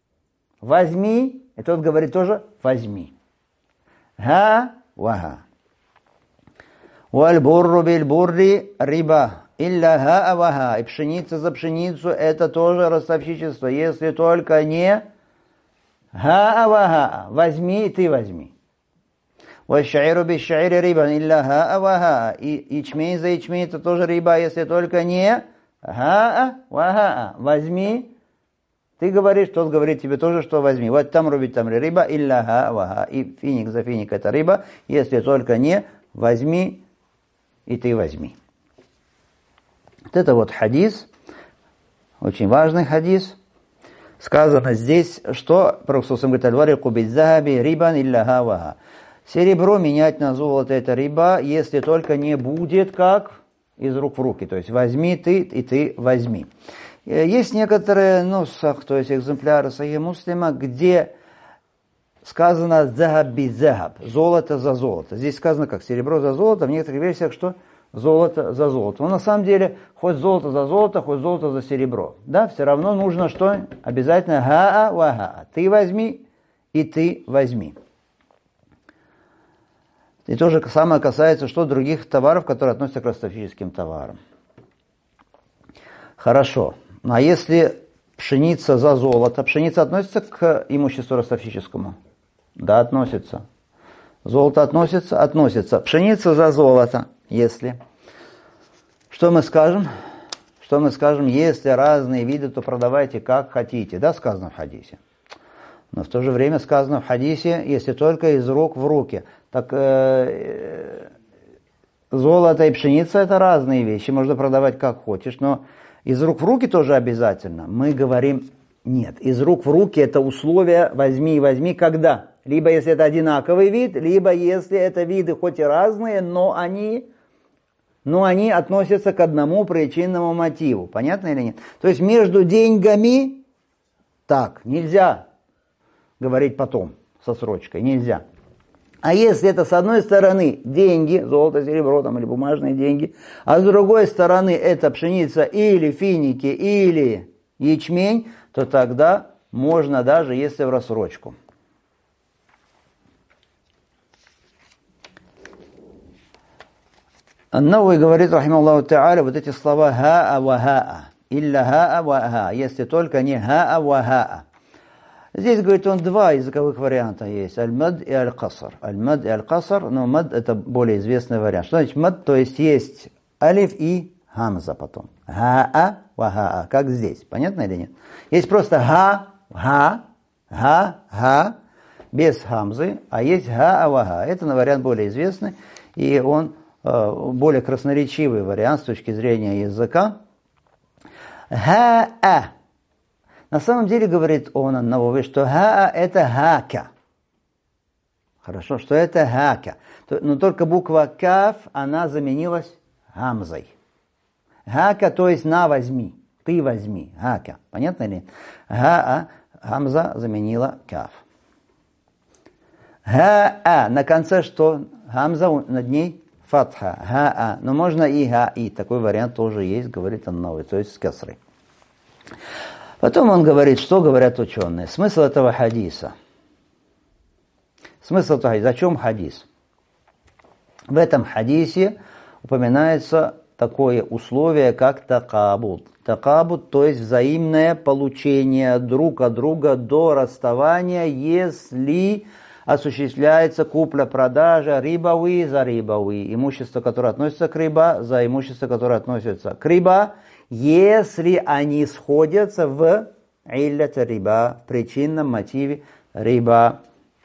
A: Возьми, и тот говорит тоже возьми. Ха ва ха. Валь-бурру биль-бурри риба, илля ха ва ха. И пшеница за пшеницу это тоже ростовщичество, если только не ха ва ха. Возьми и ты возьми. Валь-шаиру биль-шаири риба, илля ха ва ха. И ячмень за ячмень это тоже риба, если только не ха ва ха. Возьми. Ты говоришь, тот говорит тебе тоже, что возьми. Вот там рубит там риба, илля ха ва ха. И финик за финик это риба, если только не возьми и ты возьми. Вот это вот хадис, очень важный хадис. Сказано здесь, что Пророк говорит: аль-варику bizzahabi рибан илля ха ва ха. Серебро менять на золото это риба, если только не будет как из рук в руки. То есть возьми ты и ты возьми. Есть некоторые нусах, то есть экземпляры Сахих Муслима, где сказано захаб би захаб, золото за золото. Здесь сказано как серебро за золото, в некоторых версиях что золото за золото. Но на самом деле хоть золото за золото, хоть золото за серебро. Да, все равно нужно что? Обязательно ха ва ха. Ты возьми и ты возьми. И то же самое касается что других товаров, которые относятся к ростовщическим товарам. Хорошо. А если пшеница за золото, пшеница относится к имуществу ростовщическому? Да, относится. Золото относится? Относится. Пшеница за золото, если. Что мы скажем? Что мы скажем? Если разные виды, то продавайте как хотите. Да, сказано в хадисе. Но в то же время сказано в хадисе, если только из рук в руки. Так э, золото и пшеница это разные вещи. Можно продавать как хочешь, но из рук в руки тоже обязательно. Мы говорим нет. Из рук в руки это условие возьми и возьми когда? Либо если это одинаковый вид, либо если это виды хоть и разные, но они, но они относятся к одному причинному мотиву. Понятно или нет? То есть между деньгами так нельзя говорить потом со срочкой. Нельзя. А если это с одной стороны деньги, золото, серебро там, или бумажные деньги, а с другой стороны это пшеница или финики, или ячмень, то тогда можно даже если в рассрочку. Ан-Навави говорит, рахимахуллаху та'аля, вот эти слова ха-а ва ха-а, илля ха-а ва ха, если только не ха-а ва ха-а. Здесь, говорит, он два языковых варианта есть, аль-мад и аль-каср. Аль-мад и аль-каср, но мад это более известный вариант. Что значит мад? То есть есть алиф и хамза потом. Ха-а ва ха-а, как здесь, понятно или нет? Есть просто ха, ха, ха, ха, без хамзы, а есть ха-а ва ха. Это на вариант более известный, и он более красноречивый вариант с точки зрения языка. Ха-а. На самом деле, говорит он, Ан-Навави, что ха-а это хака. Хорошо, что это хака. Но только буква каф, она заменилась хамзой. Хака, то есть на возьми, ты возьми, хака. Понятно ли? Ха-а, хамза заменила каф. Ха-а, на конце что? Хамза, над ней фатха, ха-а. Но можно и ха-и. Такой вариант тоже есть, говорит Ан-Навави, то есть с касрой. Потом он говорит, что говорят ученые. Смысл этого хадиса. Смысл этого хадиса. О чем хадис? В этом хадисе упоминается такое условие, как такабут. Такабут, то есть взаимное получение друг от друга до расставания, если осуществляется купля-продажа рибави за рибави. Имущество, которое относится к риба, за имущество, которое относится к риба, если они сходятся в иллят риба, в причинном мотиве риба.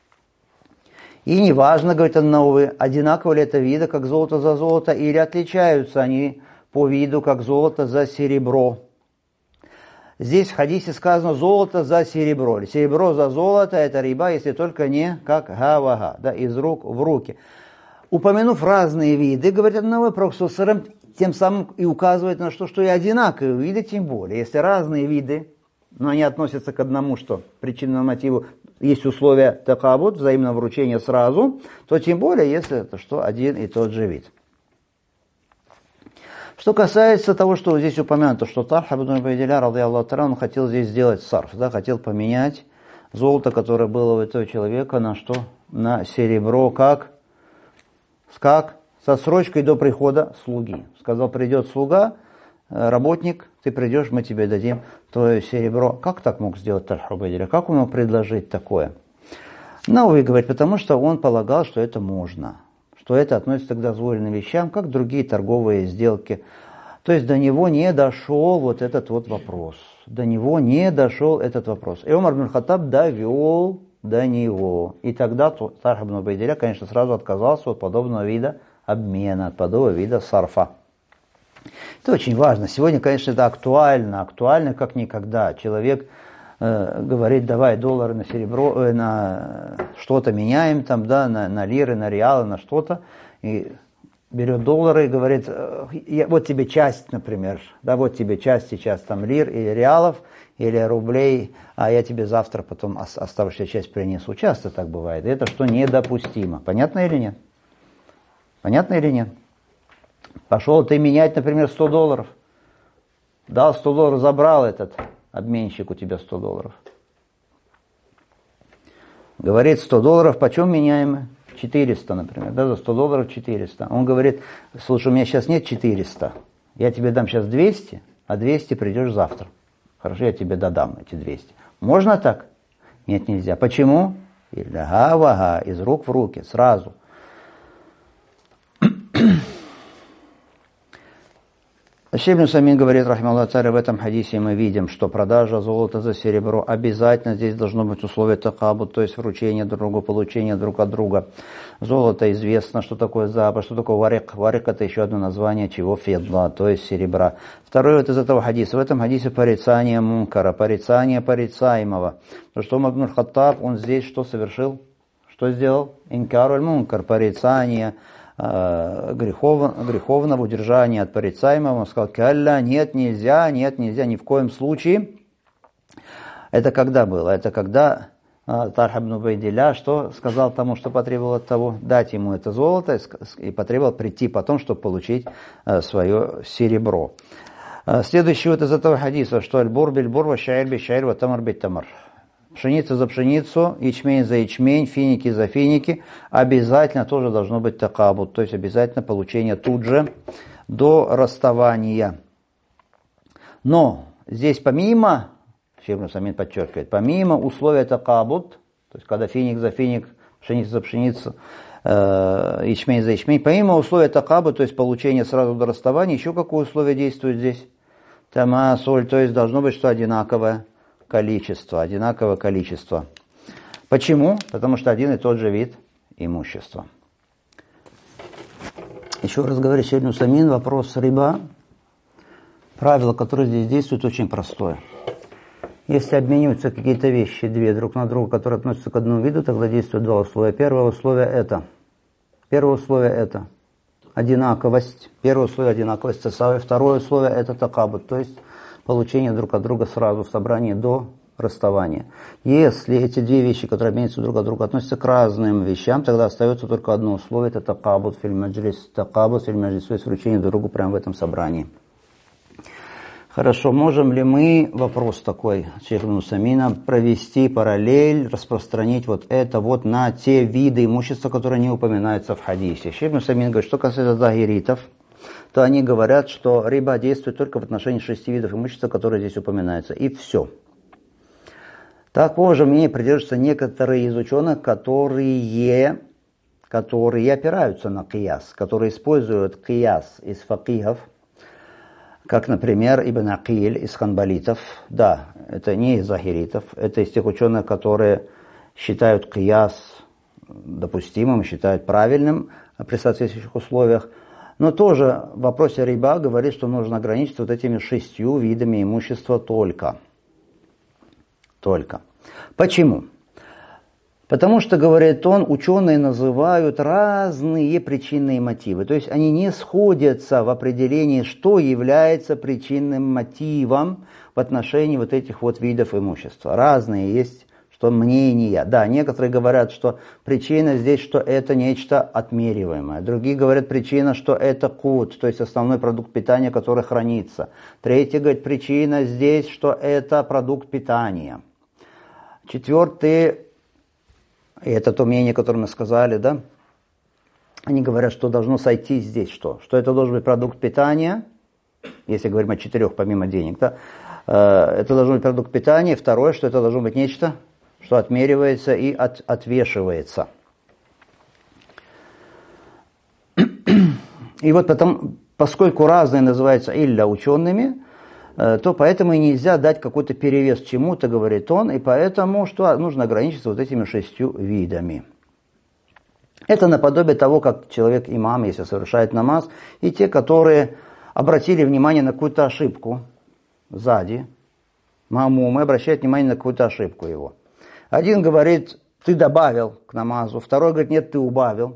A: И неважно, говорит Ан-Навави, одинаково ли это виды, как золото за золото, или отличаются они по виду, как золото за серебро. Здесь в хадисе сказано золото за серебро. Серебро за золото – это риба, если только не как га-ва-га, да, из рук в руки. Упомянув разные виды, говорит Ан-Навави, Пророк тем самым и указывает на то, что и одинаковые виды, тем более. Если разные виды, но они относятся к одному, что причинному мотиву, есть условия такабут, взаимного вручения сразу, то тем более, если это что один и тот же вид. Что касается того, что здесь упомянуто, что Тальха ибн Убайдилля, радийаллаху та'аля, он хотел здесь сделать сарф, да, хотел поменять золото, которое было у этого человека, на что? На серебро, как? Как? Со срочкой до прихода слуги. Сказал, придет слуга, работник, ты придешь, мы тебе дадим твое серебро. Как так мог сделать Тальха ибн Убайдилля? Как он мог предложить такое? Навави говорит, потому что он полагал, что это можно. Что это относится к дозволенным вещам, как другие торговые сделки. То есть до него не дошел вот этот вот вопрос. До него не дошел этот вопрос. И Умар ибн Хаттаб довел до него. И тогда Тальха ибн Убайдилля, конечно, сразу отказался от подобного вида обмена, от подобного вида сарфа. Это очень важно. Сегодня, конечно, это актуально, актуально как никогда. Человек э, говорит, давай доллары на серебро, э, на что-то меняем, там, да, на, на лиры, на реалы, на что-то, и берет доллары и говорит, э, вот тебе часть, например, да, вот тебе часть сейчас там лир или реалов, или рублей, а я тебе завтра потом оставшуюся часть принесу. Часто так бывает. И это что недопустимо. Понятно или нет? Понятно или нет? Пошел ты менять, например, сто долларов. Дал сто долларов, забрал этот обменщик у тебя сто долларов. Говорит, сто долларов, почем меняем? четыреста, например. Да, за сто долларов четыреста. Он говорит, слушай, у меня сейчас нет четыреста. Я тебе дам сейчас двести, а двести придешь завтра. Хорошо, я тебе додам эти двести. Можно так? Нет, нельзя. Почему? Га-ва-га, из рук в руки, сразу. Шейх ибн Усаймин говорит, рахимахуллаху та'аля, в этом хадисе мы видим, что продажа золота за серебро обязательно здесь должно быть условие такабут, то есть вручение друг другу, получение друг от друга. Золото известно, что такое заба, что такое варик. Варик это еще одно название чего? Федла, то есть серебра. Второе вот из этого хадиса. В этом хадисе порицание мункара, порицание порицаемого. Потому что Умар ибн Хаттаб, он здесь что совершил? Что сделал? Инкаруль мункар, порицание греховного, греховного удержания от порицаемого. Он сказал, калля, нет, нельзя, нет, нельзя, ни в коем случае. Это когда было? Это когда Тальха ибн Убайдилля что сказал тому, что потребовал от того, дать ему это золото, и потребовал прийти потом, чтобы получить свое серебро. Следующий вот из этого хадиса, что аль-бур биль-бур, ва шаир биль-шаир, ва тамар биль-тамар. пшеница за пшеницу, ячмень за ячмень, финики за финики, обязательно тоже должно быть такабут, то есть обязательно получение тут же до расставания. Но здесь помимо, Шейх Ибн Усаймин подчеркивает, помимо условия такабут, то есть когда финик за финик, пшеница за пшеницу, э, ячмень за ячмень, помимо условия такабут, то есть получение сразу до расставания, еще какое условие действует здесь? Тамасуль, то есть должно быть, что одинаковое количество, одинаковое количество. Почему? Потому что один и тот же вид имущества. Еще раз говорю, Шейх Ибн Усаймин, вопрос риба. Правило, которое здесь действует, очень простое. Если обмениваются какие-то вещи, две друг на друга, которые относятся к одному виду, тогда действуют два условия. Первое условие это. Первое условие это одинаковость. Первое условие одинаковость тесавы. Второе условие это такабут, то есть получение друг от друга сразу в собрании до расставания. Если эти две вещи, которые обмениваются друг от друга, относятся к разным вещам, тогда остается только одно условие, это такабут филь маджлис. Такабут филь маджлис, то есть вручение друг другу прямо в этом собрании. Хорошо, можем ли мы, вопрос такой, Шейх Ибн Усаймина, провести параллель, распространить вот это вот на те виды имущества, которые не упоминаются в хадисе? Шейх Ибн Усаймин говорит, что касается захиритов, то они говорят, что риба действует только в отношении шести видов имущества, которые здесь упоминаются, и все. Такого же мнения придерживаются некоторые из ученых, которые, которые опираются на кияс, которые используют кияс из факихов, как, например, Ибн Акиль из ханбалитов. Да, это не из захиритов, это из тех ученых, которые считают кияс допустимым, считают правильным при соответствующих условиях. Но тоже в вопросе риба говорит, что нужно ограничиться вот этими шестью видами имущества только. Только. Почему? Потому что, говорит он, ученые называют разные причинные мотивы. То есть они не сходятся в определении, что является причинным мотивом в отношении вот этих вот видов имущества. Разные есть, что мнения. Да, некоторые говорят, что причина здесь, что это нечто отмериваемое. Другие говорят, причина, что это кут, то есть основной продукт питания, который хранится. Третий говорит, причина здесь, что это продукт питания. Четвертый, и это то мнение, которое мы сказали, да, они говорят, что должно сойти здесь что? Что это должен быть продукт питания, если говорим о четырех помимо денег, да, это должен быть продукт питания. Второе, что это должно быть нечто, что отмеривается и от, отвешивается. И вот потом, поскольку разные называются илля учеными, то поэтому и нельзя дать какой-то перевес чему-то, говорит он, и поэтому что нужно ограничиться вот этими шестью видами. Это наподобие того, как человек имам, если совершает намаз, и те, которые обратили внимание на какую-то ошибку сзади, маамумы обращают внимание на какую-то ошибку его. Один говорит, ты добавил к намазу, второй говорит, нет, ты убавил.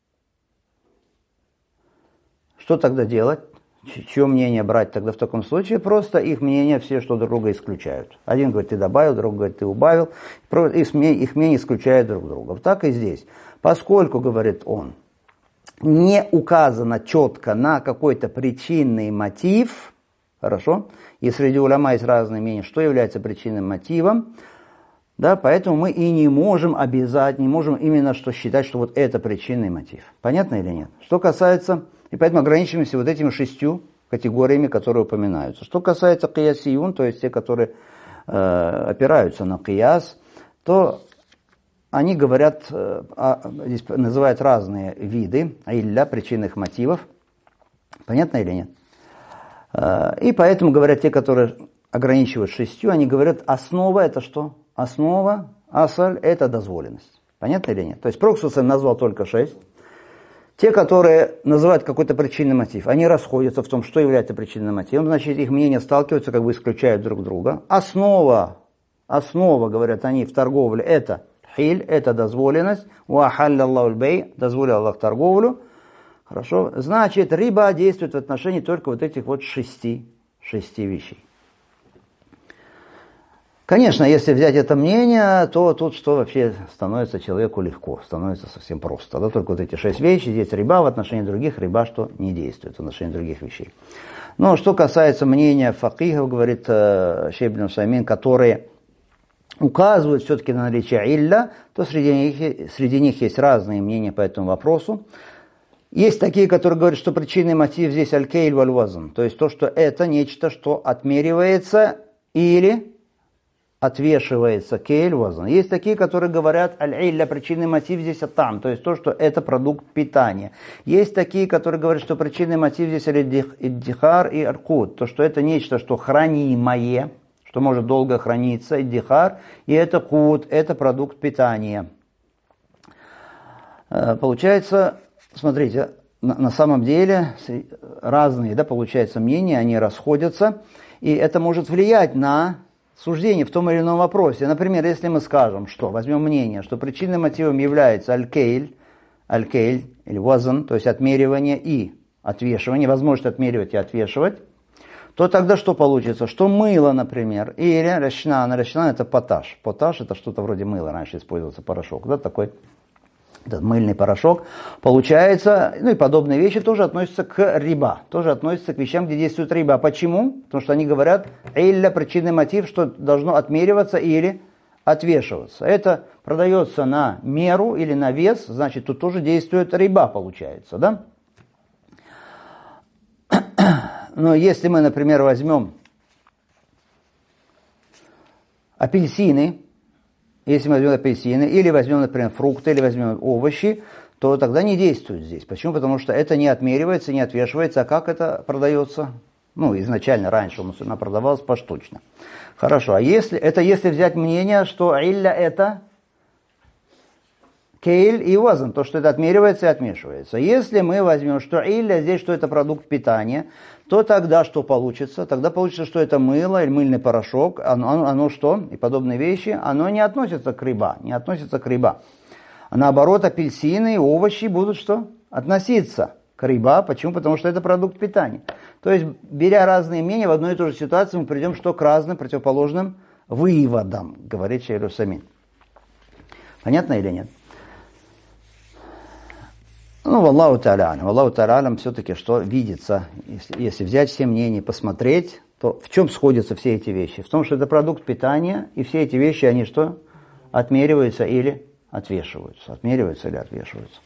A: Что тогда делать? Чье мнение брать тогда в таком случае? Просто их мнения все, что друг друга исключают. Один говорит, ты добавил, другой говорит, ты убавил. Их мнения исключают друг друга. Так и здесь. Поскольку, говорит он, не указано четко на какой-то причинный мотив, хорошо, и среди уляма есть разные мнения, что является причинным мотивом, да, поэтому мы и не можем обязать, не можем именно что считать, что вот это причинный мотив. Понятно или нет? Что касается... И поэтому ограничиваемся вот этими шестью категориями, которые упоминаются. Что касается киясиюн, то есть те, которые э, опираются на кияс, то они говорят, э, а, здесь называют разные виды, илля, причинных мотивов. Понятно или нет? Э, и поэтому говорят те, которые ограничивают шестью, они говорят, основа это что? Основа, асаль, это дозволенность. Понятно или нет? То есть Проксус назвал только шесть. Те, которые называют какой-то причинный мотив, они расходятся в том, что является причинным мотивом, значит, их мнения сталкиваются, как бы исключают друг друга. Основа, основа, говорят они, в торговле, это хиль, это дозволенность, уахалля Аллаху бей, дозволил Аллах торговлю. Хорошо, значит, риба действует в отношении только вот этих вот шести, шести вещей. Конечно, если взять это мнение, то тут что вообще становится человеку легко, становится совсем просто. Да, только вот эти шесть вещей, здесь риба, в отношении других риба, что не действует в отношении других вещей. Но что касается мнения факихов, говорит Шейх Ибн Усаймин, которые указывают все-таки на наличие илля, то среди них, среди них есть разные мнения по этому вопросу. Есть такие, которые говорят, что причинный мотив здесь аль-кейль валь-вазн, то есть то, что это нечто, что отмеривается или отвешивается, кейль вазн. Есть такие, которые говорят аль-илля, причинный мотив здесь атам, то есть то, что это продукт питания. Есть такие, которые говорят, что причинный мотив здесь аль-иддихар и аркут, то, что это нечто, что хранимое, что может долго храниться, иддихар, и это кут, это продукт питания. Получается, смотрите, на, на самом деле разные, да, получается, мнения, они расходятся, и это может влиять на суждение в том или ином вопросе. Например, если мы скажем, что, возьмем мнение, что причинным мотивом является аль-кейль, аль-кейль или вазн, то есть отмеривание и отвешивание, возможность отмеривать и отвешивать, то тогда что получится? Что мыло, например, или рашнан, рашнан это поташ. Поташ это что-то вроде мыла, раньше использовался порошок, да, такой этот мыльный порошок. Получается, ну и подобные вещи тоже относятся к риба, тоже относятся к вещам, где действует риба. Почему? Потому что они говорят, илля, причинный мотив, что должно отмериваться или отвешиваться. Это продается на меру или на вес, значит, тут тоже действует риба, получается, да? Но если мы, например, возьмем апельсины, если мы возьмем апельсины, или возьмем, например, фрукты, или возьмем овощи, то тогда не действует здесь. Почему? Потому что это не отмеривается, не отвешивается. А как это продается? Ну, изначально, раньше у мусульман продавалось поштучно. Хорошо, а если, это если взять мнение, что илля это кейль и вазн, то, что это отмеривается и отмешивается. Если мы возьмем, что илля здесь, что это продукт питания, то тогда что получится? Тогда получится, что это мыло или мыльный порошок, оно, оно, оно что? И подобные вещи, оно не относится к риба, не относится к риба. А наоборот, апельсины и овощи будут что? Относиться к риба. Почему? Потому что это продукт питания. То есть, беря разные мнения, в одной и той же ситуации мы придем что к разным противоположным выводам, говорит Шейх аль-Усаймин. Понятно или нет? Ну, валлаху та'аля, валлаху та'аля, все-таки что видится, если, если взять все мнения, посмотреть, то в чем сходятся все эти вещи? В том, что это продукт питания, и все эти вещи, они что? Отмериваются или отвешиваются. Отмериваются или отвешиваются.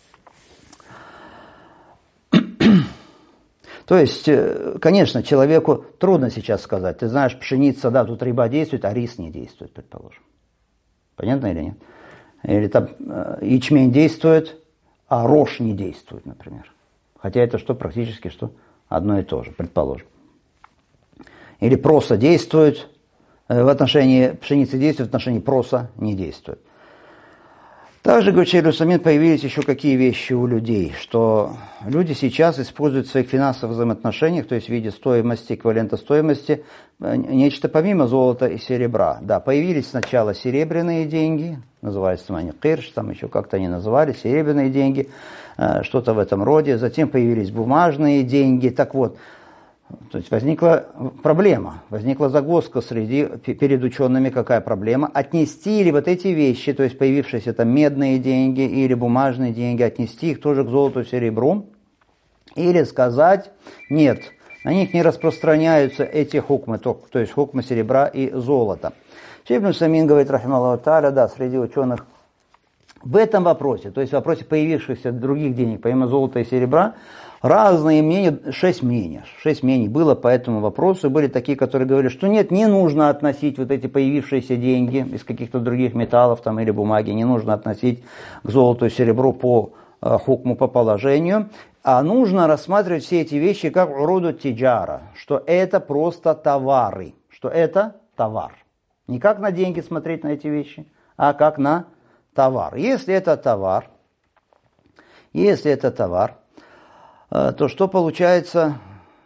A: То есть, конечно, человеку трудно сейчас сказать. Ты знаешь, пшеница, да, тут риба действует, а рис не действует, предположим. Понятно или нет? Или там ячмень действует, а рожь не действует, например. Хотя это что, практически что? Одно и то же, предположим. Или проса действует, в отношении пшеницы действует, в отношении проса не действует. Также, говорит Шейх аль-Усаймин, появились еще какие вещи у людей, что люди сейчас используют в своих финансовых взаимоотношениях, то есть в виде стоимости, эквивалента стоимости, нечто помимо золота и серебра. Да, появились сначала серебряные деньги, называются они кирш, там еще как-то они назывались, серебряные деньги, что-то в этом роде. Затем появились бумажные деньги. Так вот, то есть возникла проблема, возникла загвоздка среди, перед учеными, какая проблема? Отнести ли вот эти вещи, то есть появившиеся там медные деньги или бумажные деньги, отнести их тоже к золоту и серебру, или сказать, нет, на них не распространяются эти хукмы, то, то есть хукмы серебра и золота. Шейх ибн Усаймин говорит, рахималлаху тааля, да, среди ученых в этом вопросе, то есть в вопросе появившихся других денег, помимо золота и серебра, разные мнения, шесть мнений, шесть мнений было по этому вопросу. Были такие, которые говорили, что нет, не нужно относить вот эти появившиеся деньги из каких-то других металлов там, или бумаги, не нужно относить к золоту и серебру по э, хукму, по положению, а нужно рассматривать все эти вещи как уруду тиджара, что это просто товары, что это товар. Не как на деньги смотреть на эти вещи, а как на товар. Если это товар, если это товар, то что получается?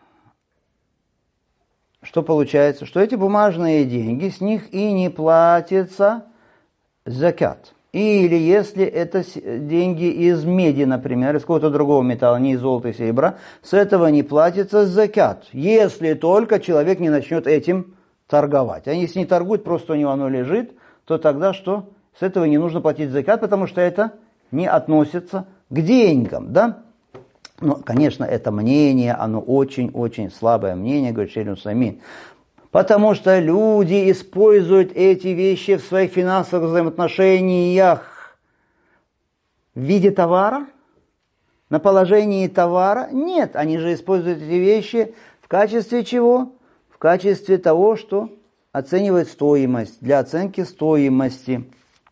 A: Что получается? Что эти бумажные деньги, с них и не платится закят. Или если это деньги из меди, например, из какого-то другого металла, не из золота и серебра, с этого не платится закят. Если только человек не начнет этим торговать. А если не торгует, просто у него оно лежит, то тогда что? С этого не нужно платить закят, потому что это не относится к деньгам, да? Но, конечно, это мнение, оно очень-очень слабое мнение, говорит Шейх аль-Усаймин. Потому что люди используют эти вещи в своих финансовых взаимоотношениях в виде товара, на положении товара. Нет, они же используют эти вещи в качестве чего? В качестве того, что оценивает стоимость, для оценки стоимости.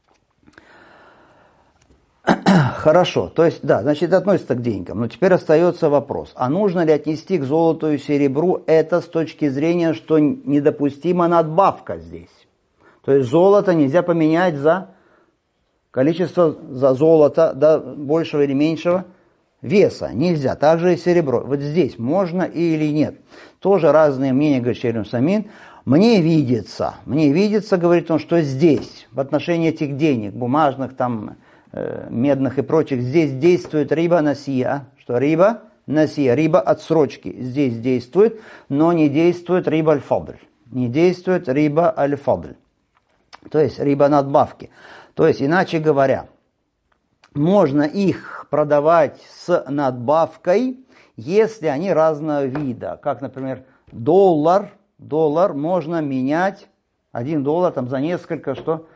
A: Хорошо, то есть, да, значит, относится к деньгам. Но теперь остается вопрос, а нужно ли отнести к золоту и серебру это с точки зрения, что недопустима надбавка здесь? То есть золото нельзя поменять за количество, за золото, да, большего или меньшего веса. Нельзя. Также и серебро. Вот здесь можно или нет? Тоже разные мнения, говорит Шейх ибн Усаймин. Мне видится, мне видится, говорит он, что здесь, в отношении этих денег, бумажных, там, э, медных и прочих, здесь действует риба насия. Что риба насия, риба отсрочки здесь действует, но не действует риба аль-фадль. Не действует риба аль-фадль. То есть риба надбавки. То есть, иначе говоря, можно их продавать с надбавкой, если они разного вида. Как, например, доллар, доллар можно менять, один доллар там за несколько, что,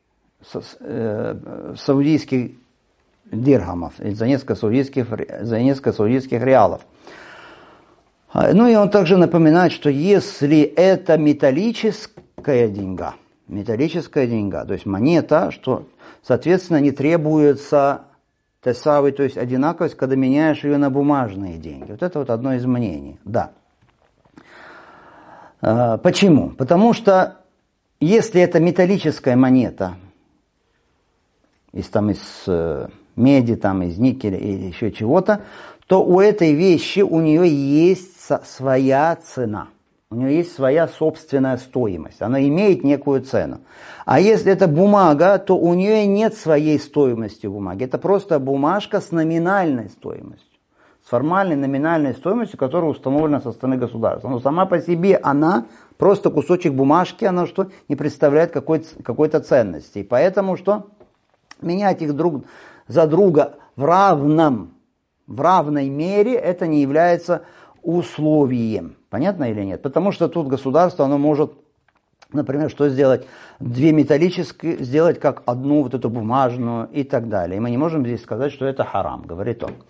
A: э, саудийских дирхамов, за несколько саудийских, за несколько саудийских реалов. Ну и он также напоминает, что если это металлическая деньга, металлическая деньга, то есть монета, что, соответственно, не требуется тесавый, то есть одинаковость, когда меняешь ее на бумажные деньги. Вот это вот одно из мнений. Да. А, почему? Потому что если это металлическая монета, из, там, из э, меди, там, из никеля или еще чего-то, то у этой вещи у нее есть своя цена. У нее есть своя собственная стоимость. Она имеет некую цену. А если это бумага, то у нее нет своей стоимости бумаги. Это просто бумажка с номинальной стоимостью. С формальной номинальной стоимостью, которая установлена со стороны государства. Но сама по себе она просто кусочек бумажки, она что, не представляет какой- какой-то ценности. И поэтому что? Менять их друг за друга в равном, в равной мере, это не является условием. Понятно или нет? Потому что тут государство, оно может, например, что сделать? Две металлические сделать как одну вот эту бумажную и так далее. И мы не можем здесь сказать, что это харам, говорит он.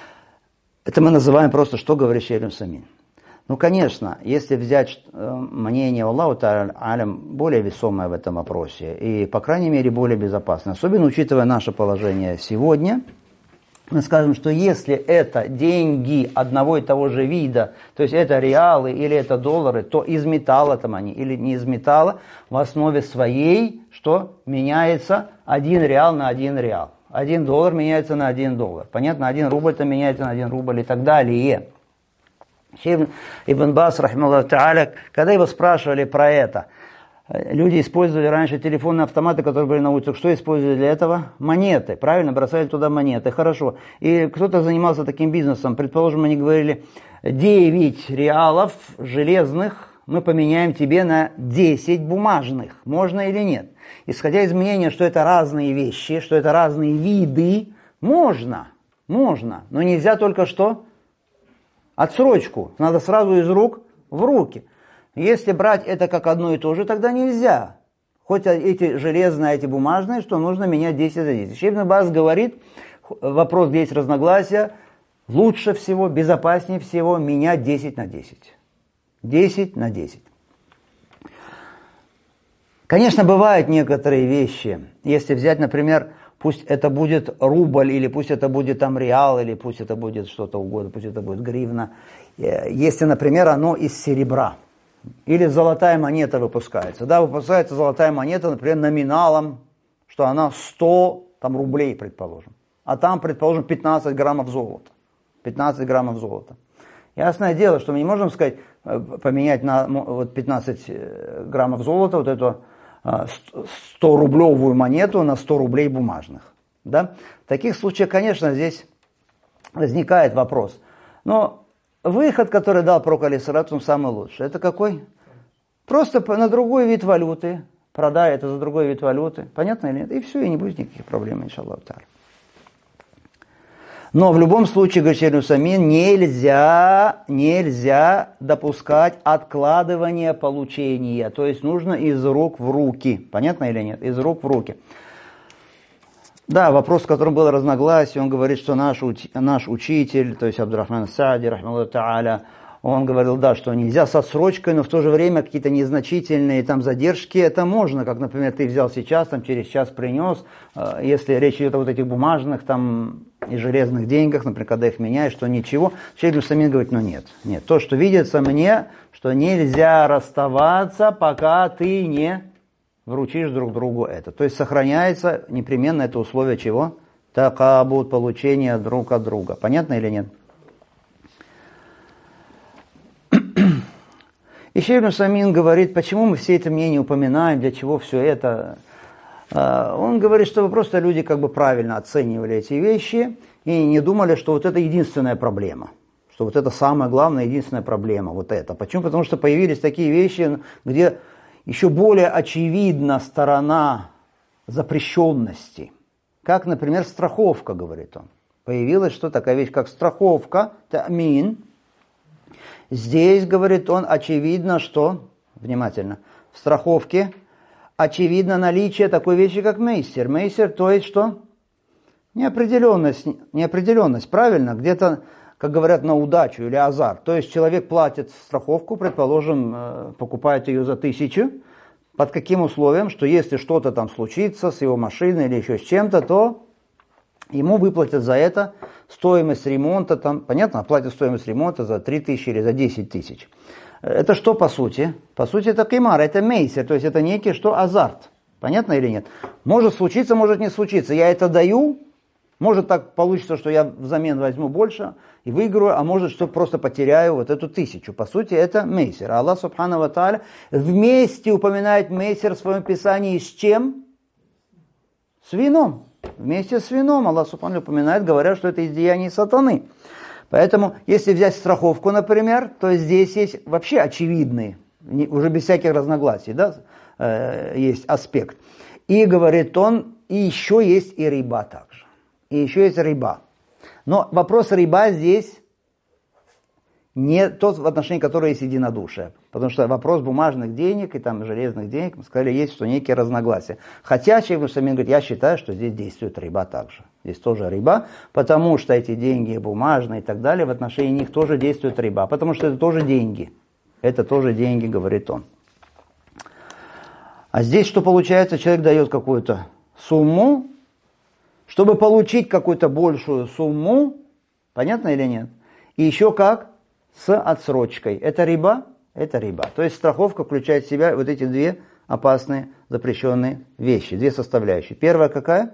A: Это мы называем просто, что говорит Шейх ибн Усаймин. Ну, конечно, если взять мнение Аллаху Та'аля алям более весомое в этом вопросе и, по крайней мере, более безопасное, особенно учитывая наше положение сегодня, мы скажем, что если это деньги одного и того же вида, то есть это реалы или это доллары, то из металла там они или не из металла, в основе своей, что меняется один реал на один реал. Один доллар меняется на один доллар. Понятно, один рубль-то меняется на один рубль и так далее. Шейх Ибн Баз, рахимахуллаху та'аля, когда его спрашивали про это, люди использовали раньше телефонные автоматы, которые были на улицах. Что использовали для этого? Монеты. Правильно, бросали туда монеты. Хорошо. И кто-то занимался таким бизнесом. Предположим, они говорили, девять реалов железных мы поменяем тебе на десять бумажных. Можно или нет? Исходя из мнения, что это разные вещи, что это разные виды, можно. Можно. Но нельзя только что? Отсрочку. Надо сразу из рук в руки. Если брать это как одно и то же, тогда нельзя. Хоть эти железные, эти бумажные, что нужно менять десять за десять. Шейх Ибн Баз говорит, вопрос, где есть разногласия, лучше всего, безопаснее всего менять десять на десять. десять на десять. Конечно, бывают некоторые вещи. Если взять, например, пусть это будет рубль, или пусть это будет там реал, или пусть это будет что-то угодно, пусть это будет гривна. Если, например, оно из серебра. Или золотая монета выпускается. Да, выпускается золотая монета, например, номиналом, что она сто там, рублей, предположим. А там, предположим, пятнадцать граммов золота. пятнадцать граммов золота. Ясное дело, что мы не можем сказать, поменять на вот, пятнадцать граммов золота, вот эту сто-рублевую монету на сто рублей бумажных. Да? В таких случаях, конечно, здесь возникает вопрос. Но выход, который дал пророк алейхиссалату, самый лучший. Это какой? Просто на другой вид валюты. Продай это за другой вид валюты. Понятно или нет? И все, и не будет никаких проблем, иншаллаху та'аля. Но в любом случае, говорит Шейх Усаймин, нельзя, нельзя допускать откладывание получения. То есть нужно из рук в руки. Понятно или нет? Из рук в руки. Да, вопрос, в котором было разногласие, он говорит, что наш, наш учитель, то есть Абдурахман Саади, рахмаллаху тааля, он говорил, да, что нельзя с отсрочкой, но в то же время какие-то незначительные там задержки, это можно, как, например, ты взял сейчас, там через час принес, если речь идет о вот этих бумажных там и железных деньгах, например, когда их меняешь, что ничего. Шейх Усаймин говорит, ну нет, нет, то, что видится мне, что нельзя расставаться, пока ты не вручишь друг другу это. То есть сохраняется непременно это условие чего? Такабут, получение друг от друга. Понятно или нет? И Шейх Усаймин говорит, почему мы все это мнение упоминаем, для чего все это. Он говорит, что просто люди как бы правильно оценивали эти вещи и не думали, что вот это единственная проблема. Что вот это самая главная, единственная проблема. Вот это. Почему? Потому что появились такие вещи, где еще более очевидна сторона запрещенности. Как, например, страховка, говорит он. Появилась что такая вещь, как страховка, та'мин. Здесь, говорит он, очевидно, что, внимательно, в страховке очевидно наличие такой вещи, как мейсер. Мейсер, то есть что? Неопределенность, неопределенность, правильно? Где-то, как говорят, на удачу или азарт. То есть человек платит страховку, предположим, покупает ее за тысячу. Под каким условием? Что если что-то там случится с его машиной или еще с чем-то, то ему выплатят за это стоимость ремонта, там, понятно, оплатят стоимость ремонта за три тысячи или за десять тысяч. Это что по сути? По сути это кимар, это мейсер, то есть это некий что азарт. Понятно или нет? Может случиться, может не случиться. Я это даю, может так получится, что я взамен возьму больше и выиграю, а может, что просто потеряю вот эту тысячу. По сути это мейсер. А Аллах субхану ва тааля вместе упоминает мейсер в своем писании с чем? С вином. Вместе с вином Аллах субхану упоминает, говоря, что это из деяний сатаны. Поэтому, если взять страховку, например, то здесь есть вообще очевидный, уже без всяких разногласий, да, э, есть аспект. И говорит он, и еще есть и риба также. И еще есть риба. Но вопрос риба здесь не тот, в отношении которого есть единодушие. Потому что вопрос бумажных денег и там железных денег, мы сказали, есть что некие разногласия. Хотя Шейх Усаймин говорит, я считаю, что здесь действует риба также. Здесь тоже риба, потому что эти деньги бумажные и так далее, в отношении них тоже действует риба. Потому что это тоже деньги. Это тоже деньги, говорит он. А здесь что получается? Человек дает какую-то сумму, чтобы получить какую-то большую сумму, понятно или нет? И еще как? С отсрочкой. Это риба? Это риба. То есть страховка включает в себя вот эти две опасные, запрещенные вещи, две составляющие. Первая какая?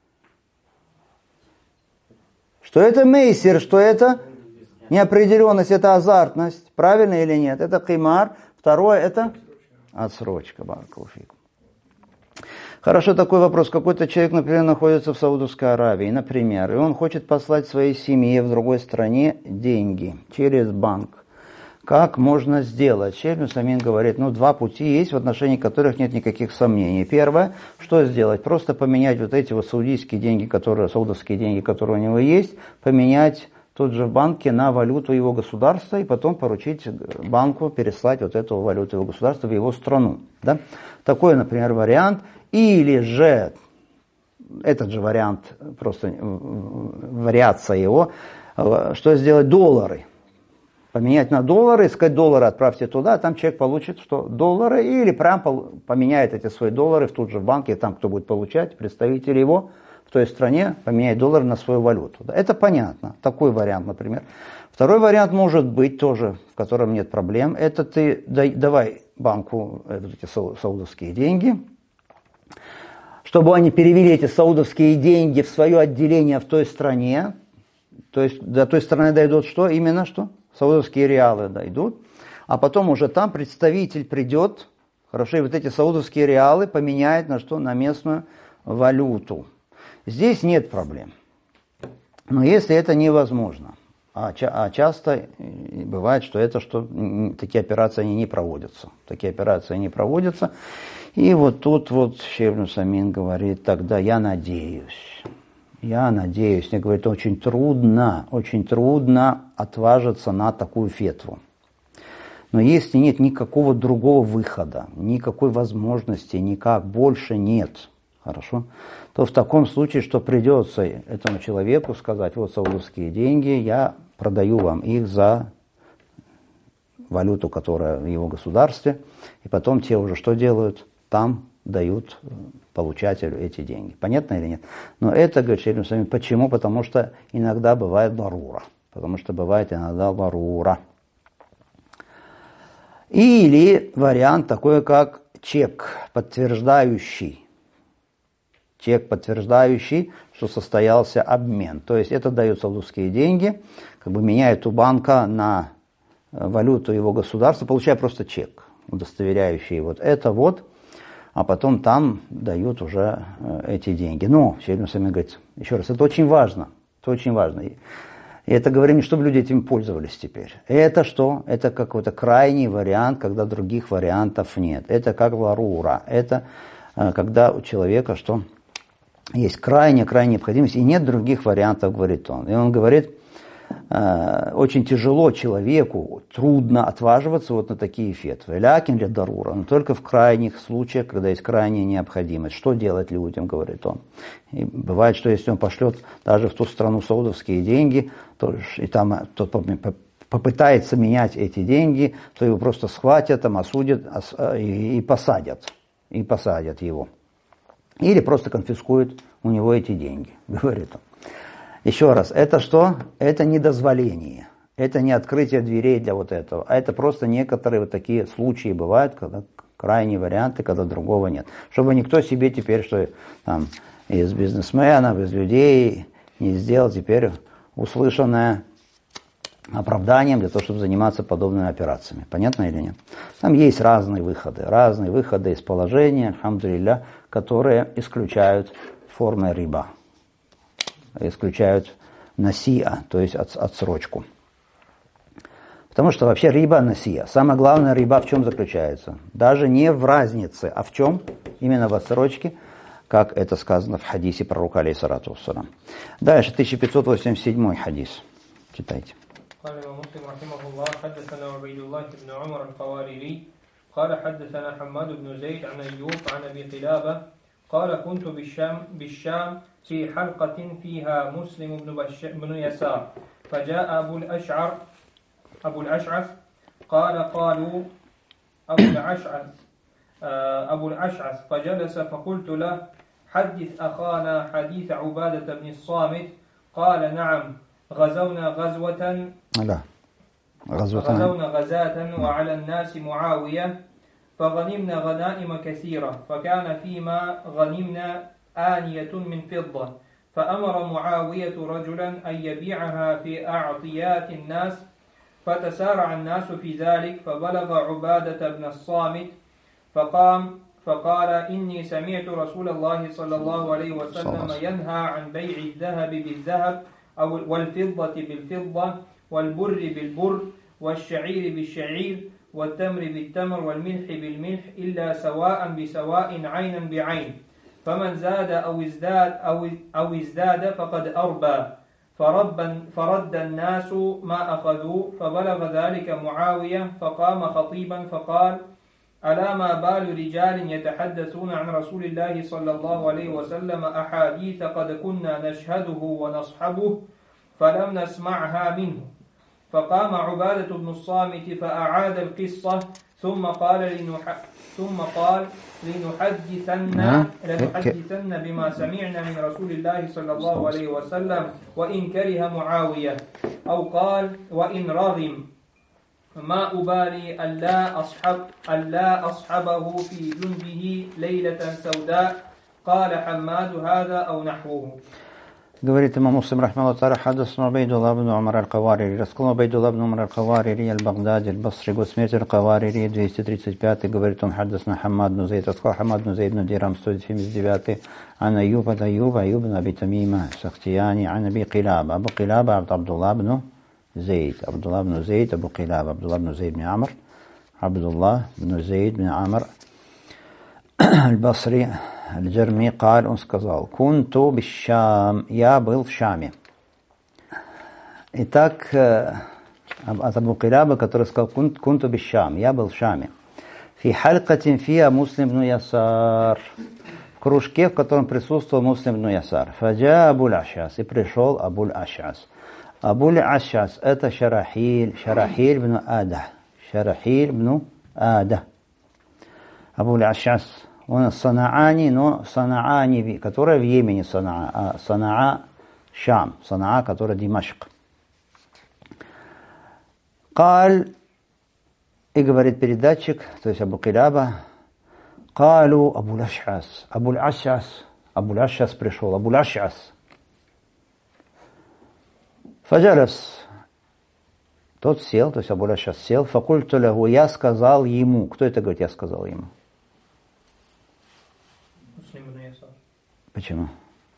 A: Что это мейсер, что это неопределенность, это азартность. Правильно или нет? Это кимар. Второе это отсрочка. Баракалуфикум. Хорошо, такой вопрос. Какой-то человек, например, находится в Саудовской Аравии, например, и он хочет послать своей семье в другой стране деньги через банк. Как можно сделать? Шейх Усаймин говорит, ну, два пути есть, в отношении которых нет никаких сомнений. Первое, что сделать? Просто поменять вот эти вот саудийские деньги, которые, саудовские деньги, которые у него есть, поменять тут же в банке на валюту его государства и потом поручить банку переслать вот эту валюту его государства в его страну. Да? Такой, например, вариант. Или же, этот же вариант, просто вариация его, что сделать? Доллары. Поменять на доллары, сказать, доллары отправьте туда, а там человек получит что? Доллары, или прям поменяет эти свои доллары в тут же в банке, там кто будет получать, представители его в той стране, поменяет доллары на свою валюту. Это понятно, такой вариант, например. Второй вариант может быть тоже, в котором нет проблем, это ты дай, давай банку эти саудовские деньги, чтобы они перевели эти саудовские деньги в свое отделение в той стране, то есть до той страны дойдут что? Именно что? Саудовские реалы дойдут, а потом уже там представитель придет, хорошо, и вот эти саудовские реалы поменяет на что? На местную валюту. Здесь нет проблем. Но если это невозможно, а, ча- а часто бывает, что это что такие операции они не проводятся. Такие операции не проводятся. И вот тут вот Шейх Усаймин говорит, тогда я надеюсь, я надеюсь, мне говорит, очень трудно, очень трудно отважиться на такую фетву. Но если нет никакого другого выхода, никакой возможности, никак больше нет, хорошо, то в таком случае, что придется этому человеку сказать, вот саудовские деньги, я продаю вам их за валюту, которая в его государстве, и потом те уже что делают? Там дают получателю эти деньги. Понятно или нет? Но это, говорит Шейх Ибн Усаймин, почему? Потому что иногда бывает дарура. Потому что бывает иногда дарура. Или вариант такой, как чек, подтверждающий. Чек, подтверждающий, что состоялся обмен. То есть это дают саудовские деньги, как бы меняют у банка на валюту его государства, получая просто чек, удостоверяющий вот это вот, а потом там дают уже эти деньги. Но, Шейх Ибн Усаймин говорит, еще раз, это очень важно, это очень важно. И это говорим не чтобы люди этим пользовались теперь. Это что? Это какой-то крайний вариант, когда других вариантов нет. Это как ларура. Это когда у человека что? Есть крайняя-крайняя необходимость, и нет других вариантов, говорит он. И он говорит, э, очень тяжело человеку, трудно отваживаться вот на такие фетвы. Лякин ли дарура, но только в крайних случаях, когда есть крайняя необходимость. Что делать людям, говорит он. И бывает, что если он пошлет даже в ту страну саудовские деньги, то, и там тот попытается менять эти деньги, то его просто схватят, там, осудят и, и посадят. И посадят его. Или просто конфискуют у него эти деньги, говорит он. Еще раз, это что? Это не дозволение. Это не открытие дверей для вот этого. А это просто некоторые вот такие случаи бывают, когда крайние варианты, когда другого нет. Чтобы никто себе теперь, что там из бизнесменов, из людей не сделал теперь услышанное оправданием для того, чтобы заниматься подобными операциями. Понятно или нет? Там есть разные выходы, разные выходы из положения, альхамдулилля, которые исключают формы риба, исключают насия, то есть от, отсрочку. Потому что вообще риба насия. Самое главное риба в чем заключается? Даже не в разнице, а в чем? Именно в отсрочке, как это сказано в хадисе пророка алейхиссалату вассалам. Дальше, тысяча пятьсот восемьдесят седьмой хадис. Читайте.
B: قال الإمام مسلم رحمه الله حدثنا عبيد الله بن عمر القواريري قال حدثنا حماد بن زيد عن أيوب عن أبي قلابة قال كنت بالشام بالشام في حلقة فيها مسلم بن, بش بن يسار فجاء أبو الأشعر أبو الأشعث قال قالوا أبو الأشعث أبو الأشعث فجلس فقلت له حدث أخانا حديث عبادة بن الصامت قال نعم غزونا غزوة
A: لا غزوة
B: غزونا غزاة وعلى الناس معاوية فغنمنا غنائم كثيرة فكان فيما غنمنا آنية من فضة فأمر معاوية رجلا أن يبيعها في أعطيات الناس فتسارع الناس في ذلك فبلغ عبادة بن الصامت فقام فقال إني سمعت رسول الله صلى الله عليه وسلم ينهى عن بيع الذهب بالذهب أو والفضة بالفضة والبر بالبر والشعير بالشعير والتمر بالتمر والملح بالملح إلا سواء بسواء عينا بعين فمن زاد أو ازداد أو أو ازداد فقد أربى فرب فرد الناس ما أخذوا فبلغ ذلك معاوية فقام خطيبا فقال ألا ما بال رجال يتحدثون عن رسول الله صلى الله عليه وسلم أحاديث قد كنا نشهده ونصحبه فلم نسمعها منه فقام عبادة بن الصامت فأعاد القصة ثم قال لنح... ثم قال لنحدثن لنحدثن بما سمعنا من رسول الله صلى الله عليه وسلم وإن كره معاوية أو قال وإن رغم ما أبالي ألا أصحب ألا أصحبه في جنبه ليلة سوداء قال حماد هذا أو نحوه.
A: Говорит имам Муслим рахмахуллах та'аля, хаддасана Убайдуллах ибн Умар аль-Каварири. Рассказал Убайдуллах ибн Умар аль-Каварири, аль-Багдади, аль-Басри, год смерти аль-Каварири, двести тридцать пятый. Говорит он, хаддасана Хаммад бн Зейд. Рассказал Хаммад бн Зейд бн Дирам, сто семьдесят девятый. Ан Айюб ад Айюб, Айюб бн Аби Тамима, Сахтияни, ан Аби Килаба. Абу Килаба, Абдуллах бн Зейд. Абдуллах бн Зейд, Абу Килаба. Абдуллах бн Зейд бн Амр. Абдуллах бн Зейд бн Амр. Аль-Басри. Аль-Джарми قال, он сказал, «Кунту бишшам», я был в Шаме. Итак, от Абу Килаба, который сказал, «Кунту бишшам», я был в Шаме. «Фи халькатин фиа Муслим бну Ясар», в кружке, в котором присутствовал Муслим бну Ясар. «Фаджа Абуль Аш'ас», и пришел Абуль Аш'ас. Абуль Аш'ас, это Шарахиль, Шарахиль бну Ада. Шарахиль бну Ада. Абуль Аш'ас. Он Санаани, но Санаани, которая в Йемене Санаа, а Санаа Шам, Санаа, которая Димашк. Каль, и говорит передатчик, то есть Абу Килаба, Калу Абуль Аш'ас, Абуль Аш'ас, Абуль Аш'ас пришел, Абуль Аш'ас. Фаджалас, тот сел, то есть Абуль Аш'ас сел, факульту лаху, я сказал ему, кто это говорит, я сказал ему? Почему?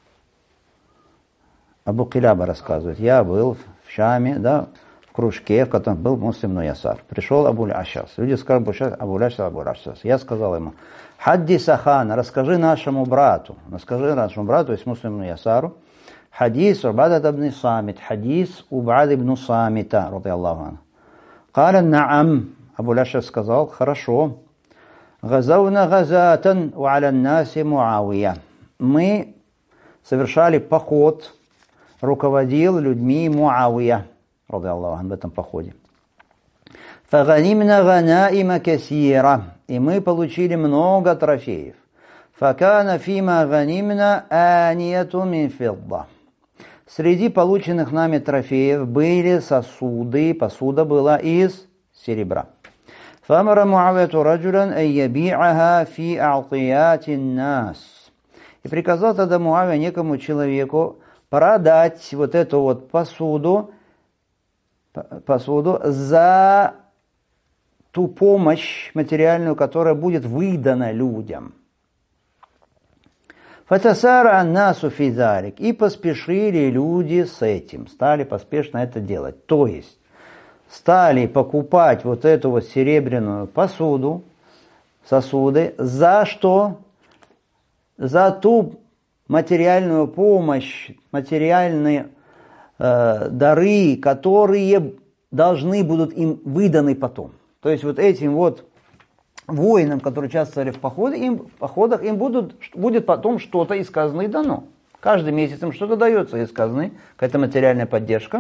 A: Абу Килаба рассказывает. Я был в Шаме, да, в кружке, в котором был Муслим бну Ясар. Пришел Абуль Аш'ас. Люди сказали, Абуль Аш'ас, Абуль Аш'ас. Я сказал ему, «Хаддис ахан, расскажи нашему брату, расскажи нашему брату, то есть Муслим бну Ясару, хадис Убада ибн Самит, хадис Убада ибн Самита, ради Аллаху анху». Каля наам, Абуль Аш'ас сказал, «Хорошо». Газауна газатан ва аля наси Муавия. Мы совершали поход, руководил людьми Муавия, ради Аллаху анху, в этом походе. Фаганимна ганаима касира, и мы получили много трофеев. Факана фима ганимна анияту мин фидда. Среди полученных нами трофеев были сосуды, посуда была из серебра. فأمر معاوية رجلا أن يبيعها في أعطيات الناس. И приказал тогда Муавия некому человеку продать вот эту вот посуду, посуду за ту помощь материальную, которая будет выдана людям. Фатасара аннасу фи залик. И поспешили люди с этим, стали поспешно это делать. То есть стали покупать вот эту вот серебряную посуду, сосуды, за что? За ту материальную помощь, материальные э, дары, которые должны будут им выданы потом. То есть вот этим вот воинам, которые участвовали в походах, им, в походах, им будут, будет потом что-то из казны дано. Каждый месяц им что-то дается из казны, какая-то материальная поддержка.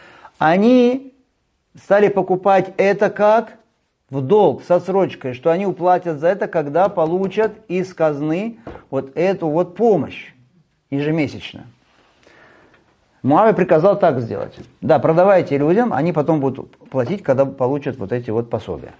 A: Они стали покупать это как в долг, с отсрочкой, что они уплатят за это, когда получат из казны вот эту вот помощь ежемесячно. Муавия приказал так сделать. Да, продавайте людям, они потом будут платить, когда получат вот эти вот пособия.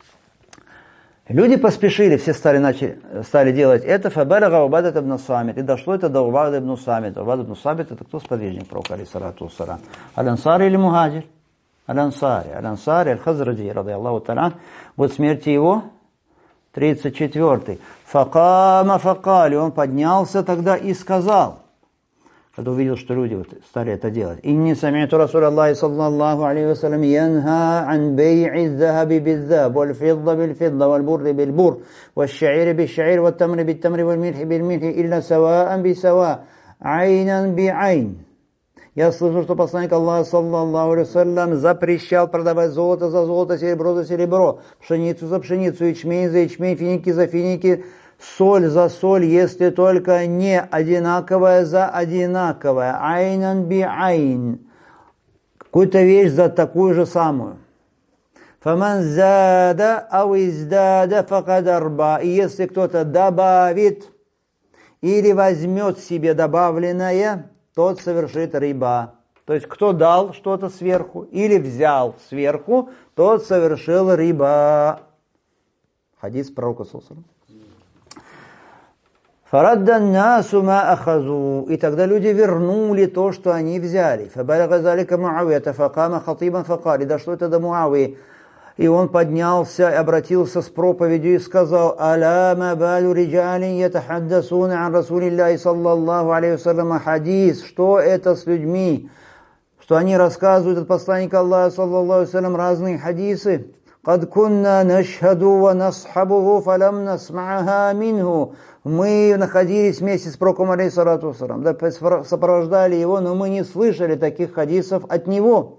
A: Люди поспешили, все стали, начали, стали делать это. Фабалага Убада ибн Самит. И дошло это до Убада ибн Самит. Убада ибн Самит это кто? Сподвижник пророка, алейхиссалату вассалям. Аль-Ансари или Мухаджир? Аль-Ансари. Аль-Ансари, Аль-Хазраджи, ради Аллаху та'аля. Вот смерти его, тридцать четвёртый. Факама факали. Он поднялся тогда и сказал, когда увидел, что люди вот стали это делать. «Инни сами'ту Расуля Аллахи саллаллаху алейхи ва саллям янха ан бей'i ззахаби биззахаб, валь фидда биль фидда, валь бурри биль бур, валь ша'iри биль ша'ир, валь тамри биль тамри, валь мильхи биль мильхи, илля саваан би сава, айнан би айн». Я слышал, что посланник Аллаха саллаллаху алейхи ва саллям запрещал продавать золото за золото, серебро за серебро, пшеницу за пшеницу, ячмень за ячмень, финики за финики, соль за соль, если только не одинаковая за одинаковое. Айнан би айн. Какую-то вещь за такую же самую. Фаман зада ау издада факад арба. И если кто-то добавит или возьмет себе добавленное, тот совершит риба. То есть, кто дал что-то сверху или взял сверху, тот совершил риба. Хадис пророка саллаллаху алейхи ва саллям. Фараддан насу ма ахазу. И тогда люди вернули то, что они взяли. Фабалага залика Муавията, факама хатибан факали. Дошло это до Муавии. И он поднялся и обратился с проповедью и сказал: «Аля ма балю риджалин ятахаддасуна ан Расулиллахи саллаллаху алейхи ва саллям хадис». Что это с людьми? Что они рассказывают от посланника Аллаха саллаллаху алейхи ва саллям разные хадисы. قد كنا نشهد ونصحبه فلم نسمعها منه. Мы находились вместе с пророком, алейхиссалату вассалам, да, сопровождали его, но мы не слышали таких хадисов от него.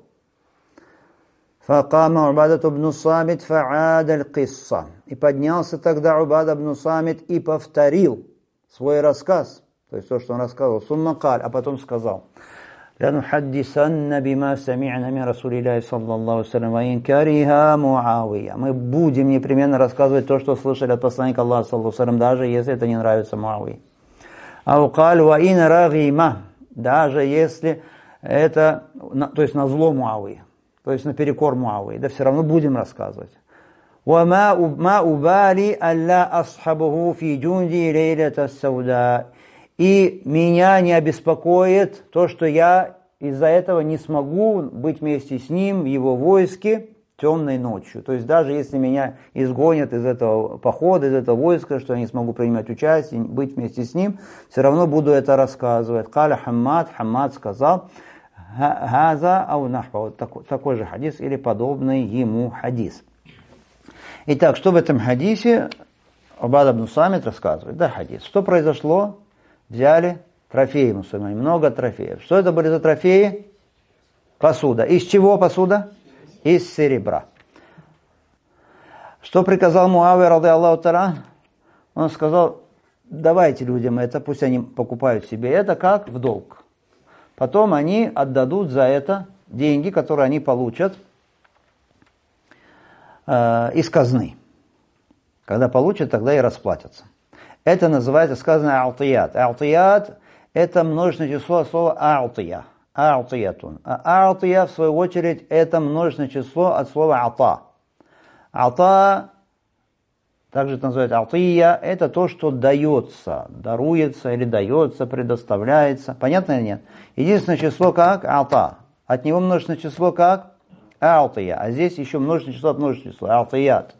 A: فقام عبادة بن الصامت فعاد القصة. И поднялся тогда Убада бн Самит и повторил свой рассказ, то есть то, что он рассказывал. ثم قال, а потом сказал: لنحدثن بما سمعنا من رسول الله صلى الله عليه وسلم وإن كره معاوية. Мы будем непременно рассказывать то, что слышали от посланника Аллаха, саллаллаху алейхи ва саллям, даже если это не нравится Муавии. أو قال وإن رغم, даже если это, то есть на зло Муавии, то есть наперекор Муавии, да, все равно будем рассказывать. وما ما أبالي ألا أصحبه في جندي ليلة السوداء. И меня не обеспокоит то, что я из-за этого не смогу быть вместе с ним в его войске темной ночью. То есть даже если меня изгонят из этого похода, из этого войска, что я не смогу принимать участие, быть вместе с ним, все равно буду это рассказывать. Каля Хаммад, Хаммад сказал: «Хаза ау нахва», вот такой, такой же хадис или подобный ему хадис. Итак, что в этом хадисе Убада бн Самит рассказывает? Да, хадис. Что произошло? Взяли трофеи мусульмане, много трофеев. Что это были за трофеи? Посуда. Из чего посуда? Из серебра. Что приказал Муавия, ради Аллаху та'аля? Он сказал: давайте людям это, пусть они покупают себе это как в долг. Потом они отдадут за это деньги, которые они получат э, из казны. Когда получат, тогда и расплатятся. Это называется, сказано, алтият. Алтият – это множественное число от слова алтия. Алтиятун. А алтия, в свою очередь, это множественное число от слова ата. Ата, также это называется алтия, это то, что дается, даруется или дается, предоставляется. Понятно или нет? Единственное число как ата. От него множественное число как алтия. А здесь еще множественное число от множественного числа. Алтият.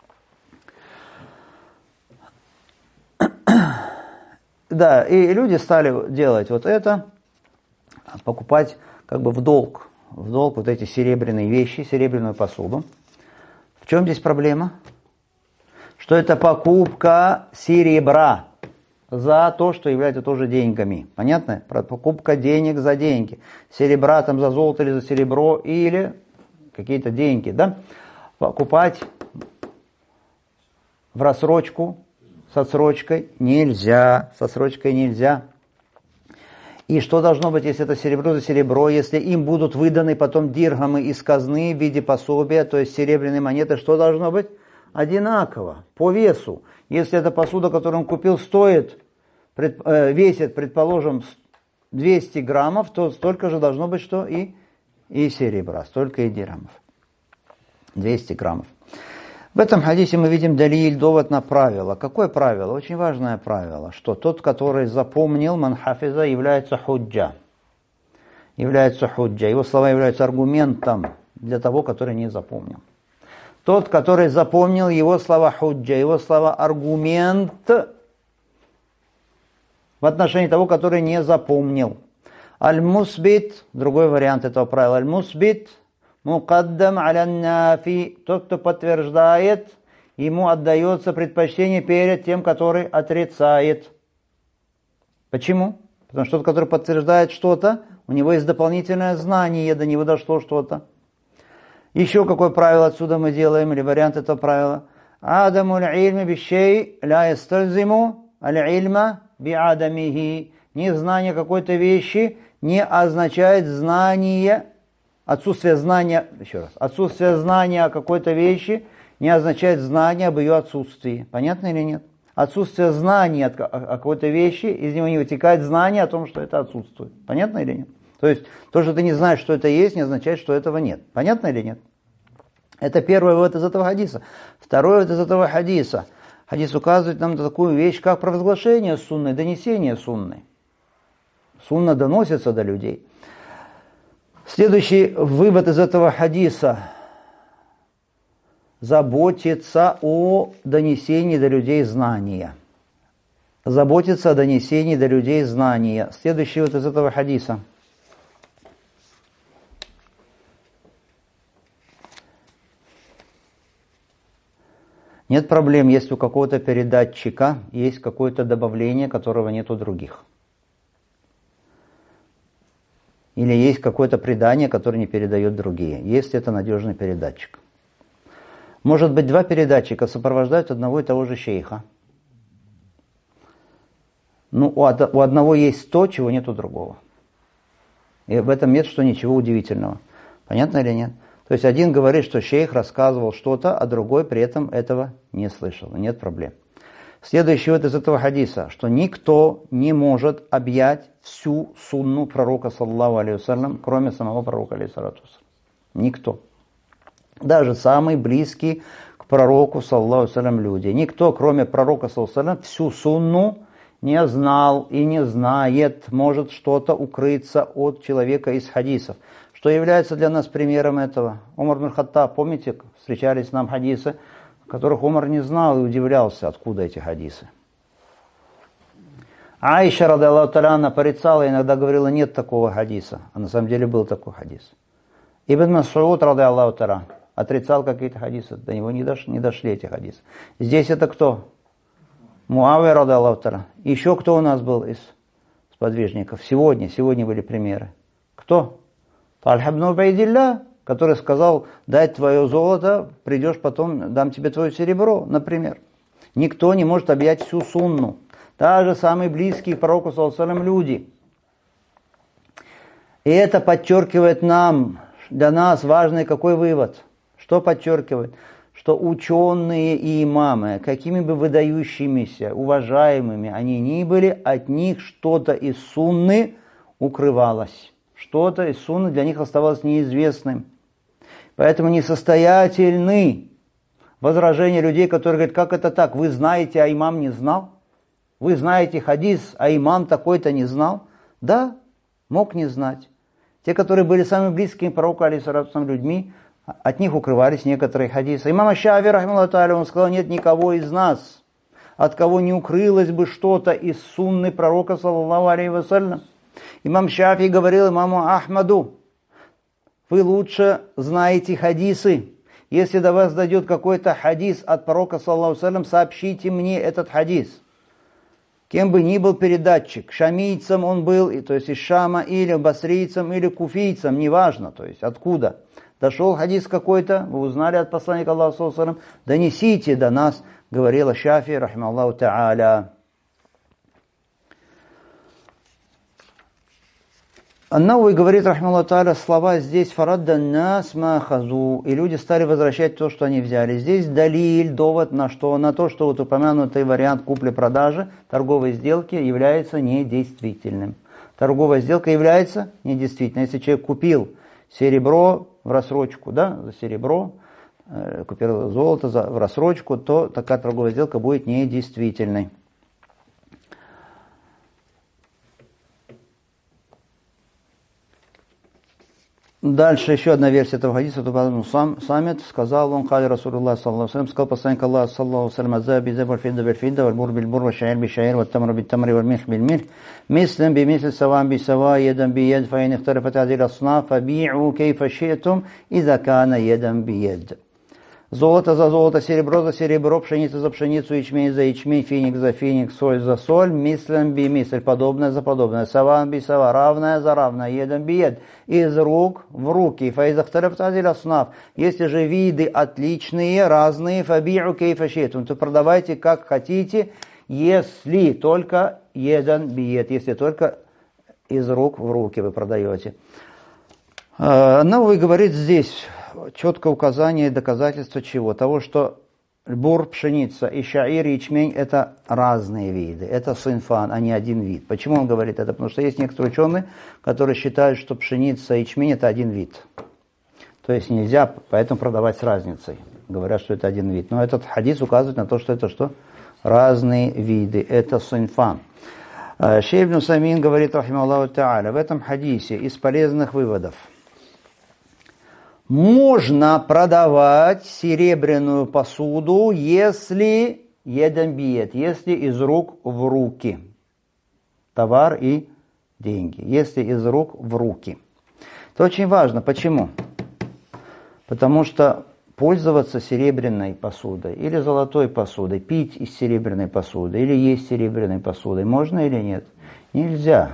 A: Да, и люди стали делать вот это, покупать как бы в долг, в долг вот эти серебряные вещи, серебряную посуду. В чем здесь проблема? Что это покупка серебра за то, что является тоже деньгами. Понятно? Покупка денег за деньги. Серебра там за золото или за серебро, или какие-то деньги, да? Покупать в рассрочку, с отсрочкой нельзя, с отсрочкой нельзя. И что должно быть, если это серебро за серебро, если им будут выданы потом дирхамы из казны в виде пособия, то есть серебряные монеты, что должно быть? Одинаково, по весу. Если эта посуда, которую он купил, стоит, пред, э, весит, предположим, двести граммов, то столько же должно быть, что и, и серебра, столько и дирхамов. двести граммов. В этом хадисе мы видим далиль, довод на правило. Какое правило? Очень важное правило, что тот, который запомнил манхафиза, является худжа. Является худжа. Его слова являются аргументом для того, который не запомнил. Тот, который запомнил, его слова худжа, его слова аргумент в отношении того, который не запомнил. Аль-мусбит, другой вариант этого правила, аль-мусбит, мукаддам аля-нафи, тот, кто подтверждает, ему отдается предпочтение перед тем, который отрицает. Почему? Потому что тот, который подтверждает что-то, у него есть дополнительное знание, до него дошло что-то. Еще какое правило отсюда мы делаем, или вариант этого правила? Адаму аль-ильми бишей ля ястальзиму аль-ильма биадамихи. Незнание какой-то вещи не означает знание. Отсутствие знания, еще раз, отсутствие знания о какой-то вещи не означает знание об ее отсутствии. Понятно или нет? Отсутствие знания о какой-то вещи, из него не вытекает знание о том, что это отсутствует. Понятно или нет? То есть, то, что ты не знаешь, что это есть, не означает, что этого нет. Понятно или нет? Это первый вывод из этого хадиса. Второй вывод из этого хадиса. Хадис указывает нам на такую вещь, как провозглашение сунны, донесение сунны. Сунна доносится до людей. Следующий вывод из этого хадиса. Заботиться о донесении до людей знания. Заботиться о донесении до людей знания. Следующий вывод из этого хадиса. Нет проблем, если у какого-то передатчика есть какое-то добавление, которого нет у других. Или есть какое-то предание, которое не передает другие, если это надежный передатчик. Может быть, два передатчика сопровождают одного и того же шейха. Ну, у одного есть то, чего нет у другого. И в этом нет что ничего удивительного. Понятно или нет? То есть один говорит, что шейх рассказывал что-то, а другой при этом этого не слышал. Нет проблем. Следующий вот из этого хадиса, что никто не может объять всю сунну пророка, саллаллаху алейхи вассалям, кроме самого пророка, алейхиссалату вассалям. Никто. Даже самые близкие к пророку, саллаллаху алейхи вассалям, люди. Никто, кроме пророка, саллаллаху алейхи вассалям, всю сунну не знал и не знает, может что-то укрыться от человека из хадисов. Что является для нас примером этого? Умар ибн Хаттаб, помните, встречались нам хадисы, которых Умар не знал и удивлялся, откуда эти хадисы. Аиша, радиаллаху та'аля анха, порицала, иногда говорила, нет такого хадиса. А на самом деле был такой хадис. Ибн Мас'уд, радиаллаху та'аля, отрицал какие-то хадисы, до него не дошли, не дошли эти хадисы. Здесь это кто? Муавия, радиаллаху та'аля. Еще кто у нас был из сподвижников? Сегодня, сегодня были примеры. Кто? Тальха ибн Убайдилля, который сказал, дай твое золото, придешь потом, дам тебе твое серебро, например. Никто не может объять всю сунну. Даже самые близкие к пророку, саллаллаху алейхи ва саллям, люди. И это подчеркивает нам, для нас важный какой вывод? Что подчеркивает? Что ученые и имамы, какими бы выдающимися, уважаемыми они ни были, от них что-то из сунны укрывалось. Что-то из сунны для них оставалось неизвестным. Поэтому несостоятельны возражения людей, которые говорят, как это так, вы знаете, а имам не знал? Вы знаете хадис, а имам такой-то не знал? Да, мог не знать. Те, которые были самыми близкими к пророку, алейхиссалату людьми, от них укрывались некоторые хадисы. Имам Аш-Шафии, рахимахуллаху та'аля, он сказал, нет никого из нас, от кого не укрылось бы что-то из сунны пророка, саллаллаху алейхи ва саллям. Имам Шафии говорил имаму Ахмаду, вы лучше знаете хадисы. Если до вас дойдет какой-то хадис от пророка, саллаллаху алейхи ва саллям, сообщите мне этот хадис. Кем бы ни был передатчик, шамийцем он был, то есть из Шама, или басрийцем, или куфийцем, неважно, то есть откуда. Дошел хадис какой-то, вы узнали от посланника Аллаха, саллаллаху алейхи ва саллям, донесите до нас, говорила Шафии, рахимахуллаху та'аля. Ан-Навави говорит, рахимахуллаху та'аля, слова здесь «фараддан нас ма хазу», и люди стали возвращать то, что они взяли. Здесь далиль, довод на что? На то, что вот упомянутый вариант купли-продажи, торговой сделки, является недействительным. Торговая сделка является недействительной. Если человек купил серебро в рассрочку, да, за серебро, э, купил золото за, в рассрочку, то такая торговая сделка будет недействительной. Дальше еще одна версия этого хадиса, Тубану Самит, сказал он, кали Расулуллах, саллаллаху алейхи ва саллям, сказал посланник Аллаха, саллаллаху алейхи ва саллям, азза бизаб валь фидда валь фидда, валь бур биль бур, валь шаир биль шаир, валь тамр биль тамр, валь милх биль милх, мислен би мисль, саван би сава, едан би ед, фаин ихтарифат адиль аснаф, фаби'у кейфа ши'тум, иза кана едан би ед. Золото за золото, серебро за серебро, пшеница за пшеницу, ячмень за ячмень, финик за финик, соль за соль, мислен би мисль, подобное за подобное, саван би сава, равное за равное, едам би ед, из рук в руки, фаизахтарифат адиль аснав. Если же виды отличные, разные, фаби'у кейфа ши'тум, то продавайте как хотите, если только едан би ед, если только из рук в руки вы продаете. Ан-Навави говорит здесь четкое указание и доказательство чего? Того, что бур, пшеница и шаир, ячмень – это разные виды. Это синфан, а не один вид. Почему он говорит это? Потому что есть некоторые ученые, которые считают, что пшеница и ячмень – это один вид. То есть нельзя поэтому продавать с разницей. Говорят, что это один вид. Но этот хадис указывает на то, что это что? Разные виды. Это синфан. Шейх ибн Усаймин говорит, рахимахуллаху та'аля, в этом хадисе из полезных выводов. Можно продавать серебряную посуду, если едан би ед, если из рук в руки. Товар и деньги. Если из рук в руки. Это очень важно. Почему? Потому что пользоваться серебряной посудой или золотой посудой, пить из серебряной посуды или есть серебряной посудой, можно или нет? Нельзя.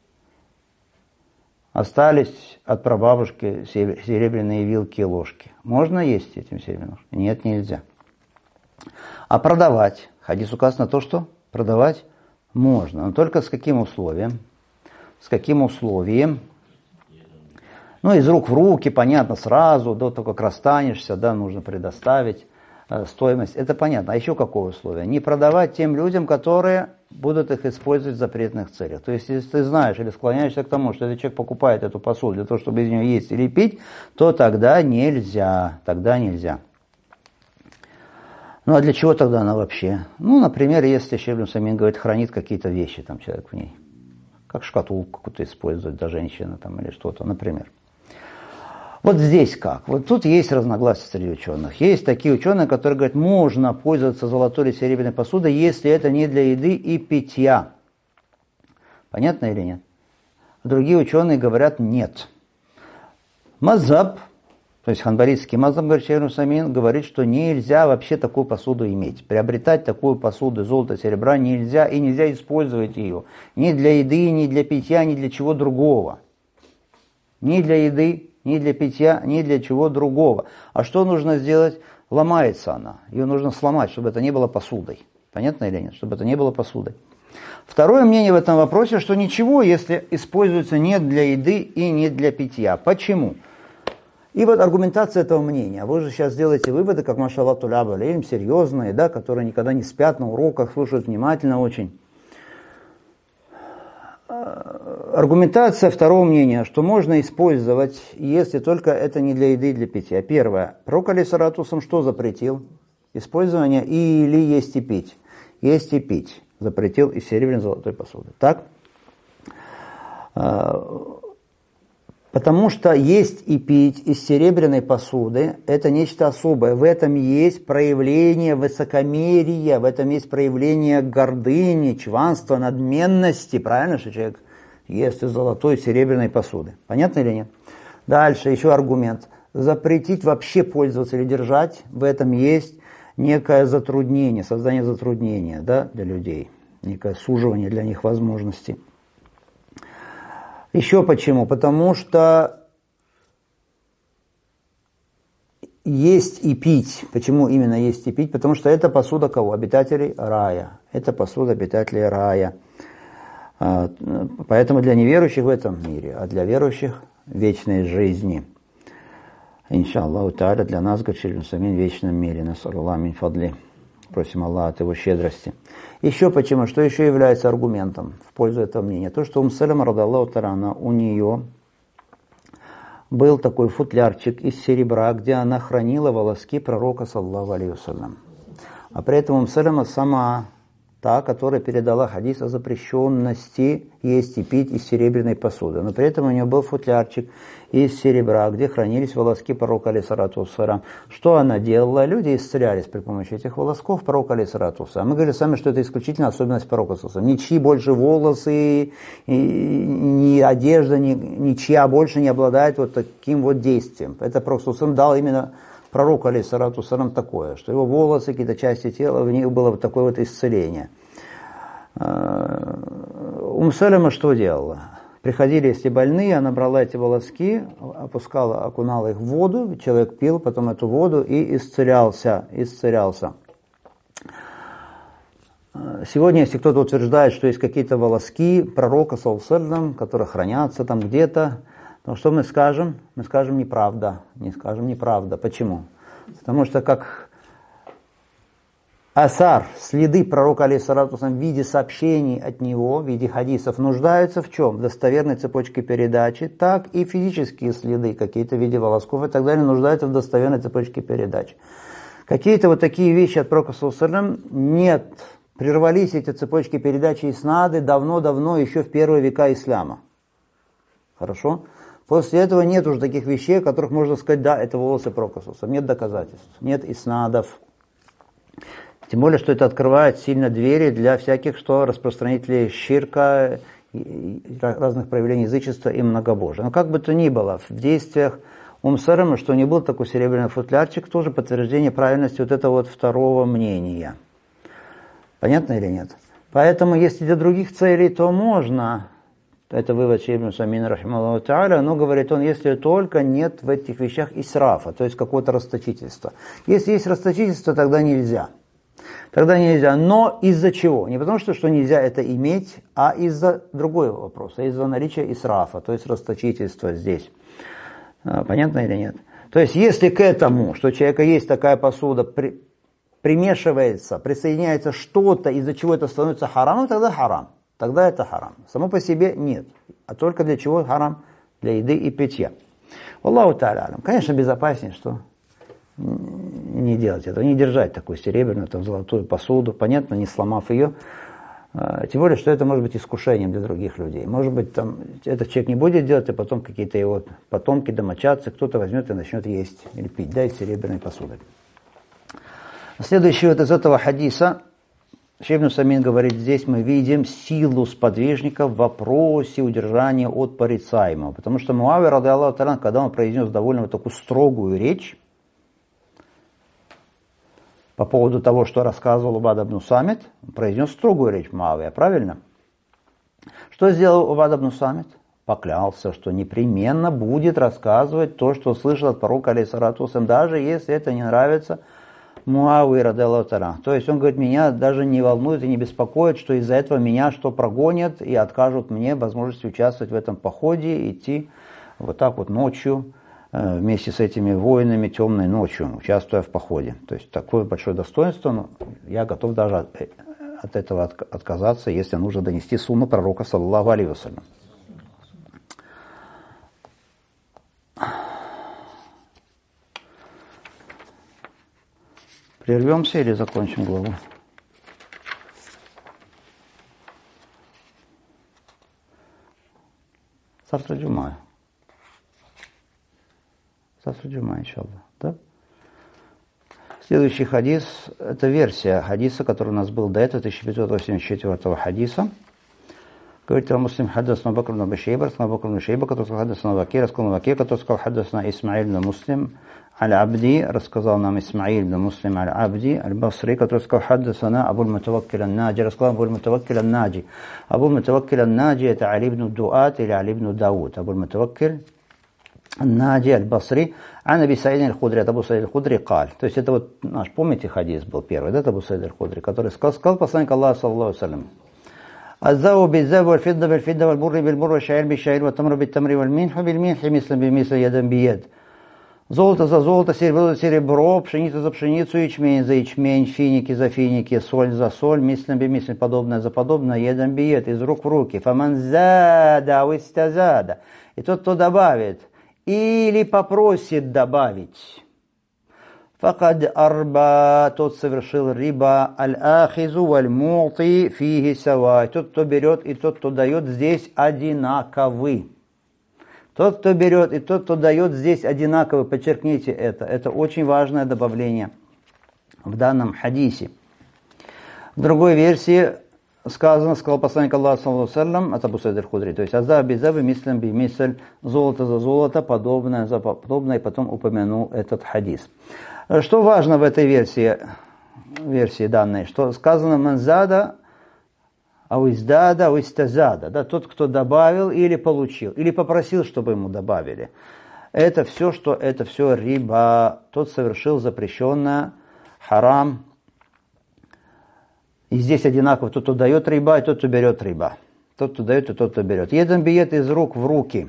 A: Остались от прабабушки серебряные вилки и ложки. Можно есть этим серебряным? Нет, нельзя. А продавать? Хадис указано на то, что продавать можно. Но только с каким условием? С каким условием? Ну, из рук в руки, понятно, сразу, до того, как расстанешься, да, нужно предоставить э, стоимость. Это понятно. А еще какое условие? Не продавать тем людям, которые будут их использовать в запретных целях. То есть, если ты знаешь или склоняешься к тому, что этот человек покупает эту посуду для того, чтобы из нее есть или пить, то тогда нельзя. Тогда нельзя. Ну, а для чего тогда она вообще? Ну, например, если Шейх ибн Усаймин говорит, хранит какие-то вещи, там, человек в ней. Как шкатулку какую-то использует, да, женщина там, или что-то, например. Вот здесь как? Вот тут есть разногласия среди ученых. Есть такие ученые, которые говорят, можно пользоваться золотой или серебряной посудой, если это не для еды и питья. Понятно или нет? Другие ученые говорят, нет. Мазхаб, то есть ханбалитский мазхаб, говорит Шейх ибн Усаймин, говорит, что нельзя вообще такую посуду иметь. Приобретать такую посуду золота, серебра нельзя, и нельзя использовать ее. Ни для еды, ни для питья, ни для чего другого. Ни для еды, ни для питья, ни для чего другого. А что нужно сделать? Ломается она. Ее нужно сломать, чтобы это не было посудой. Понятно или нет? Чтобы это не было посудой. Второе мнение в этом вопросе, что ничего, если используется не для еды и не для питья. Почему? И вот аргументация этого мнения. Вы же сейчас делаете выводы, как машаллах туляба алейхим, серьезные, да, которые никогда не спят на уроках, слушают внимательно очень. Аргументация второго мнения, что можно использовать, если только это не для еды и для питья. Первое. Пророк алейхиссалату вассалям что запретил? Использование или есть и пить. Есть и пить. Запретил из серебряной золотой посуды. Так? Потому что есть и пить из серебряной посуды – это нечто особое. В этом есть проявление высокомерия, в этом есть проявление гордыни, чванства, надменности. Правильно, что человек ест из золотой и серебряной посуды? Понятно или нет? Дальше еще аргумент. Запретить вообще пользоваться или держать – в этом есть некое затруднение, создание затруднения, да, для людей, некое суживание для них возможностей. Еще почему? Потому что есть и пить. Почему именно есть и пить? Потому что это посуда кого? Обитателей рая. Это посуда обитателей рая. Поэтому для неверующих в этом мире, а для верующих вечной жизни. Иншаллаху тааля, для нас, говорит Шейх ибн Усаймин, в вечном мире. Насаллаллаху мин фадли. Просим Аллаха от его щедрости. Еще почему? Что еще является аргументом в пользу этого мнения? То, что Умму Салама, радаллаху та'аля, у нее был такой футлярчик из серебра, где она хранила волоски пророка, саллаллаху алейхи вассалям. А при этом Умму Салама сама та, которая передала хадис о запрещенности есть и пить из серебряной посуды. Но при этом у нее был футлярчик из серебра, где хранились волоски пророка, алейхиссалату вассалям. Что она делала? Люди исцелялись при помощи этих волосков пророка, алейхиссалату вассалям. Мы говорили сами, что это исключительно особенность пророка, саллаллаху алейхи вассалям. Ничьи больше волосы, ни одежда, ни, ничья больше не обладает вот таким вот действием. Это пророк, саллаллаху алейхи вассалям, дал именно пророку, алейхиссалату вассалям, такое, что его волосы, какие-то части тела, в них было вот такое вот исцеление. Умму Салама что делала? Приходили, если больные, она брала эти волоски, опускала, окунала их в воду, человек пил потом эту воду и исцелялся, исцелялся. Сегодня, если кто-то утверждает, что есть какие-то волоски пророка, саллаллаху алейхи вассалям, которые хранятся там где-то, то что мы скажем? Мы скажем неправда. Не скажем неправда. Почему? Потому что как асар, следы пророка, алейхиссалату вассалям, в виде сообщений от него, в виде хадисов, нуждаются в чем? В достоверной цепочке передачи, так и физические следы, какие-то в виде волосков и так далее, нуждаются в достоверной цепочке передачи. Какие-то вот такие вещи от пророка, саллаллаху алейхи вассалям, нет. Прервались эти цепочки передачи иснады давно-давно, еще в первые века ислама. Хорошо? После этого нет уже таких вещей, о которых можно сказать, да, это волосы пророка, саллаллаху алейхи вассалям. Нет доказательств, нет иснадов. Тем более, что это открывает сильно двери для всяких, что распространителей ширка, разных проявлений язычества и многобожия. Но как бы то ни было, в действиях Ум Салама, что не был такой серебряный футлярчик, тоже подтверждение правильности вот этого вот второго мнения. Понятно или нет? Поэтому, если для других целей, то можно. Это вывод Шейх ибн Усаймин, рахимахуллаху тааля, но, говорит он, если только нет в этих вещах исрафа, то есть какого-то расточительства. Если есть расточительство, тогда нельзя. Тогда нельзя. Но из-за чего? Не потому что, что нельзя это иметь, а из-за другого вопроса, из-за наличия исрафа, то есть расточительства здесь. Понятно или нет? То есть, если к этому, что у человека есть такая посуда, при, примешивается, присоединяется что-то, из-за чего это становится харамом, тогда харам. Тогда это харам. Само по себе нет. А только для чего харам? Для еды и питья. Аллаху та'аля. Конечно, безопаснее, что не делать этого, не держать такую серебряную, там, золотую посуду, понятно, не сломав ее. Тем более, что это может быть искушением для других людей. Может быть, там, этот человек не будет делать, а потом какие-то его потомки, домочадцы, кто-то возьмет и начнет есть или пить, да, из серебряной посуды. Следующий вот из этого хадиса, Шейх ибн Усаймин говорит, здесь мы видим силу сподвижника в вопросе удержания от порицаемого. Потому что Муавия, ради Аллаху та'аля, когда он произнес довольно вот такую строгую речь по поводу того, что рассказывал Убада ибн Самит, он произнес строгую речь Муавия, правильно? Что сделал Убада ибн Самит? Поклялся, что непременно будет рассказывать то, что услышал от пророка, алейхиссалату вассалям, даже если это не нравится Муавии, ради Аллаху та'аля. То есть он говорит, меня даже не волнует и не беспокоит, что из-за этого меня что прогонят и откажут мне возможности участвовать в этом походе, идти вот так вот ночью э, вместе с этими воинами темной ночью, участвуя в походе. То есть такое большое достоинство, но я готов даже от, от этого от, отказаться, если нужно донести сунну пророка, саллаллаху алейхи вассалям. Прервемся или закончим главу? Завтра джума. Завтра джума, иншаллах. Да? Следующий хадис, это версия хадиса, который у нас был до этого, тысяча пятьсот восемьдесят четвёртого хадиса. Говорит, Муслим хаддасна Бакр ибн Аби Шейба, рассказал Бакр ибн Шейба, который сказал хаддасна Вакир, рассказал Вакир, который сказал хаддасна Исмаиль ибн Муслим аль-Абди, рассказал нам Исмаиль ибн Муслим аль-Абди, аль-Басри, который сказал хаддасна Абу аль-Мутаваккиль ан-Наджи, рассказал Абу аль-Мутаваккиль ан-Наджи. Абу аль-Мутаваккиль ан-Наджи это Али ибн Дуат или Али ибн Дауд. Абу аль-Мутаваккиль ан-Наджи аль-Басри, ан Аби Саид аль-Худри, от Абу Саид аль-Худри каль. То есть это вот наш, помните, хадис был первый, да, это Абу Саид аль-Худри, который сказал, сказал посланник Аллаха, саллаллаху алейхи ва саллям, الذهب بالذهب والفضة بالفضة والبر بالبر والشعير بالشعير والتمر بالتمر والملح بالملح مثل بمثل يدا بيد. Золото за золото, серебро за серебро, пшеница за пшеницу, ячмень за ячмень, финики за финики, соль за соль, мислим бимислим, подобное за подобное, едам биед, из рук в руки. Фаман зада вистазада. И тот, кто добавит, или попросит добавить. Факад арба, тот совершил риба, аль-ахизу валь-мути фиги савай. Тот, кто берет, и тот, кто дает, здесь одинаковы. Тот, кто берет, и тот, кто дает, здесь одинаковы. Подчеркните это. Это очень важное добавление в данном хадисе. В другой версии сказано, сказал посланник Аллаха, саллаллаху алейхи ва саллям, от Абу Саид аль-Худри, то есть аза бизаби мислям би мисль, золото за золото, подобное за подобное, и потом упомянул этот хадис. Что важно в этой версии, версии данной, что сказано манзада, ауиздада, ауистазада, да, тот, кто добавил или получил, или попросил, чтобы ему добавили. Это все, что это все риба, тот совершил запрещенное, харам. И здесь одинаково, тот, кто дает риба, и тот, кто берет риба. Тот, кто дает, и тот, кто берет. Едем биет из рук в руки.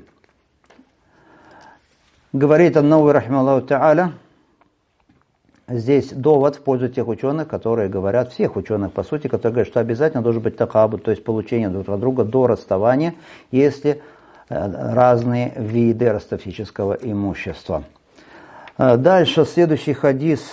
A: Говорит ан-Навави рахимахуллаху та'аля, здесь довод в пользу тех ученых, которые говорят, всех ученых, по сути, которые говорят, что обязательно должен быть такабут, то есть получение друг от друга до расставания, если разные виды ростовсического имущества. Дальше, следующий хадис,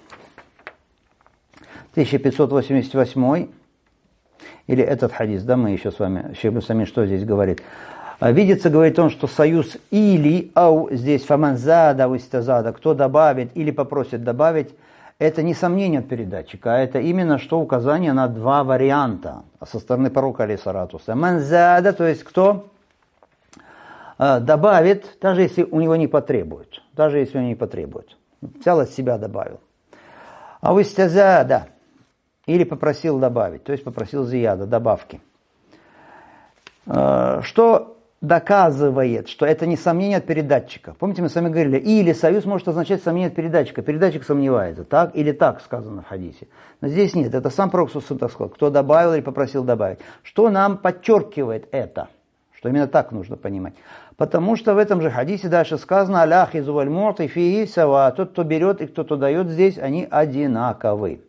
A: тысяча пятьсот восемьдесят восьмой, или этот хадис, да, мы еще с вами, Шейх ибн Усаймин что здесь говорит? Видится, говорит он, что союз или, ау, здесь фаманзада, вистазада, кто добавит или попросит добавить, это не сомнение от передатчика, а это именно что указание на два варианта со стороны пророка, алейхиссалату вассалям. Манзада, то есть кто добавит, даже если у него не потребуют. Даже если он не потребует. Взял от себя, добавил. А вы да. Или попросил добавить, то есть попросил зияда, добавки. Что доказывает, что это не сомнение от передатчика. Помните, мы с вами говорили, или союз может означать сомнение от передатчика. Передатчик сомневается, так или так сказано в хадисе. Но здесь нет, это сам пророк так сказал, кто добавил или попросил добавить. Что нам подчеркивает это? Что именно так нужно понимать. Потому что в этом же хадисе дальше сказано, алях изу валь му'ти фиhi сава. Тот, кто берет и кто то дает здесь, они одинаковы.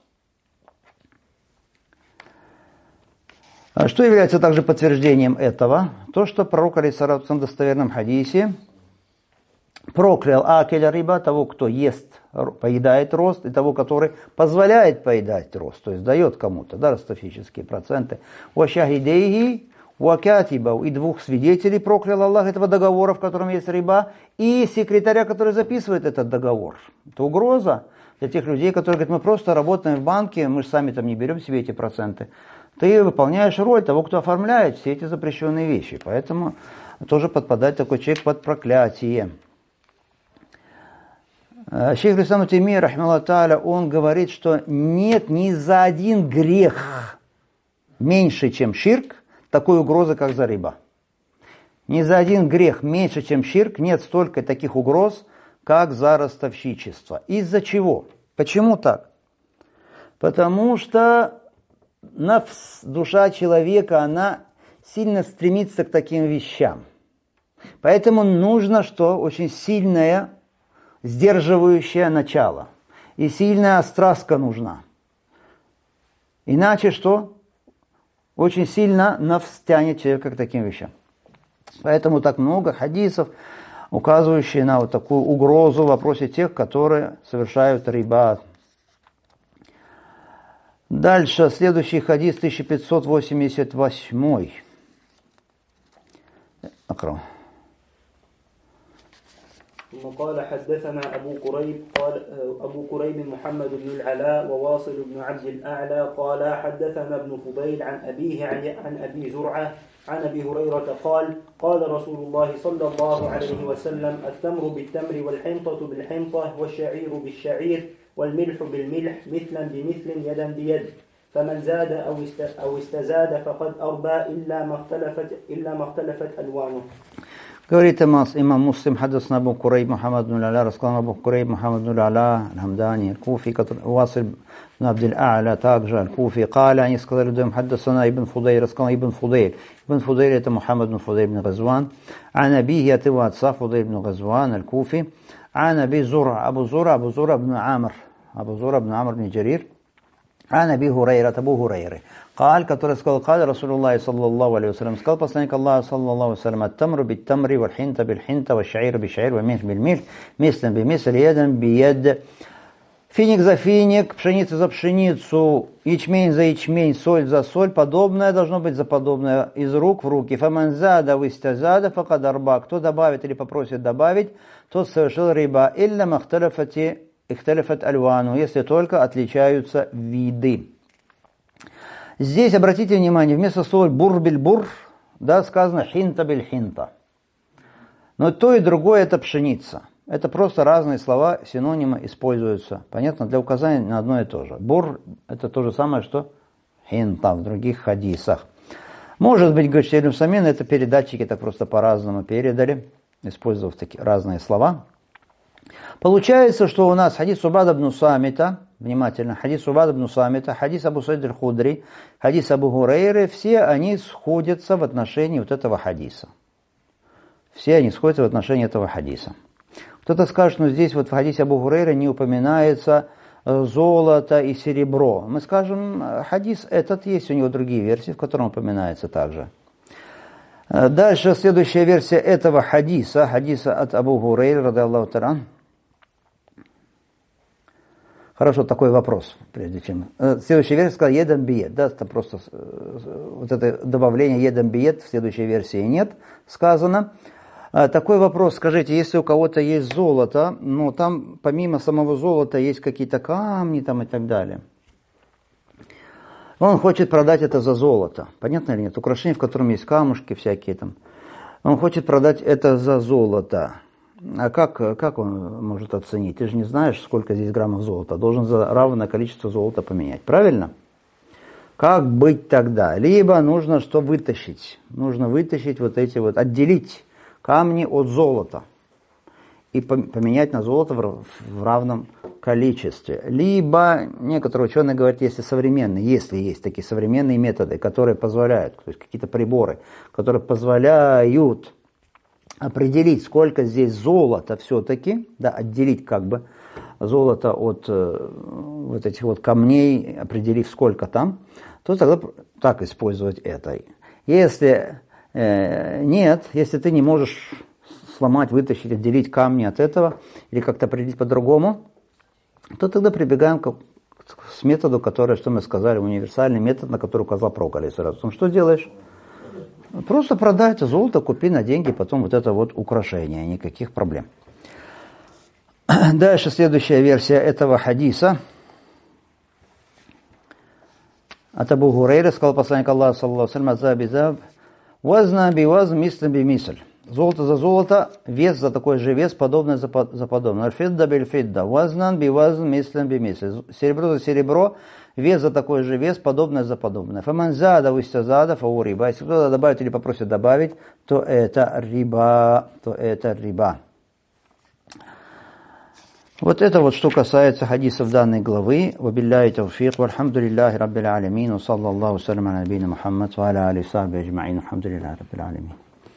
A: Что является также подтверждением этого? То, что пророк, алейхиссалату вассалам, в достоверном хадисе проклял акеля риба, того, кто ест, поедает рост, и того, который позволяет поедать рост, то есть дает кому-то, да, ростовические проценты. Ва шахидейхи ва катибау, и двух свидетелей проклял Аллах этого договора, в котором есть риба, и секретаря, который записывает этот договор. Это угроза для тех людей, которые говорят, мы просто работаем в банке, мы же сами там не берем себе эти проценты. Ты выполняешь роль того, кто оформляет все эти запрещенные вещи. Поэтому тоже подпадает такой человек под проклятие. Шейх Ислам Таймия, рахмаллаху тааля, он говорит, что нет ни за один грех меньше, чем ширк, такой угрозы, как за риба. Ни за один грех меньше, чем ширк, нет столько таких угроз, как за ростовщичество. Из-за чего? Почему так? Потому что нафс, душа человека, она сильно стремится к таким вещам. Поэтому нужно, что очень сильное, сдерживающее начало. И сильная страстка нужна. Иначе что? Очень сильно нафс тянет человека к таким вещам. Поэтому так много хадисов, указывающие на вот такую угрозу в вопросе тех, которые совершают риба. Дальше, следующий хадис, тысяча пятьсот восемьдесят восемь. أقرأ.
D: ثم قال حدثنا أبو كريب قال أبو كريب محمد بن العلاء وواصل بن عبد الأعلى قال حدثنا ابن فضيل عن أبيه عن أبي زرعة عن أبي هريرة قال قال رسول الله صلى الله عليه وسلم التمر بالتمر والحنطة بالحنطة والشعير بالشعير والملح بالملح مثلا بمثل يدا بيد فمن زاد أو أو استزاد فقد أربى إلا ما اختلفت إلا ما اختلفت ألوانه.
A: Говорит имам Муслим, حدثنا أبو كريب محمد بن العلاء, рассказал أبو كريب محمد بن العلاء الحمداني الكوفي, واصل بن عبد الأعلى также الكوفي, قال, они сказали, да, حدثنا ابن فضيل, рассказал ибн Фудейль. Ибн Фудейль это Мухаммад бн Фудейль бн Газван, عن أبيه от его отца Фудейль бн Газван الكوفي, عن أبي زرع, أبو زرع, أبو زرع بن عامر, أبو زرع بن عامر بن جرير, عن أبي هريرة, أبو هريرة. قال, который сказал, قال رسول الله صلى الله عليه وسلم, сказал посланник Аллаха صلى الله عليه وسلم, التمر بالتمر والحنطة بالحنطة والشعير بالشعير والملح بالملح مثلا بمثل يدا بيد. Финик за финик, пшеница за пшеницу, ячмень за ячмень, соль за соль, подобное должно быть за подобное из рук в руки. Фаманзада вистазада факадарба. Кто добавит или попросит добавить, тот совершил риба. Илля махталафати ихталафат альвану, если только отличаются виды. Здесь, обратите внимание, вместо слова бур-биль-бур, да, сказано хинта-биль-хинта. Но то и другое это пшеница. Это просто разные слова, синонимы используются. Понятно? Для указания на одно и то же. Бур – это то же самое, что хинта в других хадисах. Может быть, говорит Шейх Самин, это передатчики так просто по-разному передали, использовав такие разные слова. Получается, что у нас хадис Убада бн Самита, внимательно, хадис Убада бн Самита, хадис Абу Саид аль-Худри, хадис Абу Хурейры, все они сходятся в отношении вот этого хадиса. Все они сходятся в отношении этого хадиса. Кто-то скажет, что здесь вот в хадисе Абу Хурейры не упоминается золото и серебро. Мы скажем, хадис этот есть, у него другие версии, в котором упоминается также. Дальше следующая версия этого хадиса, хадиса от Абу Хурейры, ради Аллаху та'ала. Хорошо, такой вопрос, прежде чем. Следующая версия сказала едам биет, да, это просто вот это добавление едам биет в следующей версии нет сказано. Такой вопрос, скажите, если у кого-то есть золото, но там помимо самого золота есть какие-то камни там и так далее. Он хочет продать это за золото. Понятно или нет? Украшение, в котором есть камушки всякие там. Он хочет продать это за золото. А как, как он может оценить? Ты же не знаешь, сколько здесь граммов золота. Должен за равное количество золота поменять. Правильно? Как быть тогда? Либо нужно что вытащить? Нужно вытащить вот эти вот, отделить камни от золота и поменять на золото в равном количестве. Либо некоторые ученые говорят, если современные, если есть такие современные методы, которые позволяют, то есть какие-то приборы, которые позволяют определить, сколько здесь золота все-таки, да, отделить как бы золото от э, вот этих вот камней, определив сколько там, то тогда так использовать это. Если э, нет, если ты не можешь сломать, вытащить, отделить камни от этого, или как-то определить по-другому, то тогда прибегаем к, к методу, который, что мы сказали, универсальный метод, на который указал Пророк, алейхиссалату. Что делаешь? Просто продай это золото, купи на деньги, потом вот это вот украшение, никаких проблем. Дальше следующая версия этого хадиса. От Абу Хурейры сказал посланник Аллаха, саллаллаху алейхи ва саллям, «Вазна би вазн, мислен би мисль». Золото за золото, вес за такой же вес, подобное за, за подобное. Аль-фидда биль-фидда, вазнан би вазн, мислен би мисль. Серебро за серебро, вес за такой же вес, подобное за подобное. Фаман зада вистазада фау риба. Если кто-то добавит или попросит добавить, то это риба, то это риба. Вот это вот, что касается хадисов данной главы. Вабилляхи тавфиқ, вальхамдулиллахи раббил алямин, ва саллаллаху салям аля набийна Мухаммад, ва аля алихи ва сахбихи аджмаин, вальхамдулиллахи раббил алямин.